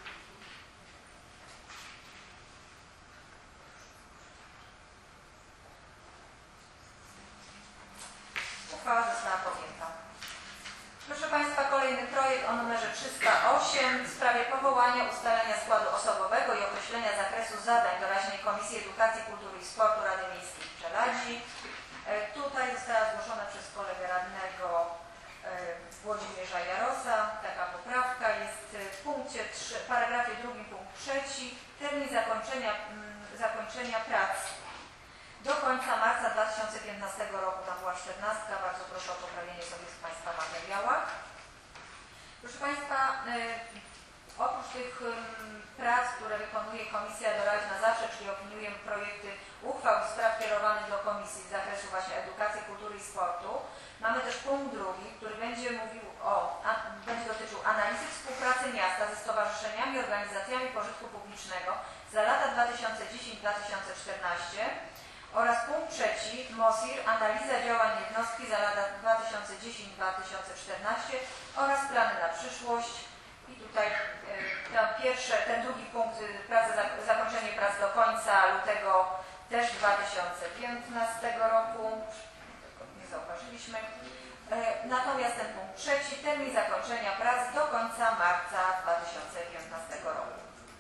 Uchwała została podjęta. Proszę Państwa, kolejny projekt o numerze 308 w sprawie powołania, ustalenia składu osobowego i określenia zakresu zadań doraźnej Komisji Edukacji, Kultury i Sportu Rady Miejskiej w Czeladzi. Tutaj została zgłoszona przez kolegę radnego Włodzimierza Jarosa taka poprawka. Jest w punkcie 3, paragrafie 2 punkt 3 termin zakończenia prac do końca marca 2015 roku. Tam była 14. Bardzo proszę o poprawienie sobie w Państwa materiałach. Proszę Państwa, oprócz tych prac, które wykonuje Komisja Doraźna zawsze, czyli opiniujemy projekty uchwał i spraw kierowanych do Komisji z zakresu właśnie edukacji, kultury i sportu, mamy też punkt 2, który będzie mówił będzie dotyczył analizy współpracy miasta ze stowarzyszeniami, organizacjami pożytku publicznego za lata 2010-2014 oraz punkt 3, MOSIR, analiza działań jednostki za lata 2010-2014 oraz plany na przyszłość. I tutaj ten drugi punkt, zakończenie prac do końca lutego też 2015 roku. Nie zauważyliśmy. Natomiast ten punkt 3, termin zakończenia prac do końca marca 2015 roku.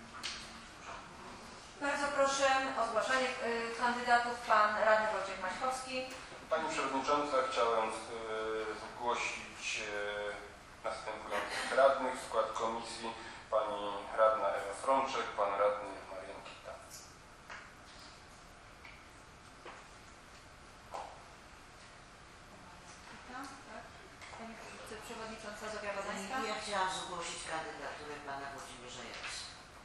Bardzo proszę o zgłaszanie kandydatów. Pan radny Wojciech Maćkowski. Pani Przewodnicząca, chciałem zgłosić następujących radnych w skład komisji. Pani radna Ewa Frączek, pan radny Marian Kita. Pani Przewodnicząca Zofia Bazańska. Ja chciałam zgłosić kandydaturę pana Włodzimierza Jarosa.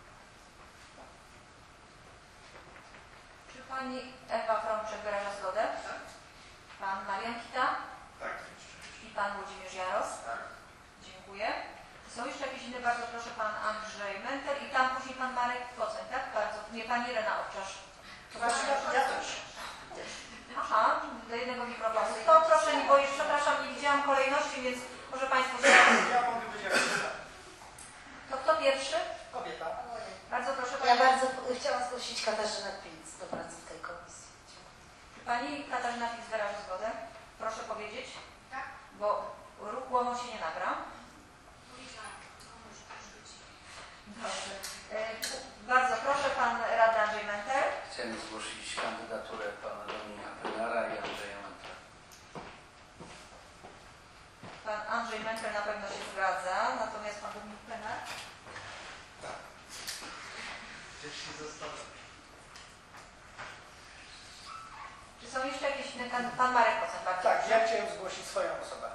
Czy pani Ewa Frączek wyraża zgodę? Tak. Pan Marian Kita? Tak. I pan Włodzimierz Jaros? Tak. Dziękuję. Są jeszcze jakieś inne? Bardzo proszę, pan Andrzej Mentel i tam później pan Marek Kocoń, tak? Bardzo. Nie, pani Irena Owczarz. Ja też. Aha, do jednego mikrofonu. To proszę, bo już przepraszam, nie widziałam kolejności, więc może Państwo... Ja mogę być jak To kto pierwszy? kobieta. Bardzo proszę. Ja bardzo chciałam zgłosić Katarzynę Pilc do pracy w tej komisji. Pani Katarzyna Pilc wyraża zgodę. Proszę powiedzieć. Tak. Bo ruch głową się nie nagra. Dobrze. Bardzo proszę, pan radny Andrzej Mentel. Chciałem zgłosić kandydaturę pana Dominika Penara i Andrzeja Mentela. Pan Andrzej Mentel na pewno się zgadza, natomiast pan Dominik Penar? Tak. Jeśli zostało. Czy są jeszcze jakieś inne kandydaty? Pan Marek Kocoń, bardzo Tak, proszę. ja chciałem zgłosić swoją osobę.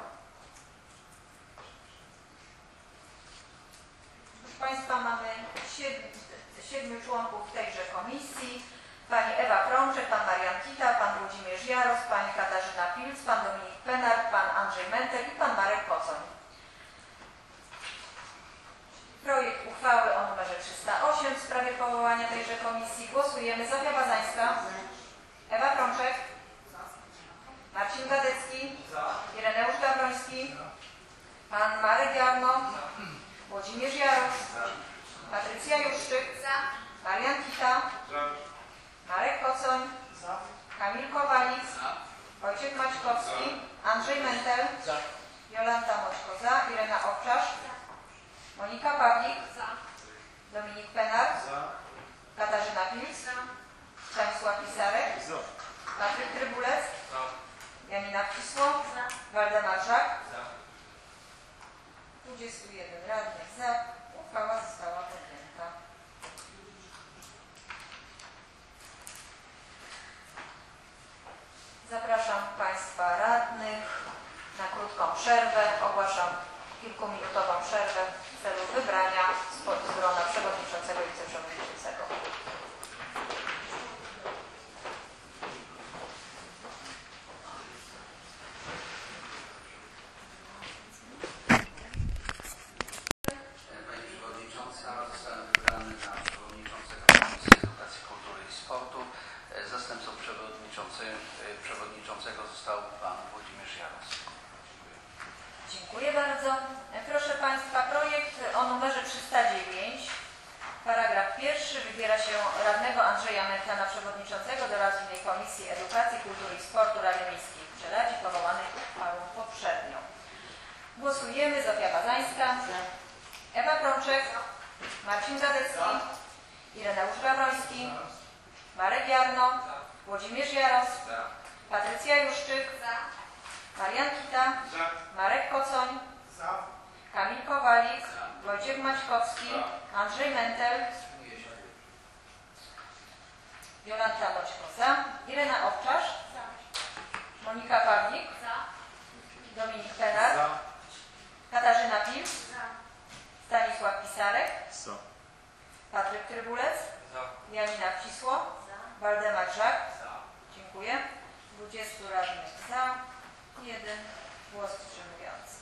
Proszę Państwa, mamy 7 członków tejże komisji. Pani Ewa Frączek, pan Marian Kita, pan Włodzimierz Jaros, pani Katarzyna Pilc, pan Dominik Penar, pan Andrzej Mentel i pan Marek Kocoń. Projekt uchwały o numerze 308 w sprawie powołania tejże komisji. Głosujemy. Zofia Bazańska. Ewa Frączek. Marcin Gadecki. Ireneusz Gawroński. Pan Marek Jarno. Włodzimierz Jarosz. Patrycja Juszczyk. Marian Kita. Marek Kocoń. Kamil Kowalik. Wojciech Maćkowski. Andrzej Mentel. Jolanta Moćko za. Irena Owczarz. Monika Pawlik. Dominik Penar. Katarzyna Pilc. Stanisław Pisarek. Patryk Trybulec. Janina Wcisło. Waldemar Żak. 21 radnych za. Uchwała została podjęta. Zapraszam Państwa radnych na krótką przerwę. Ogłaszam kilkuminutową przerwę w celu wybrania spod grona przewodniczącego i wiceprzewodniczącego. Pani Przewodnicząca, zostałem wybrany na przewodniczącego Komisji Edukacji, Kultury i Sportu. Zastępcą przewodniczącego został pan Włodzimierz Jarosz. Dziękuję bardzo. Proszę Państwa, projekt o numerze 309, paragraf 1, wybiera się radnego Andrzeja Menta na przewodniczącego doradczej Komisji Edukacji, Kultury i Sportu Rady Miejskiej w Żeladzie, powołanej uchwałą poprzednią. Głosujemy. Zofia Bazańska. Ewa Frączek. Marcin Gadecki. Ireneusz Gawroński. Marek Jarno. Włodzimierz Jarosz. Patrycja Juszczyk. Marian Kita. Marek Kocoń. Kamil Kowalik. Wojciech Maćkowski. Andrzej Mentel. Jolanta Moćko za. Irena Owczarz. Monika Pawlik. Dominik Penar. Katarzyna Pilc. Stanisław Pisarek. Patryk Trybulec. Janina Wcisło. Waldemar Żak. Dziękuję. 20 radnych za. 1 głos wstrzymujący.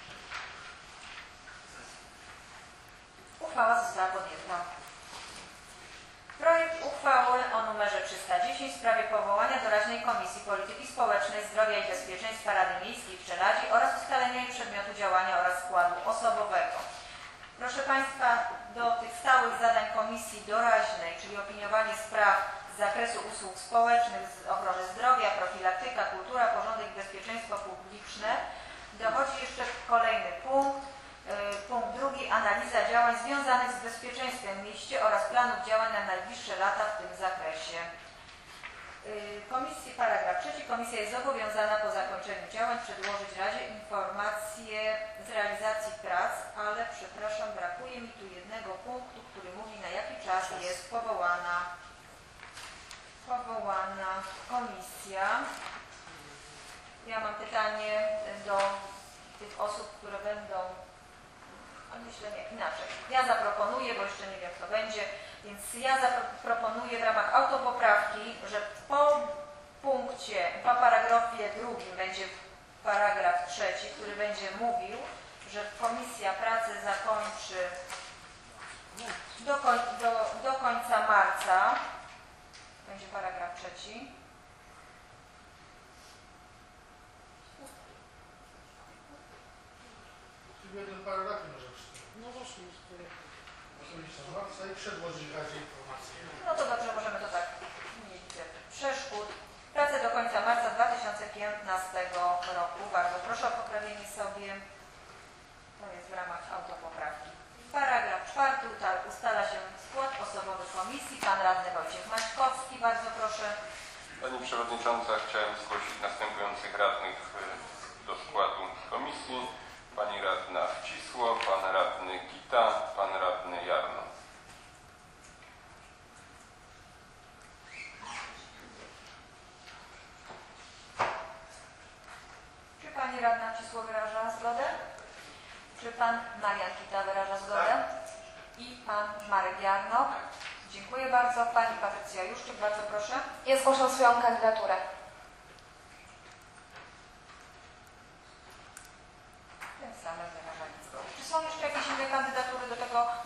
Uchwała została podjęta. Projekt uchwały o numerze 310 w sprawie powołania doraźnej Komisji Polityki Społecznej, Zdrowia i Bezpieczeństwa Rady Miejskiej w Żeladzie oraz ustalenia jej przedmiotu działania oraz składu osobowego. Proszę Państwa, do tych stałych zadań Komisji Doraźnej, czyli opiniowanie spraw z zakresu usług społecznych, ochrony zdrowia, profilaktyka, kultura, porządek i bezpieczeństwo publiczne, dochodzi jeszcze kolejny punkt. Punkt 2. Analiza działań związanych z bezpieczeństwem w mieście oraz planów działań na najbliższe lata w tym zakresie. Paragraf 3. Komisja jest zobowiązana po zakończeniu działań przedłożyć Radzie informacje z realizacji prac, ale przepraszam, brakuje mi tu jednego punktu, który mówi, na jaki czas jest powołana komisja. Ja mam pytanie do tych osób, które będą, myślę nie, inaczej. Ja zaproponuję, bo jeszcze nie wiem kto będzie, więc ja zaproponuję w ramach autopoprawki, że po paragrafie 2 będzie paragraf 3, który będzie mówił, że komisja pracy zakończy do końca marca. Będzie paragraf 3. W jednym paragrafie może wszystko. No właśnie. I przedłożyć Radzie informacje. No to dobrze, możemy to tak. Nie widzę przeszkód. Pracę do końca marca 2015 roku. Bardzo proszę o poprawienie sobie. To jest w ramach autopoprawki. Paragraf 4. Ustala się skład osobowy komisji. Pan radny Wojciech Maćkowski. Bardzo proszę. Pani Przewodnicząca, chciałem zgłosić następujących radnych do składu komisji. Pani radna Wcisło, pan radny Kita, pan radny Jarno. Czy pani radna Wcisło wyraża zgodę? Czy pan Marian Kita wyraża zgodę? I pan Marek Jarno. Dziękuję bardzo. Pani Patrycja Juszczyk, bardzo proszę. Ja zgłaszam swoją kandydaturę. Tym samym wyrażaniem zgody. Czy są jeszcze jakieś inne kandydatury do tego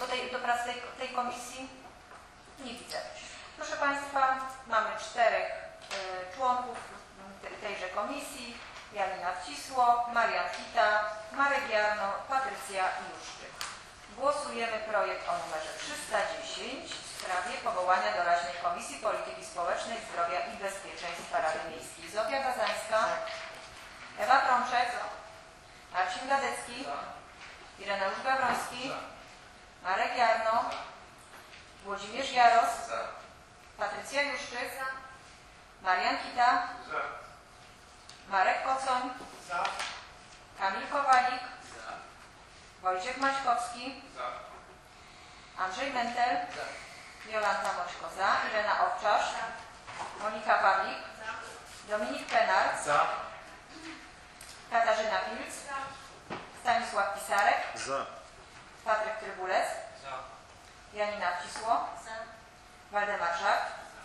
komisji Janina Wcisło, Marian Kita, Marek Jarno, Patrycja Juszczyk. Głosujemy projekt o numerze 310 w sprawie powołania doraźnej Komisji Polityki Społecznej, Zdrowia i Bezpieczeństwa Rady Miejskiej. Zofia Gazańska, Ewa Prączek, Marcin Gadecki, Ireneusz Gawroński, Marek Jarno, Włodzimierz Jaros, Patrycja Juszczyk, Marian Kita, Marek Kocoń, Kamil Kowalik, Wojciech Maćkowski, Andrzej Mentel, Jolanta Moćko za, Irena Owczarz, Monika Pawlik, Dominik Penar, Katarzyna Pilc, Stanisław Pisarek, Patryk Trybulec, Janina Wcisło, Waldemar Żak,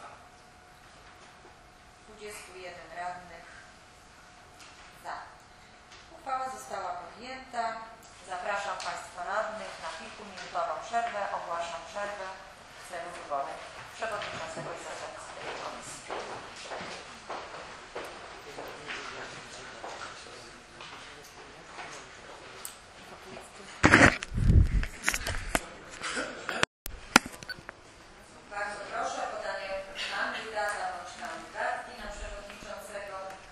21 radnych za. Uchwała została podjęta. Zapraszam Państwa radnych na kilkuminutową przerwę. Ogłaszam przerwę w celu wyboru przewodniczącego i zastępcy tej komisji. Bardzo proszę o podanie kandydata bądź kandydatki na przewodniczącego.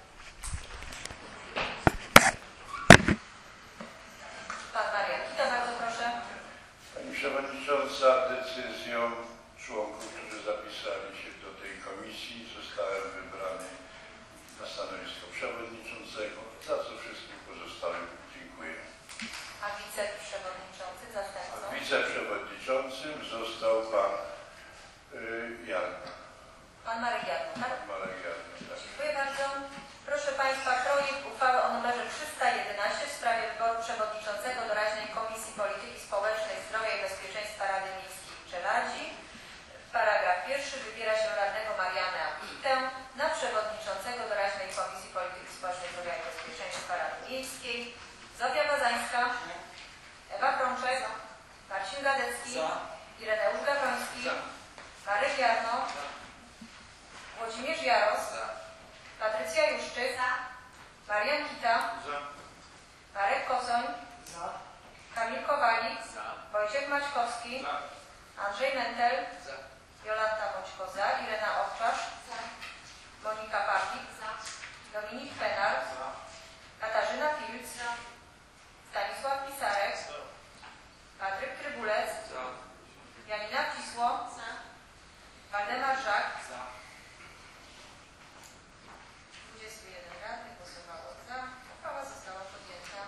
Pan Marian Kita, bardzo proszę. Pani Przewodnicząca, decyzją członków, którzy zapisali się do tej komisji, zostałem wybrany na stanowisko przewodniczącego, za co wszystkim pozostałym dziękuję. A wiceprzewodniczący, zastępcą? Wiceprzewodniczącym został pan Jan. Pan Marek Jarno, tak? Marek Jan, tak. Dziękuję bardzo. Proszę Państwa, projekt uchwały o numerze 311 w sprawie wyboru przewodniczącego doraźnej Komisji Polityki Społecznej, Zdrowia i Bezpieczeństwa Rady Miejskiej w Czeladzi. Paragraf pierwszy. Wybiera się radnego Mariana Kitę na przewodniczącego doraźnej Komisji Polityki Społecznej, Zdrowia i Bezpieczeństwa Rady Miejskiej. Zofia Gazańska, Ewa Prączek, Marcin Gadecki, Ireneusz Gawroński, Marek Jarno, Włodzimierz Jaros, Patrycja Juszczyk, Marian Kita, Marek Kocoń, Kamil Kowalik, Wojciech Maćkowski, Andrzej Mentel, Jolanta Moćko za, Irena Owczarz, Monika Pawlik, Dominik Penar, Katarzyna Pilc, Stanisław Pisarek, Patryk Trybulec, Janina Wcisło, Waldemar Żak, 21 radnych głosowało za. Uchwała została podjęta.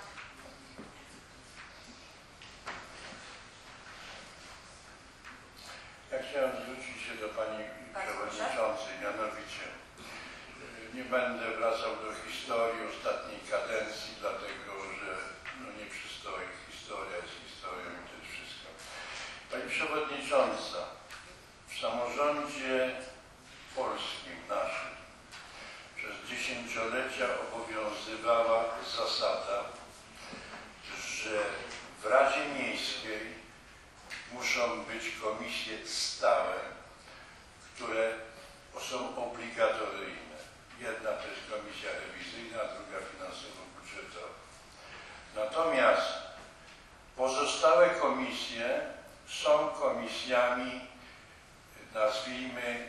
Ja chciałem zwrócić się do Pani Przewodniczącej, mianowicie nie będę wracał do historii ostatniej kadencji, dlatego że nie przystoi. Historia jest historią i to jest wszystko. Pani Przewodnicząca, w samorządzie polskim naszym przez dziesięciolecia obowiązywała zasada, że w Radzie Miejskiej muszą być komisje stałe, które są obligatoryjne. Jedna to jest komisja rewizyjna, druga finansowo-budżetowa. Natomiast pozostałe komisje są komisjami, nazwijmy,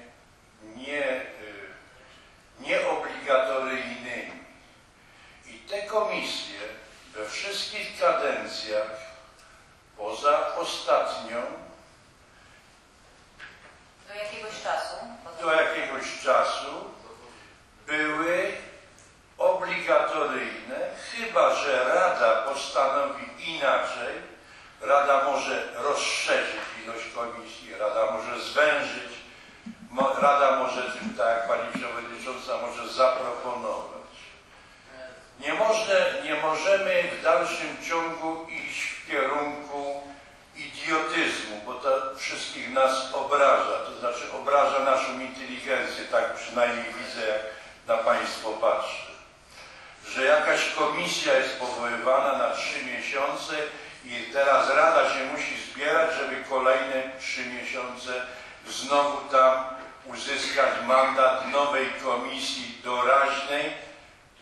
nieobligatoryjnymi. I te komisje we wszystkich kadencjach, poza ostatnią, do jakiegoś czasu były obligatoryjne, chyba że Rada postanowi inaczej. Rada może rozszerzyć ilość komisji, Rada może zwężyć, Rada może, tak jak Pani Przewodnicząca, może zaproponować. Nie możemy w dalszym ciągu iść w kierunku idiotyzmu, bo to wszystkich nas obraża, to znaczy obraża naszą inteligencję, tak przynajmniej widzę, jak na Państwo patrzę. Że jakaś komisja jest powoływana na 3 miesiące i teraz Rada się musi zbierać, żeby kolejne 3 miesiące znowu tam uzyskać mandat nowej komisji doraźnej,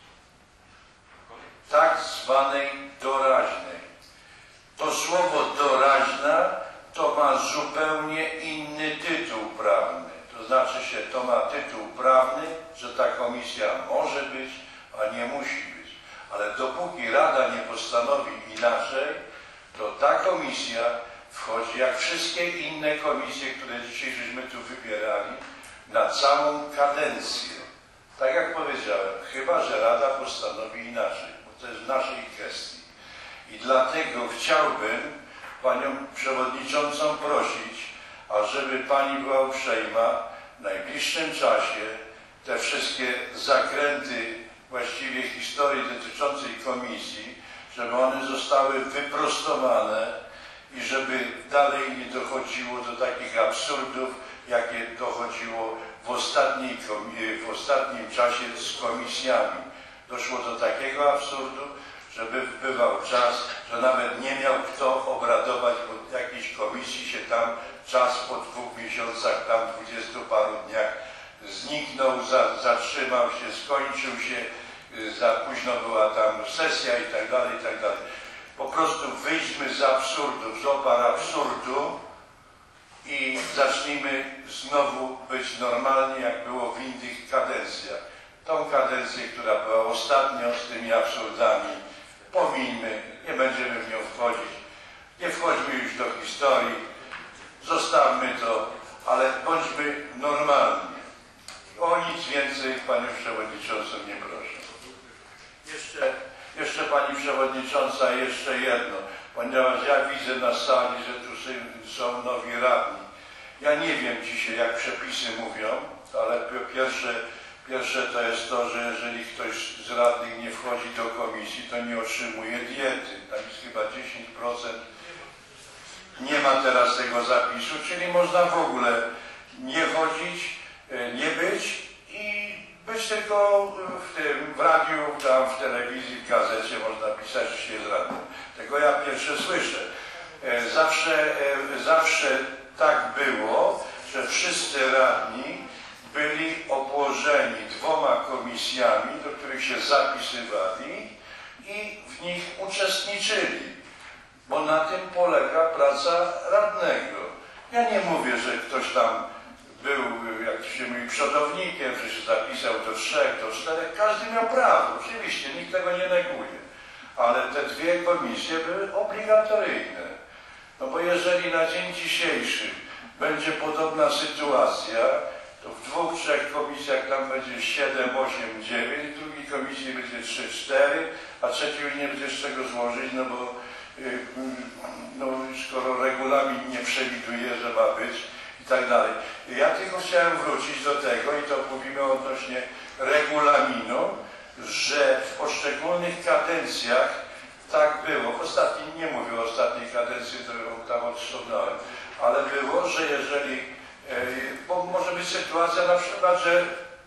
tak zwanej doraźnej. To słowo doraźna to ma zupełnie inny tytuł prawny. To znaczy się, to ma tytuł prawny, że ta komisja może być, a nie musi być. Ale dopóki Rada nie postanowi inaczej, to ta komisja wchodzi, jak wszystkie inne komisje, które dzisiaj żeśmy tu wybierali, na całą kadencję. Tak jak powiedziałem, chyba że Rada postanowi inaczej, bo to jest w naszej gestii. I dlatego chciałbym Panią Przewodniczącą prosić, ażeby Pani była uprzejma w najbliższym czasie te wszystkie zakręty właściwie historii dotyczącej komisji, żeby one zostały wyprostowane i żeby dalej nie dochodziło do takich absurdów, jakie dochodziło w ostatnim czasie z komisjami. Doszło do takiego absurdu, żeby bywał czas, że nawet nie miał kto obradować, bo jakiejś komisji się tam czas po 2 miesiącach, tam 20 paru dniach zniknął, zatrzymał się, skończył się, za późno była tam sesja i tak dalej, i tak dalej. Po prostu wyjdźmy z absurdu, z opar absurdu i zacznijmy znowu być normalnie, jak było w innych kadencjach. Tą kadencję, która była ostatnią z tymi absurdami, pomińmy, nie będziemy w nią wchodzić. Nie wchodźmy już do historii, zostawmy to, ale bądźmy normalni. O nic więcej Panią Przewodniczącą nie proszę. Jeszcze Pani Przewodnicząca, jeszcze jedno, ponieważ ja widzę na sali, że tu są nowi radni. Ja nie wiem dzisiaj, jak przepisy mówią, ale pierwsze to jest to, że jeżeli ktoś z radnych nie wchodzi do komisji, to nie otrzymuje diety. Tam jest chyba 10%. Nie ma teraz tego zapisu, czyli można w ogóle nie chodzić, nie być i być tylko w radiu, tam w telewizji, w gazecie można pisać, że się jest radnym. Tego ja pierwsze słyszę. Zawsze tak było, że wszyscy radni byli obłożeni 2 komisjami, do których się zapisywali i w nich uczestniczyli, bo na tym polega praca radnego. Ja nie mówię, że ktoś tam był, jak się mówi, przodownikiem, że się zapisał do 3, do 4, każdy miał prawo, oczywiście, nikt tego nie neguje, ale te 2 komisje były obligatoryjne. No bo jeżeli na dzień dzisiejszy będzie podobna sytuacja, to w 2, 3 komisjach tam będzie 7, 8, 9, w drugiej komisji będzie 3, 4, a trzeciej już nie będzie z czego złożyć, no bo skoro regulamin nie przewiduje, że ma być i tak dalej. Ja tylko chciałem wrócić do tego i to mówimy odnośnie regulaminu, że w poszczególnych kadencjach tak było. W ostatniej, nie mówię o ostatniej kadencji, to ją tam odsunąłem, ale było, że jeżeli, bo może być sytuacja na przykład, że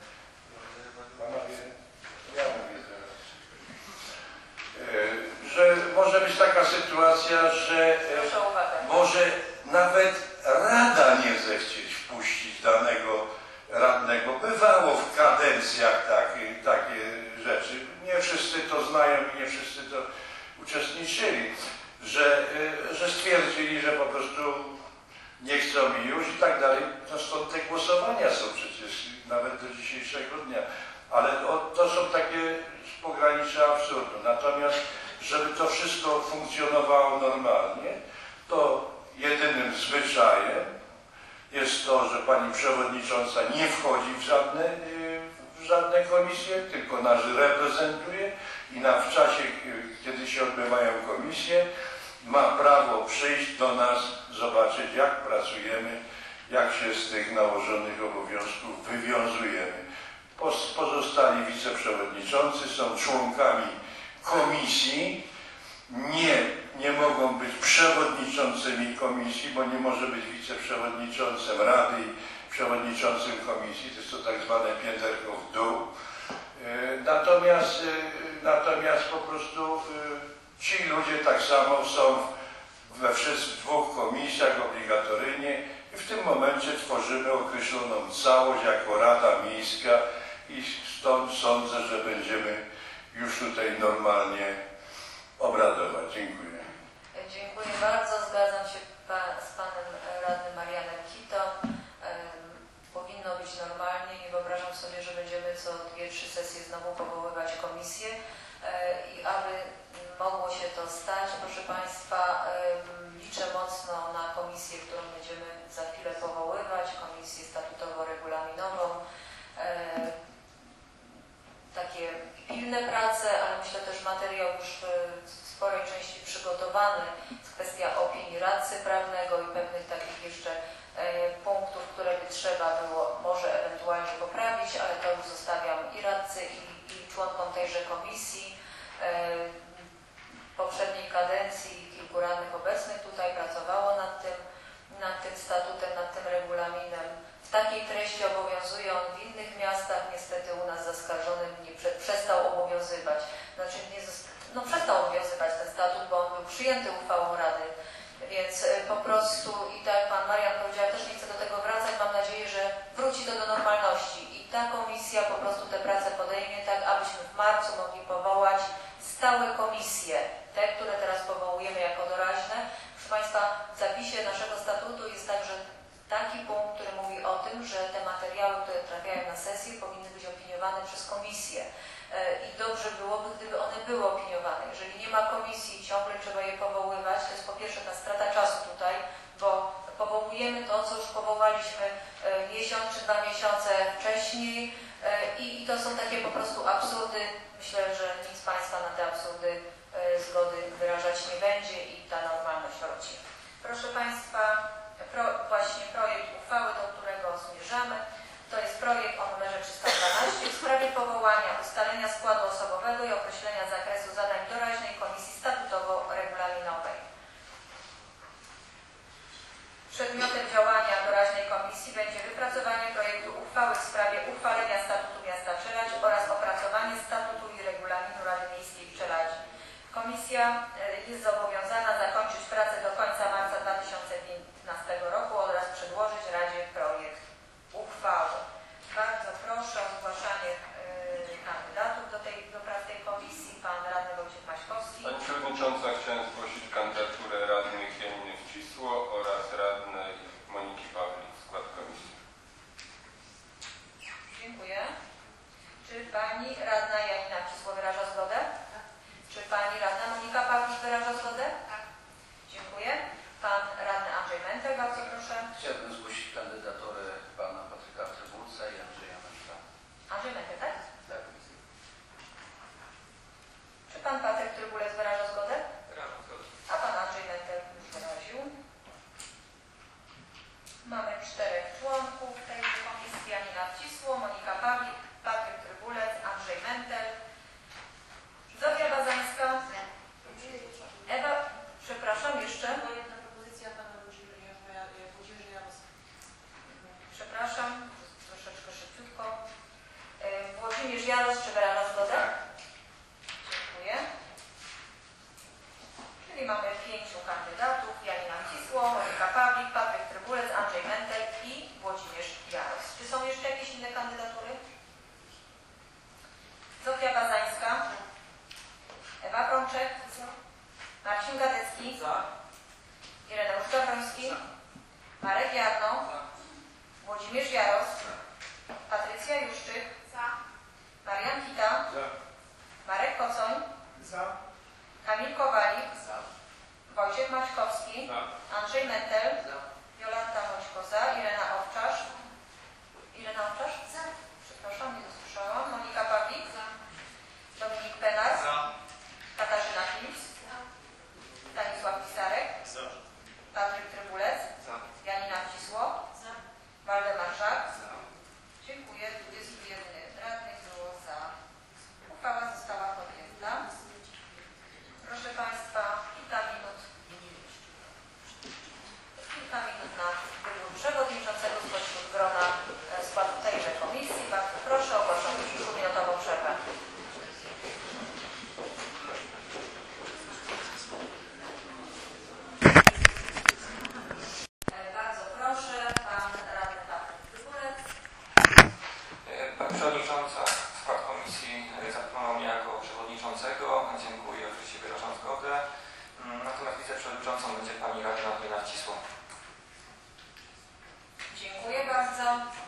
może być taka sytuacja, że może nawet Rada nie zechcieć wpuścić danego radnego. Bywało w kadencjach takie rzeczy. Nie wszyscy to znają i nie wszyscy to uczestniczyli, że stwierdzili, że po prostu nie chcą mi już i tak dalej. No stąd te głosowania są przecież nawet do dzisiejszego dnia. Ale to są takie z pogranicza absurdu. Natomiast żeby to wszystko funkcjonowało normalnie, to jedynym zwyczajem jest to, że Pani Przewodnicząca nie wchodzi w żadne komisje, tylko nas reprezentuje i w czasie, kiedy się odbywają komisje, ma prawo przyjść do nas, zobaczyć, jak pracujemy, jak się z tych nałożonych obowiązków wywiązujemy. Pozostali wiceprzewodniczący są członkami komisji, nie mogą być przewodniczącymi komisji, bo nie może być wiceprzewodniczącym Rady i przewodniczącym komisji, to jest to tak zwane pięterko w dół. Natomiast po prostu ci ludzie tak samo są we wszystkich 2 komisjach obligatoryjnie i w tym momencie tworzymy określoną całość jako Rada Miejska i stąd sądzę, że będziemy już tutaj normalnie obradować. Dziękuję. Dziękuję bardzo. Zgadzam się z panem radnym Marianem Kitą. Powinno być normalnie. Nie wyobrażam sobie, że będziemy co 2-3 sesje znowu powoływać komisję i aby mogło się to stać, proszę Państwa, liczę mocno na komisję, którą będziemy za chwilę powoływać, komisję statutowo-regulaminową. Takie pilne prace, ale myślę też materiał już w sporej części przygotowany. Jest kwestia opinii radcy prawnego i pewnych takich jeszcze punktów, które by trzeba było może ewentualnie poprawić, ale to już zostawiam i radcy, i członkom tejże komisji. W poprzedniej kadencji kilku radnych obecnych tutaj pracowało nad tym statutem, nad tym regulaminem. W takiej treści obowiązuje on w innych miastach, niestety u nas zaskarżonym przestał obowiązywać. Znaczy przestał obowiązywać ten statut, bo on był przyjęty uchwałą Rady, więc po prostu i tak jak Pan Marian powiedział, ja też nie chcę do tego wracać, mam nadzieję, że wróci to do normalności i ta komisja po prostu tę pracę podejmie tak, abyśmy w marcu mogli powołać stałe komisje, te, które teraz powołujemy jako doraźne. Proszę Państwa, w zapisie naszego statutu jest także taki punkt, który mówi o tym, że te materiały, które trafiają na sesję, powinny być opiniowane przez komisję. I dobrze byłoby, gdyby one były opiniowane. Jeżeli nie ma komisji, ciągle trzeba je powoływać. To jest po pierwsze ta strata czasu tutaj, bo powołujemy to, co już powołaliśmy miesiąc czy 2 miesiące wcześniej i to są takie po prostu absurdy. Myślę, że nikt z Państwa na te absurdy zgody wyrażać nie będzie i ta normalność wróci. Proszę Państwa, właśnie projekt uchwały, do którego zmierzamy, to jest projekt o numerze 312 w sprawie powołania, ustalenia składu osobowego i określenia zakresu zadań doraźnej Komisji Statutowo-Regulaminowej. Przedmiotem działania doraźnej komisji będzie wypracowanie projektu uchwały w sprawie uchwalenia statutu miasta Czeladź oraz opracowanie statutu i regulaminu Rady Miejskiej w Czeladzi. Komisja jest zobowiązana zakończyć pracę do końca marca 2015 roku oraz przedłożyć Radzie projekt uchwały. Bardzo proszę o zgłaszanie kandydatów do prac tej komisji. Pan radny Wojciech Maśkowski. Pani Przewodnicząca, chciałem zgłosić kandydaturę radnych Janiny Wcisło oraz radnej Moniki Pawlik w skład komisji. Dziękuję. Czy Pani radna Janina Wcisło wyraża zgodę? Czy Pani radna Monika Pawlik wyraża zgodę? Tak. Dziękuję. Pan radny Andrzej Mentek, bardzo proszę. Chciałbym zgłosić kandydaturę pana Patryka Trybulca i Andrzeja Mentka. Andrzej Mentek, tak? Tak. Czy pan Patryk Trybulec wyraża zgodę? Wyrażam zgodę. A pan Andrzej Mentek już wyraził. Mamy 4 członków tej komisji: Janina Wcisło, Monika Pawlik, Patryk Trybulec, Andrzej Mentek, Zofia Bazańska, Ewa, przepraszam, jeszcze. Jedna propozycja pana Włodzimierza Jarosła. Przepraszam, troszeczkę szybciutko. Włodzimierz Jaros, czy wyraża zgodę? Tak. Dziękuję. Czyli mamy 5 kandydatów: Janina Wcisło, Monika Pawlik, Patryk Trybulec, Andrzej Mentek i Włodzimierz Jaros. Czy są jeszcze jakieś inne kandydatury? Zofia Bazańska, Ewa Prączek, Marcin Gadecki, Ireneusz Gawroński, Marek Jarno, Włodzimierz Jaros, Patrycja Juszczyk, Marian Kita, Marek Kocoń, Kamil Kowalik, Wojciech Maćkowski, Andrzej Mentel, Jolanta Moćko, Irena Owczarz, przepraszam, nie dosłyszałam, Monika Pawlik, Dominik Penar, Katarzyna Filc, Stanisław Pisarek, Patryk Trybulec, Janina Wcisło, Waldemar Żak. Dziękuję. 21 radnych było za. Uchwała została podjęta. Proszę Państwa, kilka minut na wybór przewodniczącego spośród grona składu tejże komisji. Bardzo proszę o ogłoszenie 5-minutową przerwę. dziękuję, oczywiście wyrażam zgodę. Natomiast wiceprzewodniczącą będzie pani radna Lena Wcisło. Dziękuję bardzo.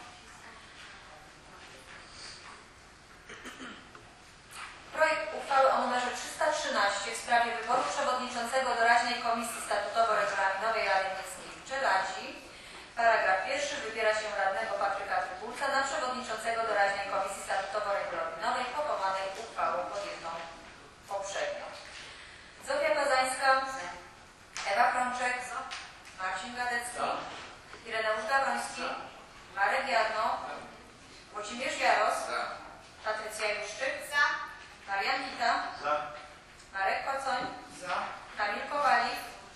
Projekt uchwały o numerze 313 w sprawie wyboru przewodniczącego doraźnej Komisji Statutowo-Regulaminowej Rady Miejskiej w Czeladzi. Paragraf pierwszy. Wybiera się radnego Patryka Trybulca na przewodniczącego doraźnej Komisji Statutowo-Regulaminowej powołanej uchwałą podjętą poprzednio. Zofia Kazańska, Ewa Krączek, Marcin Gadecki, Ireneusz Gawroński, Marek Jarno, Włodzimierz Jaros, Patrycja Juszczyk, Marian Wita, Marek Kocoń, Kamil Kowalik,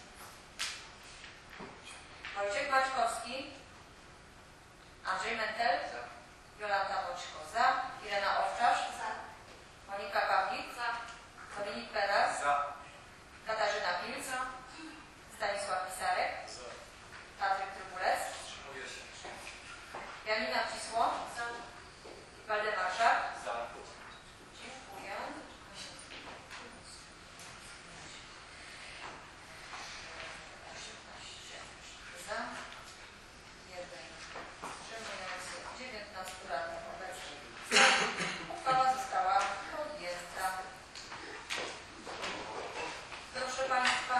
Wojciech Baczkowski, Andrzej Mentel, Jolanta Boczko za, Irena Owczarz, Monika Pawlik, Dominik Peras, Katarzyna Pilc, Stanisław Pisarek, Patryk Trybulec, Janina Wcisło, Waldemar Szak. Dziękuję. Za. 1. Wstrzymujący. 19 radnych obecnych. Uchwała została podjęta. Proszę Państwa,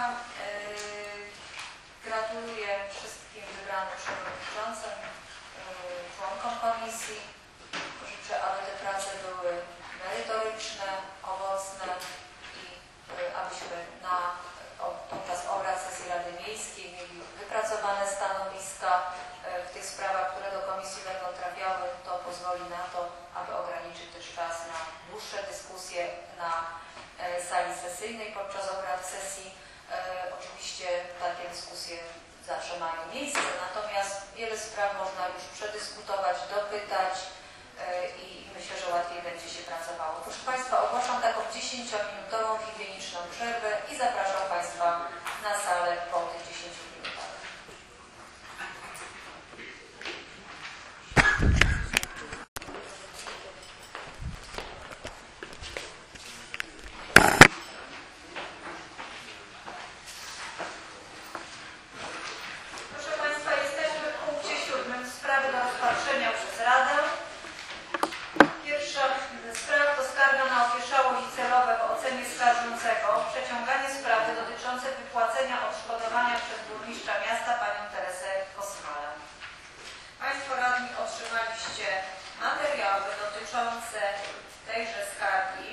gratuluję wszystkim wybranym przewodniczącym, członkom komisji. Życzę, aby te prace były merytoryczne, owocne i abyśmy podczas obrad sesji Rady Miejskiej mieli wypracowane stanowiska w tych sprawach, które do komisji będą trafiały. To pozwoli na to, aby ograniczyć też czas na dłuższe dyskusje na sali sesyjnej podczas obrad sesji. Oczywiście takie dyskusje zawsze mają miejsce, natomiast wiele spraw można już przedyskutować, dopytać i myślę, że łatwiej będzie się pracowało. Proszę Państwa, ogłaszam taką 10-minutową higieniczną przerwę i zapraszam Państwa na salę po tych 10 minutach. Proszę Państwa, jesteśmy w punkcie 7. Sprawy do rozpatrzenia przez Radę. Pierwsza ze spraw to skarga na opieszałość i celowe w ocenie skarżącego przeciąganie sprawy dotyczące wypłacenia odszkodowania przez burmistrza miasta panią Teresę Kosmala. Państwo radni otrzymaliście materiały dotyczące tejże skargi.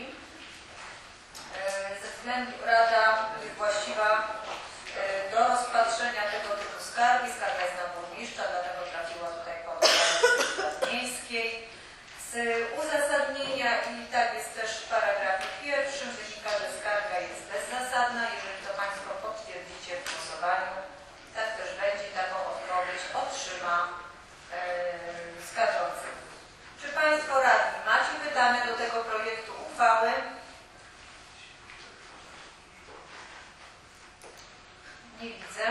Ze względu Rada właściwa do rozpatrzenia tego typu skargi, skarga jest na burmistrza, dlatego trafiła tutaj pod Rady Miejskiej. Z uzasadnienia i tak jest też w paragrafie pierwszym wynika, że skarga jest bezzasadna, jeżeli to Państwo potwierdzicie w głosowaniu. Tak też będzie, taką odpowiedź otrzyma skarżący. Czy Państwo radni macie pytania do tego projektu uchwały? Nie widzę.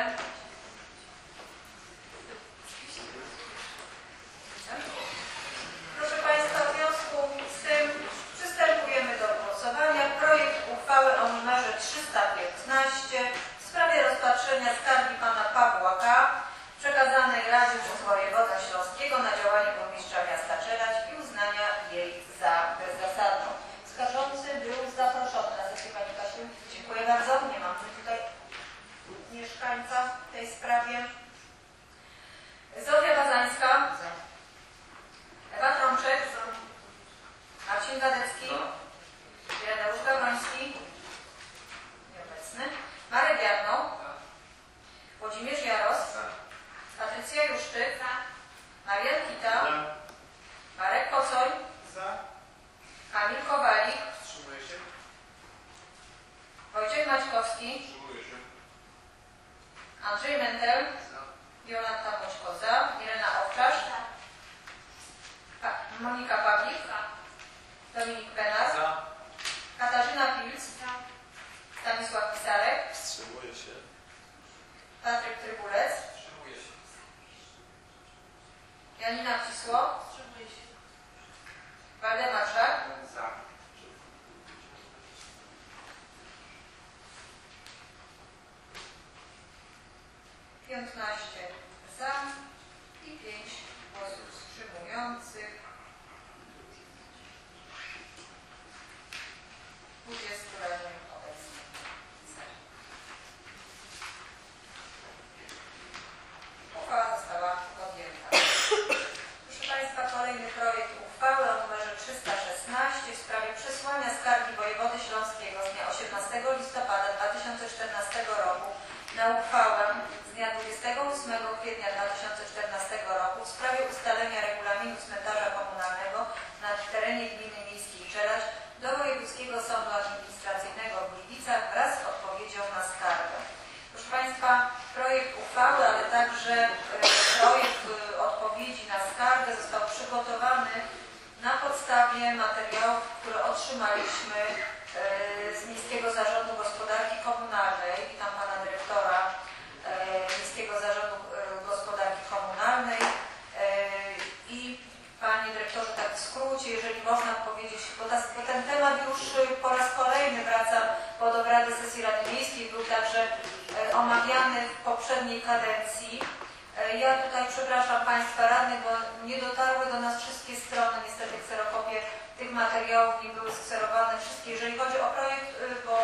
Proszę Państwa, w związku z tym przystępujemy do głosowania. Projekt uchwały o numerze 315 w sprawie rozpatrzenia skargi pana Pawła K. przekazanej Radzie przez wojewodę śląskiego na działanie burmistrza miasta Czeladź i uznania jej za bezzasadną. Skarżący był zaproszony na sesję, Pani Kasiu. Dziękuję bardzo. Nie mam tutaj mieszkańca w tej sprawie. Zofia Kazańska. Ewa Krączek. Marcin Gadecki. Ireneusz Gawroński. Nieobecny. Marek Jarno. Włodzimierz Jaros. Patrycja Juszczyk. Marian Wita. Marek Kocoń. Kamil Kowalik. Wojciech Maćkowski. Andrzej Mentel. Jolanta Boczko za. Irena Owczarz. Monika Pawlik. Dominik Penas. Katarzyna Pilc. Stanisław Pisarek. Wstrzymuję się. Patryk Trybulec. Wstrzymuję się. Janina Wcisło. Waldemar Szak. 15 za i 5 głosów wstrzymujących. 20 radnych obecnych. Uchwała została podjęta. Proszę Państwa, kolejny projekt uchwały o numerze 316 w sprawie przesłania skargi wojewody śląskiego z dnia 18 listopada 2014 roku na uchwałę z dnia 28 kwietnia 2014 roku w sprawie ustalenia regulaminu cmentarza komunalnego na terenie gminy miejskiej Czeladź do Wojewódzkiego Sądu Administracyjnego w Gliwicach wraz z odpowiedzią na skargę. Proszę Państwa, projekt uchwały, ale także projekt odpowiedzi na skargę został przygotowany na podstawie materiałów, które otrzymaliśmy z Miejskiego Zarządu Gospodarki Komunalnej. Witam Pana Dyrektora Miejskiego Zarządu Gospodarki Komunalnej. I Panie Dyrektorze, tak w skrócie, jeżeli można powiedzieć, bo ten temat już po raz kolejny wraca pod obrady sesji Rady Miejskiej, był także omawiany w poprzedniej kadencji. Ja tutaj przepraszam Państwa radnych, bo nie dotarły do nas wszystkie strony, niestety kserokopie tych materiałów nie były skserowane wszystkie. Jeżeli chodzi o projekt, bo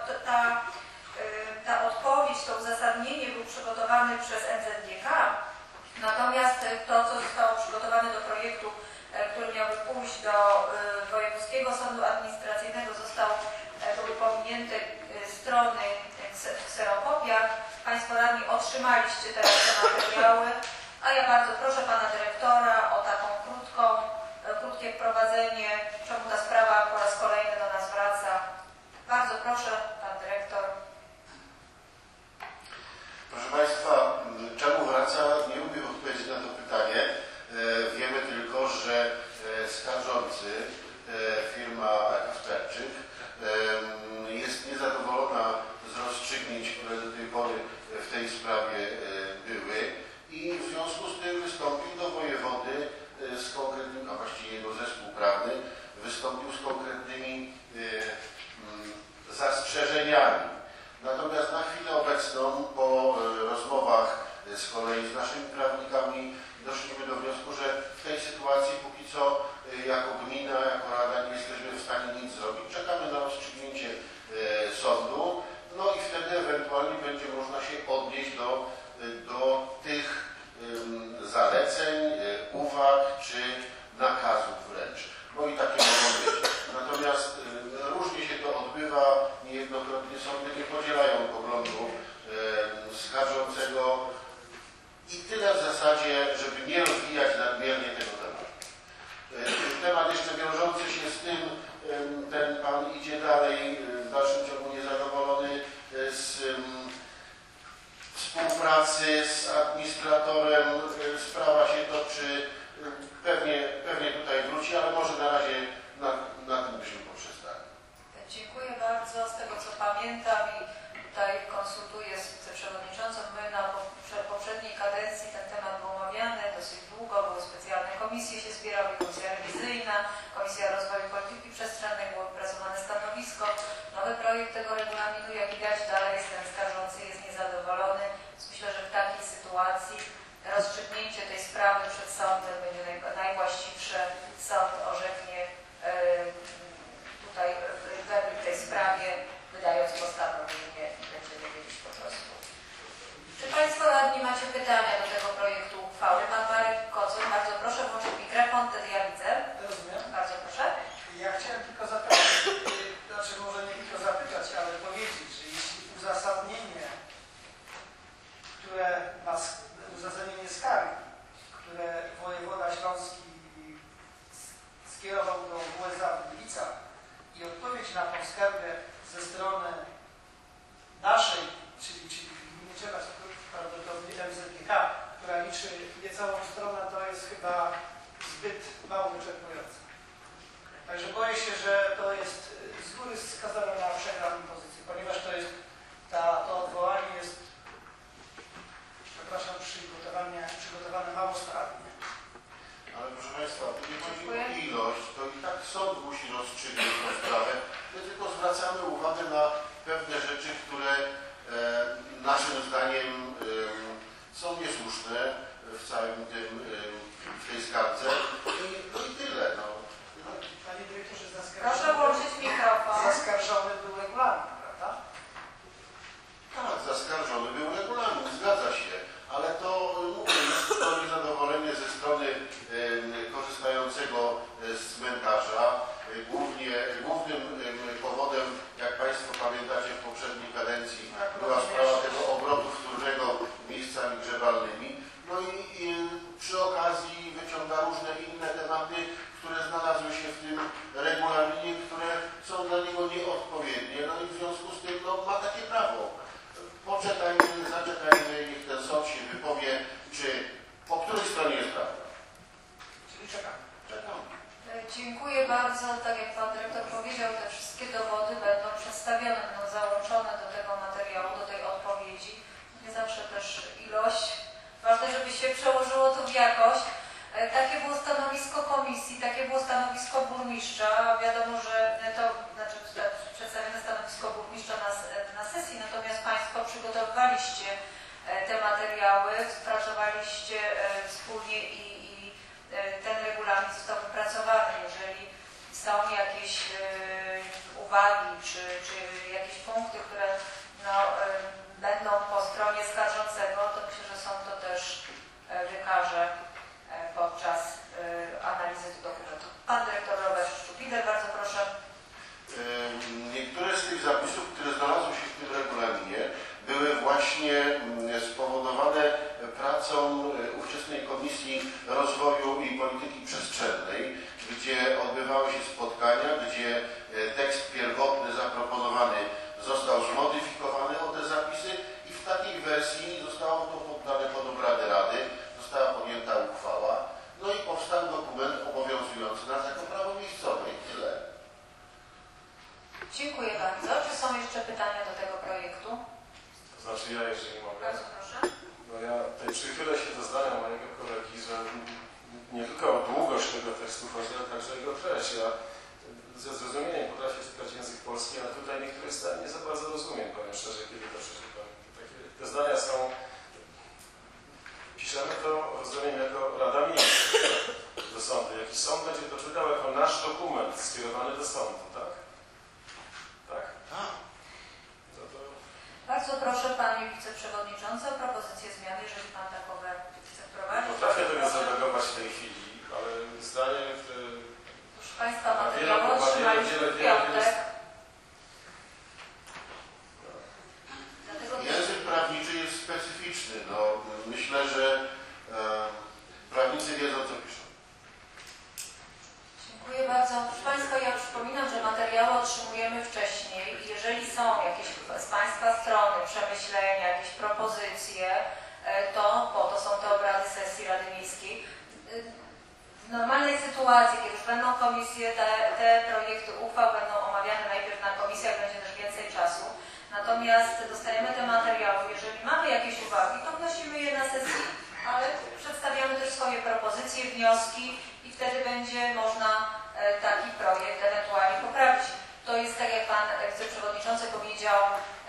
ta odpowiedź, to uzasadnienie był przygotowany przez NZGK, natomiast to, co zostało przygotowane do projektu, który miałby pójść do Wojewódzkiego Sądu Administracyjnego, były pominięte strony w kserokopiach. Państwo radni otrzymaliście teraz te materiały, a ja bardzo proszę Pana Dyrektora o taką krótkie wprowadzenie, czemu ta sprawa po raz kolejny do nas wraca. Bardzo proszę, Pan Dyrektor. Proszę Państwa, czemu wraca? Nie umiem odpowiedzieć na to pytanie. Wiemy tylko, że skarżący, firma Kafterczyk, jest niezadowolona z rozstrzygnięć, które do tej pory w tej sprawie były i w związku z tym wystąpił do wojewody z konkretnym, a właściwie jego zespół prawny, wystąpił z konkretnymi zastrzeżeniami. Natomiast na chwilę obecną, po rozmowach z kolei z naszymi prawnikami, doszliśmy do wniosku, że w tej sytuacji póki co jako gmina, jako rada nie jesteśmy w stanie nic zrobić. Czekamy na rozstrzygnięcie sądu, no i wtedy ewentualnie będzie można się odnieść do tych zaleceń, uwag czy nakazów wręcz. No i takie mogą być. Natomiast różnie się to odbywa, niejednokrotnie sądy nie podzielają poglądu skarżącego i tyle w zasadzie, żeby nie rozwijać nadmiernie tego tematu. Temat jeszcze wiążący się z tym, ten pan idzie dalej, w dalszym ciągu niezadowolony z współpracy z administratorem, sprawa się toczy, pewnie tutaj wróci, ale może na razie na tym byśmy poprzestali. Dziękuję bardzo. Z tego co pamiętam i tutaj konsultuję z wiceprzewodniczącą, my na poprzedniej kadencji ten temat był omawiany dosyć długo, były specjalne komisje się zbierały, komisja rewizyjna, Komisja Rozwoju Polityki Przestrzennej, było wypracowane stanowisko. Nowy projekt tego regulaminu, jak widać, dalej ten skarżący jest niezadowolony. Więc myślę, że w takiej sytuacji rozstrzygnięcie tej sprawy przed sądem będzie najwłaściwsze. Sąd orzeknie tutaj w tej sprawie, wydając postanowienie, będziemy wiedzieć po prostu. Czy Państwo radni macie pytania do tego projektu uchwały? Pan Marek Kocoń, bardzo proszę włączyć mikrofon, wtedy ja widzę. Rozumiem. Bardzo proszę. Ja chciałem tylko zapytać, znaczy może nie tylko zapytać, ale powiedzieć, że jeśli uzasadnienie, uzasadnienie skargi, które wojewoda śląski skierował do WSA w Gliwicach i odpowiedź na tą skargę ze strony naszej, czyli gminy Czeladź, prawdopodobnie MZGK, która liczy niecałą stronę, to jest chyba zbyt mało wyczerpujące. Także boję się, że to jest z góry skazane na przegraną pozycję, ponieważ to odwołanie jest, przepraszam, przygotowane mało sprawnie. Ale proszę Państwa, tu nie chodzi o ilość, to i tak sąd musi rozstrzygnąć tę sprawę. My tylko zwracamy uwagę na pewne rzeczy, które naszym zdaniem są niesłuszne w całym tym, w tej skarbce i tyle. No. Panie dyrektorze, Proszę włączyć mikrofon. zaskarżony był regulamin, prawda? Tak, zaskarżony był regulamin, zgadza się, ale to jest to niezadowolenie ze strony korzystającego z cmentarza. Głównym powodem, jak Państwo pamiętacie, w poprzedniej kadencji była sprawa tego obrotu wtórnego miejscami grzewalnymi. No i przy okazji wyciąga różne inne tematy, które znalazły się w tym regulaminie, które są dla niego nieodpowiednie. No i w związku z tym ma takie prawo. Poczekajmy, zaczekajmy, niech ten sąd się wypowie, czy po której stronie jest prawda. Czyli czekamy. Czekamy. Dziękuję bardzo. Tak jak Pan Dyrektor powiedział, te wszystkie dowody będą przedstawione, będą załączone do tego materiału, do tej odpowiedzi. Nie zawsze też ilość. Ważne, żeby się przełożyło to w jakość. Takie było stanowisko komisji, takie było stanowisko burmistrza. Wiadomo, że to znaczy przedstawione stanowisko burmistrza na sesji, natomiast Państwo przygotowywaliście te materiały, pracowaliście wspólnie i ten regulamin został wypracowany. Jeżeli są jakieś uwagi czy jakieś punkty, które będą po stronie skarżącego, to myślę, że są to też wykaże podczas analizy tych dokumentów. Pan dyrektor Robert Szczupider, bardzo proszę. Niektóre z tych zapisów, które znalazły się w tym regulaminie, były właśnie spowodowane pracą ówczesnej Komisji Rozwoju i Polityki Przestrzennej, gdzie odbywały się spotkania, gdzie tekst pierwotny zaproponowany został zmodyfikowany o te zapisy i w takiej wersji zostało to poddane pod obrady Rady, została podjęta uchwała, no i powstał dokument obowiązujący nas jako prawo miejscowe i tyle. Dziękuję bardzo. Czy są jeszcze pytania do tego projektu? To znaczy ja, jeżeli mogę. Bardzo proszę. No ja tutaj przychylę się do zdania mojego kolegi, że nie tylko o długość tego tekstu chodzi, ale także o jego treść. Ja ze zrozumieniem potrafię czytać język polski, ale tutaj niektóre zdania nie za bardzo rozumiem, powiem szczerze, kiedy to przeczytam. Te zdania są... Piszemy to, rozumiem, jako Rada Miejska do sądu. Jakiś sąd będzie to czytał jako nasz dokument skierowany do sądu, tak? Tak? Tak. Bardzo proszę Panie Wiceprzewodniczący o propozycję zmiany, jeżeli Pan takowe chce wprowadzić. Potrafię tego zareagować w tej chwili, ale zdanie w Proszę Państwa, materiały otrzymaliśmy w piątek. Język prawniczy jest specyficzny. No, myślę, że prawnicy wiedzą, co piszą. Dziękuję bardzo. Proszę Państwa, ja przypominam, że materiały otrzymujemy wcześniej i jeżeli są jakieś z Państwa strony przemyślenia, jakieś propozycje, to po to są te obrady sesji Rady Miejskiej. W normalnej sytuacji, kiedy już będą komisje, te projekty uchwał będą omawiane najpierw na komisjach, będzie też więcej czasu. Natomiast dostajemy te materiały. Jeżeli mamy jakieś uwagi, to wnosimy je na sesję, ale przedstawiamy też swoje propozycje, wnioski i wtedy będzie można taki projekt ewentualnie poprawić. To jest, tak jak Pan Wiceprzewodniczący powiedział,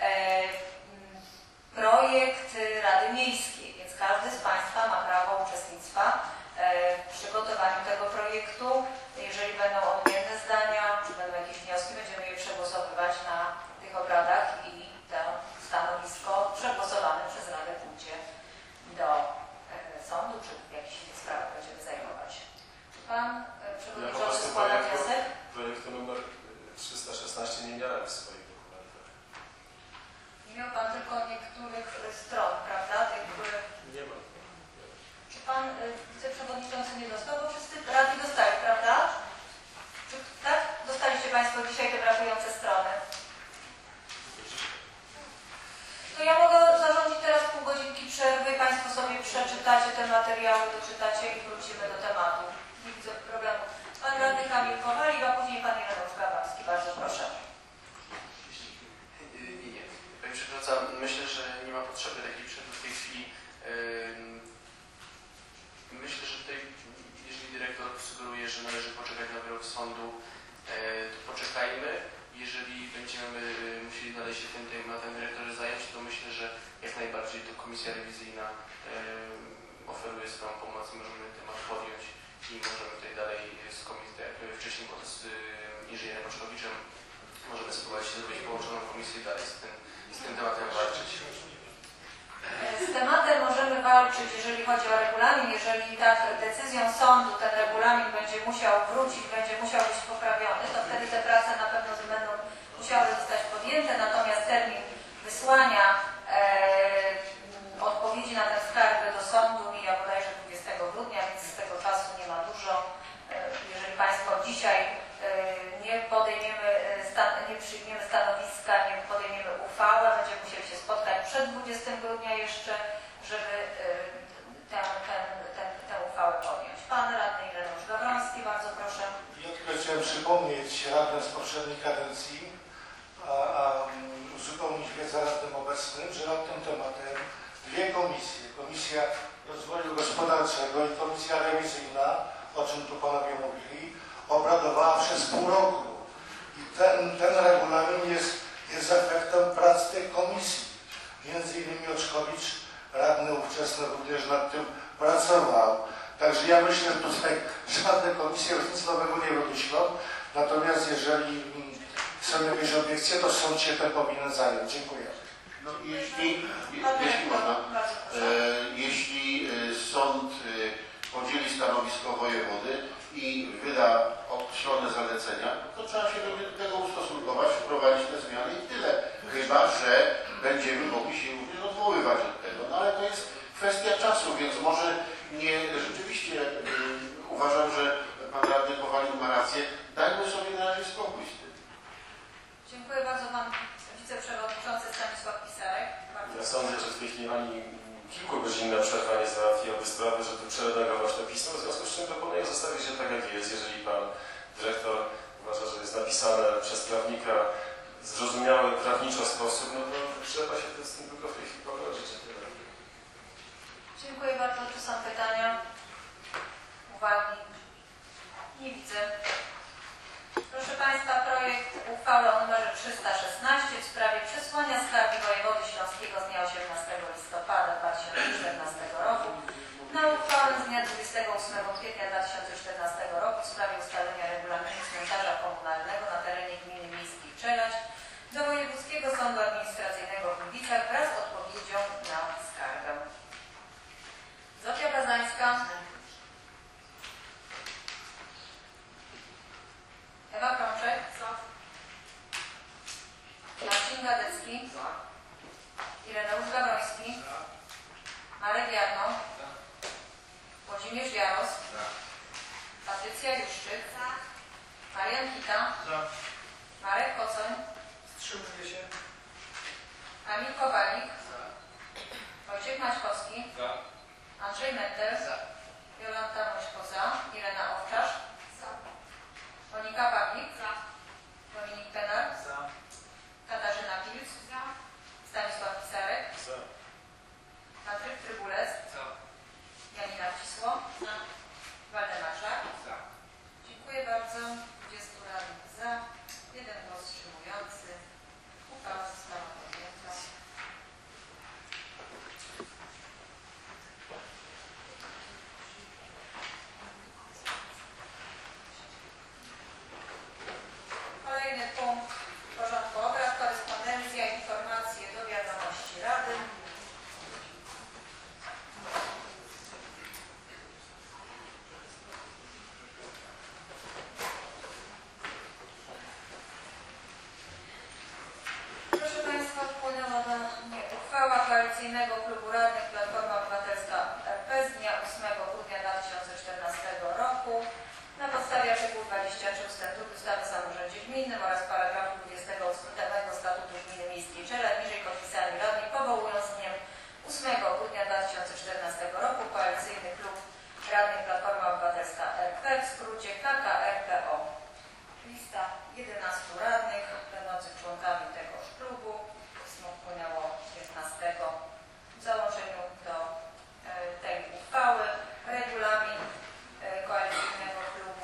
projekt Rady Miejskiej, więc każdy z Państwa ma prawo uczestnictwa w przygotowaniu tego projektu. Jeżeli będą odmienne zdania, czy będą jakieś wnioski, będziemy je przegłosowywać na tych obradach i to stanowisko przegłosowane przez Radę pójdzie do sądu, czy w jakichś innych sprawach będziemy zajmować. Czy Pan Przewodniczący składa wniosek? Projektu numer 316 nie miałem w swoich dokumentach. Nie miał Pan tylko niektórych stron, prawda? Tych, Nie mam. Czy Pan Wiceprzewodniczący nie dostał? Bo wszyscy radni dostali, prawda? Czy, tak? Dostaliście Państwo dzisiaj te brakujące strony. To ja mogę zarządzić teraz pół godzinki przerwy. Państwo sobie przeczytacie te materiały, doczytacie i wrócimy do tematu. Nie widzę problemu. Pan radny Kamil Kowalik, a później Pan Ireneusz Gawarski. Bardzo proszę. Nie. Pani Przewodnicząca, myślę, że nie ma potrzeby takiej przerwy w tej chwili. Myślę, że tutaj, jeżeli dyrektor sugeruje, że należy poczekać na wyrok sądu, to poczekajmy. Jeżeli będziemy musieli dalej się na ten dyrektorze zająć, to myślę, że jak najbardziej bardziej to komisja rewizyjna oferuje swoją pomoc, możemy temat podjąć i możemy tutaj dalej z komisją, tak jak wcześniej było z inżynierem Oczkowiczem, możemy spróbować zrobić połączoną komisję i dalej z tym tematem walczyć. Z tematem możemy walczyć, jeżeli chodzi o regulamin. Jeżeli tak decyzją sądu ten regulamin będzie musiał wrócić, będzie musiał być poprawiony, to wtedy te prace na pewno będą musiały zostać podjęte. Natomiast termin wysłania odpowiedzi na tę skargę do sądu mija bodajże 20 grudnia, więc z tego czasu nie ma dużo. Jeżeli Państwo dzisiaj nie przyjmiemy stanowiska, nie podejmiemy uchwałę, będziemy musieli się spotkać przed 20 grudnia jeszcze, żeby tę uchwałę podjąć. Pan radny Ireneusz Gawroński, bardzo proszę. Ja tylko chciałem przypomnieć radnym z poprzedniej kadencji, a uzupełnić wiedzę radnym obecnym, że nad tym tematem dwie komisje, Komisja Rozwoju Gospodarczego i Komisja Rewizyjna, o czym tu panowie mówili, obradowała przez pół roku. I ten regulamin jest efektem prac tych komisji. Między innymi Oczkowicz, radny ówczesny, również nad tym pracował. Także ja myślę, że tutaj żadne komisje już nic nowego nie wymyślą. Natomiast jeżeli są jakieś obiekcje, to sąd się tym powinien zająć. Dziękuję. No, jeśli można, jeśli sąd podzieli stanowisko wojewody i wyda określone zalecenia, to trzeba się do tego ustosunkować, wprowadzić te zmiany i tyle. Chyba że będziemy mogli się również odwoływać od tego. No ale to jest kwestia czasu, więc może nie rzeczywiście uważam, że pan radny Kowalik ma rację. Dajmy sobie na razie spokój z tym. Dziękuję bardzo. Pan wiceprzewodniczący Stanisław Pisarek. Ja sądzę, że w tej chwili ani kilkugodzinna przerwa nie załatwiłaby sprawy, żeby przeredagować to pismo, w związku z czym proponuję zostawić się tak jak jest. Jeżeli pan dyrektor uważa, że jest napisane przez prawnika w zrozumiały prawniczo sposób, no to trzeba się z tym tylko w tej chwili pogodzić. Dziękuję bardzo. Czy są pytania? Uwagi? Nie widzę. Proszę Państwa, projekt uchwały o numerze 316 w sprawie przesłania skargi wojewody śląskiego z dnia 18 listopada 2014 roku na uchwałę z dnia 28 kwietnia 2014 roku w sprawie ustalenia regulaminu cmentarza komunalnego na terenie gminy miejskiej Czeladź do Wojewódzkiego Sądu Administracyjnego w Gliwicach wraz z odpowiedzią na skargę. Zofia Bazańska. Ewa Krączek. Marcin Gadecki. Ireneusz Gawroński. Marek Jarno. Włodzimierz Jaros. Patrycja Juszczyk. Marian Kita. Marek Kocoń. Wstrzymuję się. Kamil Kowalik. Wojciech Maćkowski. Andrzej Mentel. Jolanta Mośko za. Irena Owczarz. Monika Pawlik. Dominik Penar. Katarzyna Pilc. Stanisław Pisarek. Patryk Trybulec. Janina Cisło. Waldemar Żak. Dziękuję bardzo. 20 radnych za. 1 głos wstrzymujący. Uchwała została podjęta. Kolejny punkt porządku obrad, korespondencja, informacje do wiadomości Rady. Proszę Państwa, wpłynęła do mnie uchwała Koalicyjnego Klubu Radnych Platforma Obywatelska RP z dnia 8 grudnia 2014 roku na podstawie artykułu 23 ust. 2 ustawy o samorządzie gminnym oraz paragrafu 28 Statutu Gminy Miejskiej Czeladź, niżej podpisani radni powołują z dniem 8 grudnia 2014 roku Koalicyjny Klub Radnych Platforma Obywatelska RP, w skrócie KKRPO. Lista 11 radnych będących członkami tegoż klubu. Pismo wpłynęło 15 w załączeniu do tej uchwały. Regulamin Koalicyjnego Klubu.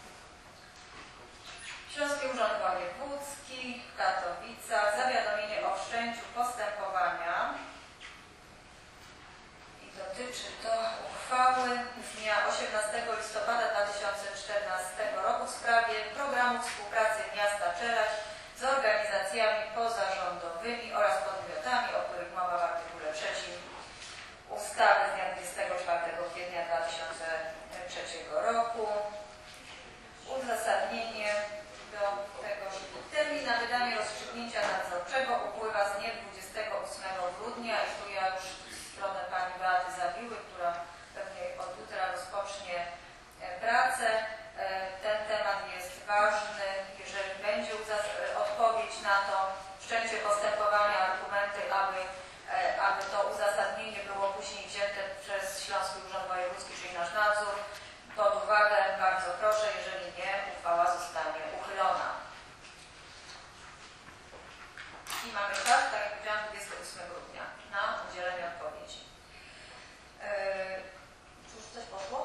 Śląski Urząd Wojewódzki w Katowicach. Zawiadomienie o wszczęciu postępowania dotyczy to uchwały z dnia 18 listopada 2014 roku w sprawie programu współpracy miasta Czeladź z organizacjami pozarządowymi oraz podmiotami, o których mowa w artykule 3 ustawy z dnia 24 kwietnia 2003 roku. Uzasadnienie do tego, że termin na wydanie rozstrzygnięcia nadzorczego upływa z dnia 28 grudnia i tu ja już w stronę pani Beaty Zawiły, która pewnie od jutra rozpocznie pracę. Ten temat jest ważny. Jeżeli będzie odpowiedź na to, wszczęcie postępowania, argumenty, aby to uzasadnienie było później wzięte przez Śląski Urząd Wojewódzki, czyli nasz nadzór, pod uwagę, bardzo proszę, jeżeli nie, uchwała zostanie uchylona. I mamy czas, tak jak powiedziałam, 28 grudnia na udzielenie odpowiedzi. Czy już coś poszło?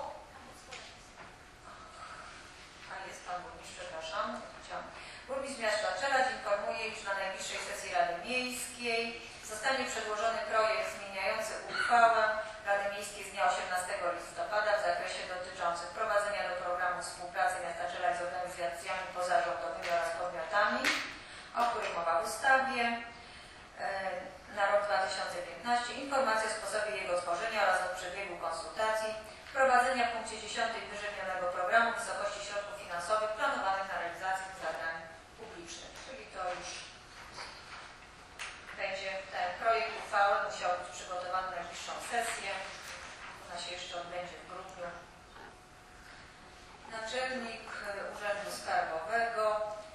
A jest pan burmistrz, przepraszam. Burmistrz miasta Czeladź informuje, iż na najbliższej sesji Rady Miejskiej zostanie przedłożony projekt zmieniający uchwałę Rady Miejskiej z dnia 18 listopada w zakresie dotyczącym wprowadzenia do programu współpracy miasta Czeladź z organizacjami pozarządowymi oraz podmiotami, o których mowa w ustawie na rok 2015, informacja o sposobie jego tworzenia oraz o przebiegu konsultacji, wprowadzenia w punkcie 10 wyżenionego programu wysokości środków finansowych planowanych na realizację zadań publicznych. Czyli to już będzie ten projekt uchwały musiał być przygotowany na najbliższą sesję. Ona się jeszcze odbędzie w grudniu. Naczelnik Urzędu Skarbowego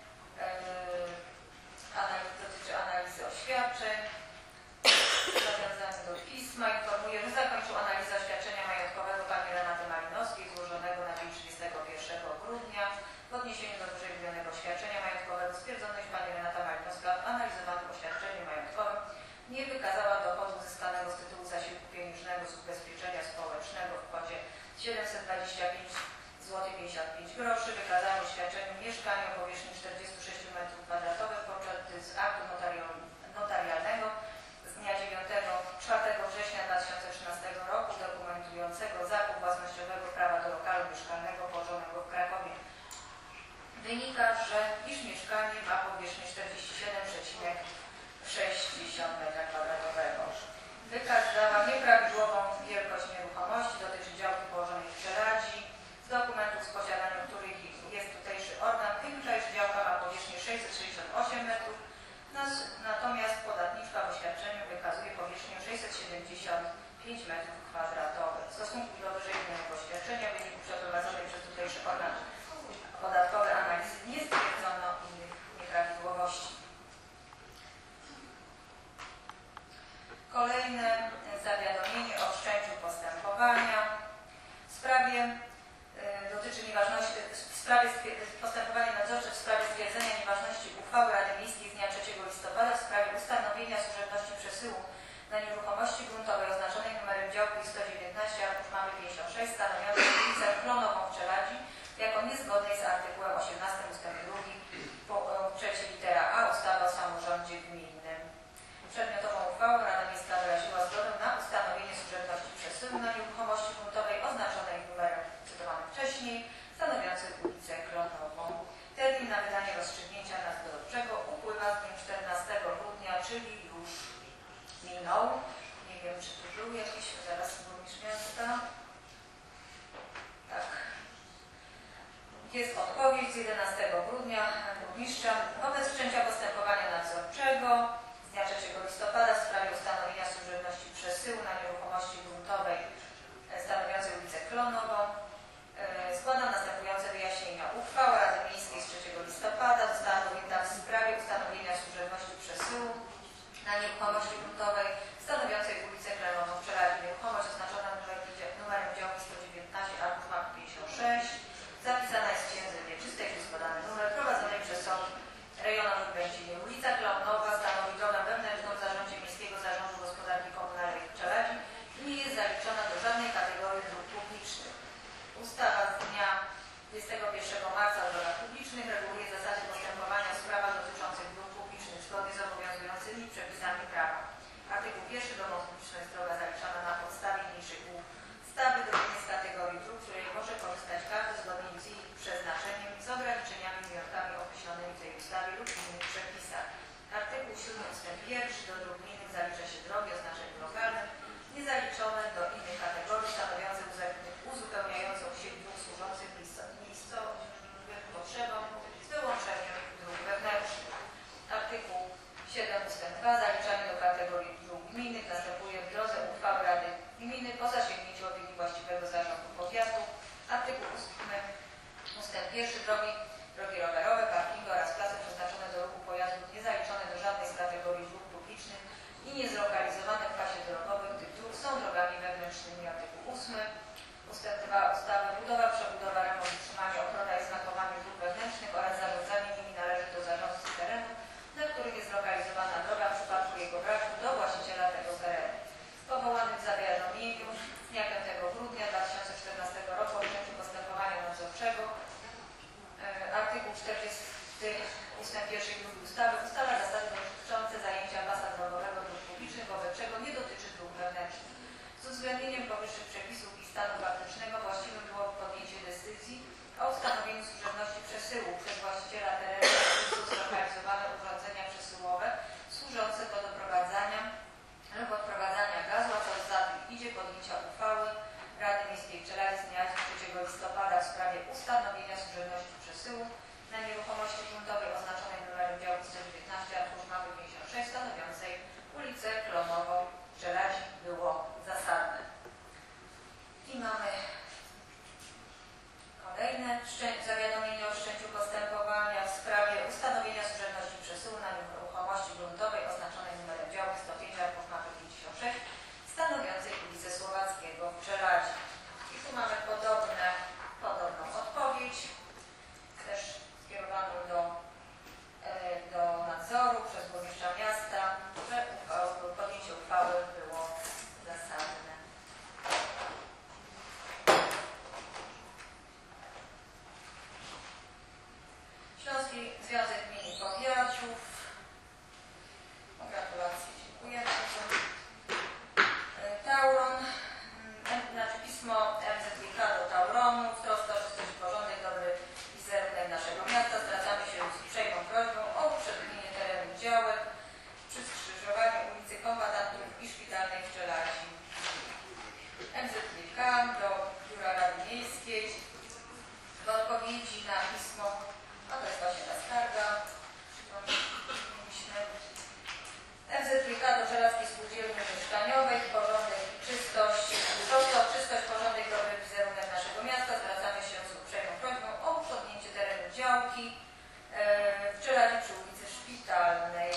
dotyczy analizy oświadczeń. Zawiązany do pisma informuje, że zakończył analizę oświadczenia majątkowego pani Renaty Malinowskiej złożonego na dzień 31 grudnia. W odniesieniu do wyżej wymienionego oświadczenia majątkowego stwierdzono, iż pani Renata Malinowska w analizowanym oświadczeniu majątkowym nie wykazała dochodu uzyskanego z tytułu zasiłku pieniężnego z ubezpieczenia społecznego w kwocie 725 zł 55 groszy. Wykazano w oświadczeniu mieszkanie o powierzchni 46 m2 poczęty z aktu notarialnego z dnia 4 września 2013 roku dokumentującego zakup własnościowego prawa do lokalu mieszkalnego położonego w Krakowie. Wynika, iż mieszkanie ma powierzchnię 47,60 m2. Wykazała nieprawidłową wielkość nieruchomości, dotyczy działki położonej w Czeladzi. Z dokumentów z posiadaniem których jest tutejszy organ, wynika, iż działka ma powierzchnię 668 metrów, natomiast podatniczka w oświadczeniu wykazuje powierzchnię 675 m2. W stosunku do wyżej wymienionego oświadczenia w wyniku przeprowadzonej przez tutejszy organ podatkowej analizy nie stwierdzono innych nieprawidłowości. Kolejne zawiadomienie o wszczęciu postępowania w sprawie postępowania nadzorcze w sprawie stwierdzenia nieważności uchwały Rady Miejskiej z dnia 3 listopada w sprawie ustanowienia służebności przesyłu na nieruchomości gruntowej oznaczonej numerem działki 119 arkusz mamy 56 stanowiącej ulicę Klonową w Czeladzi jako niezgodnej z artykułem 18 ust. 2 3 litera A ustawy o samorządzie gminnym. Przedmiotową uchwałą Rada Miejska wyraziła zgodę na ustanowienie służebności przesyłu na nieruchomości gruntowej oznaczonej numerem cytowanym wcześniej, stanowiącej ulicę Klonową. Termin na wydanie rozstrzygnięcia nadzorczego upływa z dniem 14 grudnia, czyli już minął. Nie wiem, czy tu był jakiś, zaraz burmistrz miasta. Tak. Jest odpowiedź z 11 grudnia burmistrza. Wobec wszczęcia postępowania nadzorczego z dnia 3 listopada w sprawie ustanowienia służebności przesyłu na nieruchomości gruntowej stanowiącej ulicę Klonową składam następujące wyjaśnienia. Uchwała Rady Miejskiej z 3 listopada została podjęta w sprawie ustanowienia służebności przesyłu na nieruchomości gruntowej stanowiącej ulicę Klonową w Czeladzi. Nieruchomość oznaczona numerem działki 119 arkusz map 56 zapisana jest w księdze wieczystej, jest podany numer prowadzonej przez sąd rejonowy w Będzinie. Ulica Klonowa stanowi drogę wewnętrzną w zarządzie Miejskiego Zarządu Gospodarki Komunalnej w Czeladzi i nie jest zaliczona do żadnej kategorii dróg publicznych. Ustawa z dnia 21 marca o drogach publicznych reguluje zasady postępowania w sprawach dotyczących dróg publicznych zgodnie z obowiązującymi przepisami prawa. pierwszy do dróg gminnych zalicza się drogi o znaczeniu lokalnym, niezaliczone do innych kategorii stanowiących uzupełniającą sieć dróg służących miejscowym potrzebom z wyłączeniem dróg wewnętrznych. Artykuł 7 ust. 2 zaliczanie do kategorii dróg gminnych następuje w drodze uchwały Rady Gminy po zasięgnięciu opinii właściwego zarządu powiatu. Artykuł 8 ust. 1 drogi rowerowe, parkingi oraz place przeznaczone do ruchu pojazdów niezaliczone do żadnej z kategorii dróg publicznych i niezlokalizowane w pasie drogowym tych dróg są drogami wewnętrznymi. Artykuł 8 ust. 2 ustawy budowa, przebudowa, remont, utrzymanie, ochrona i znakowanie dróg wewnętrznych oraz zarządzanie nimi należy do zarządcy terenu, na którym jest zlokalizowana droga w przypadku jego braku do właściciela tego terenu. Powołanym w zawiadomieniu z dnia 5 grudnia 2014 roku o wszczęciu postępowania nadzorczego artykuł 40 ust. 1 i 2 ustawy ustala zasady dotyczące zajęcia pasa drogowego dróg publicznych, wobec czego nie dotyczy dróg wewnętrznych. Z uwzględnieniem powyższych przepisów i stanu faktycznego właściwym było podjęcie decyzji o ustanowieniu służebności przesyłu przez właściciela terenu są zlokalizowane urządzenia przesyłowe służące do doprowadzania lub odprowadzania gazu, a co za tym idzie podjęcia uchwały Rady Miejskiej Pszczelarskiej z dnia 3 listopada w sprawie ustanowienia służebności przesyłu na nieruchomości gruntowej oznaczonej numerem działu 119 arkusz mapy 56 stanowiącej ulicę Klonową Pszczelarzy było zasadne. I mamy kolejne zawiadomienie o wszczęciu postępowania w sprawie ustanowienia służebności przesyłu na nieruchomości gruntowej oznaczonej numerem działu 105 arkusz mapy 56 stanowiącej ulicę Słowackiego w Pszczelarzy. I tu mamy podobną odpowiedź, też skierowaną do nadzoru przez burmistrza miasta, że podjęcie uchwały było zasadne. Śląski Związek Gmin i Powiatów. Gratulacje, dziękuję bardzo. Tauron, pismo MZWiK do Tauronu, w trosce o czystość, porządek, dobry wizerunek naszego miasta zwracamy się z uprzejmą prośbą o uprzedmionienie terenu działek przy skrzyżowaniu ulicy Kombatantów i Szpitalnej w Pszczelarzy. MZWiK do Biura Rady Miejskiej w odpowiedzi na pismo, a to jest właśnie ta skarga, MZWiK do Żelazskiej Spółdzielni Mieszkaniowej, porządek i czystość, czystość, porządek, dobry wizerunek naszego miasta. Zwracamy się z uprzejmą prośbą o uprzedmnięcie terenu działki w Pszczelarzy przy ulicy Szpitalnej.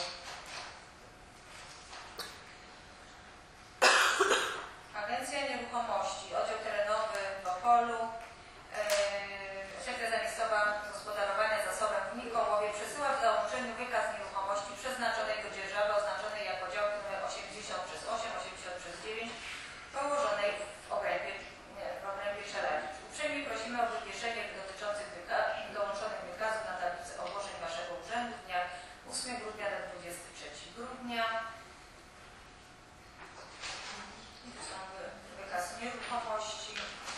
Agencja Nieruchomości, oddział terenowy w Opolu, Sekcja Zamiejscowa Gospodarowania Zasobem w Mikołowie przesyła w załączeniu wykaz nieruchomości przeznaczonej do dzierżawy oznaczonej jako działki nr 80/8, 80/9 położonej w obrębie Pszczelarzy. Uprzejmie prosimy o wywieszenie dotyczących dołączonych wykazów na tablicy ogłoszeń Waszego Urzędu z dnia 8 grudnia do 23 grudnia. I tu są wykaz nieruchomości.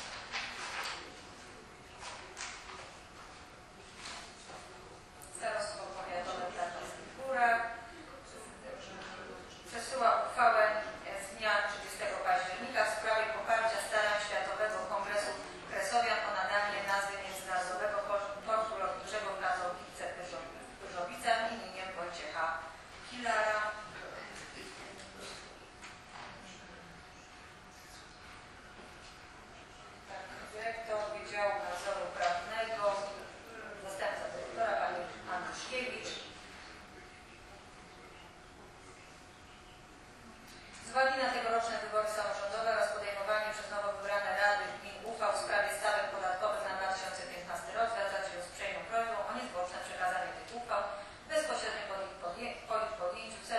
Starostwo Powiatowe w Tarnowskich Górach przesyła uchwałę z dnia 30 października w sprawie poparcia starań Światowego Kongresu Kresowian o nadanie nazwy Międzynarodowego Portu Lotniczego w Katowice-Pyrzowicach imieniem Wojciecha Hilara. Dyrektor Wydziału Nadzoru Prawnego, zastępca dyrektora pani Andruszkiewicz. Z uwagi na tegoroczne wybory samorządowe oraz podejmowanie przez nowo wybrane rady gmin uchwał w sprawie stawek podatkowych na 2015 rok zwracać się z uprzejmą prośbą o niezwłoczne przekazanie tych uchwał bezpośrednio po ich podjęciu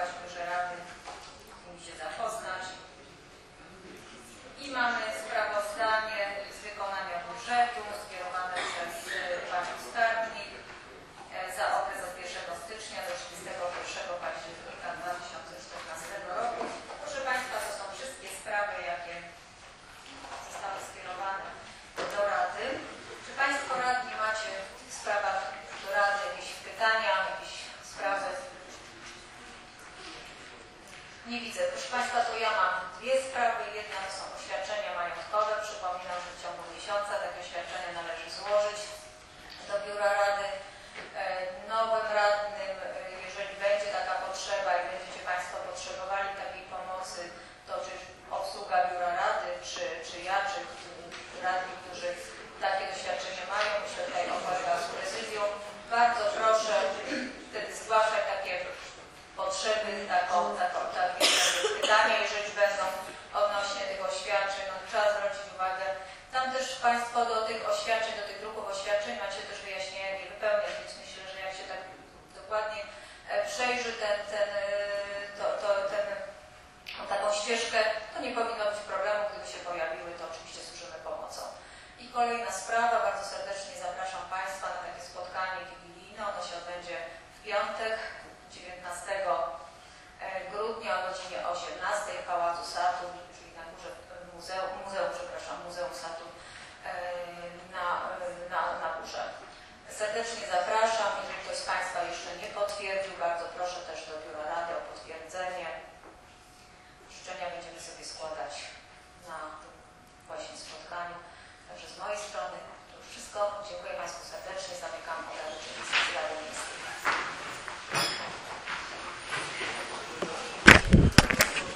że Rady z nimi się zapoznać. I mamy sprawozdanie z wykonania budżetu skierowane przez Panią Skarbnik za okres od 1 stycznia do 31 października 2014 roku. Proszę Państwa, to są wszystkie sprawy, jakie zostały skierowane do Rady. Czy Państwo radni macie w tych sprawach do Rady jakieś pytania, jakieś sprawy? Nie widzę. Proszę Państwa, to ja mam dwie sprawy. Jedna to są oświadczenia majątkowe. Przypominam, że w ciągu miesiąca takie oświadczenie należy złożyć do Biura Rady. Nowym radnym, jeżeli będzie taka potrzeba i będziecie Państwo potrzebowali takiej pomocy, to czy obsługa Biura Rady, czy ja, czy radni, którzy takie doświadczenie mają, myślę tutaj o kolegach z prezydium, bardzo proszę wtedy zgłaszać takie potrzeby, takie pytania, jeżeli będą odnośnie tych oświadczeń, no, trzeba zwrócić uwagę. Tam też Państwo do tych oświadczeń, do tych druków oświadczeń macie też wyjaśnienia, jak je wypełniać, więc myślę, że jak się tak dokładnie przejrzy taką ścieżkę, to nie powinno być problemu, gdyby się pojawiły, to oczywiście służymy pomocą. I kolejna sprawa, bardzo serdecznie zapraszam Państwa na takie spotkanie wigilijne, ono się odbędzie w piątek, 19 grudnia o godzinie 18 w Pałacu Satu, czyli na górze Muzeum Satu na górze. Serdecznie zapraszam. Jeżeli ktoś z Państwa jeszcze nie potwierdził, bardzo proszę też do Biura Rady o potwierdzenie. Życzenia będziemy sobie składać na tym właśnie spotkaniu. Także z mojej strony to już wszystko. Dziękuję Państwu serdecznie. Zamykam obrady Rady.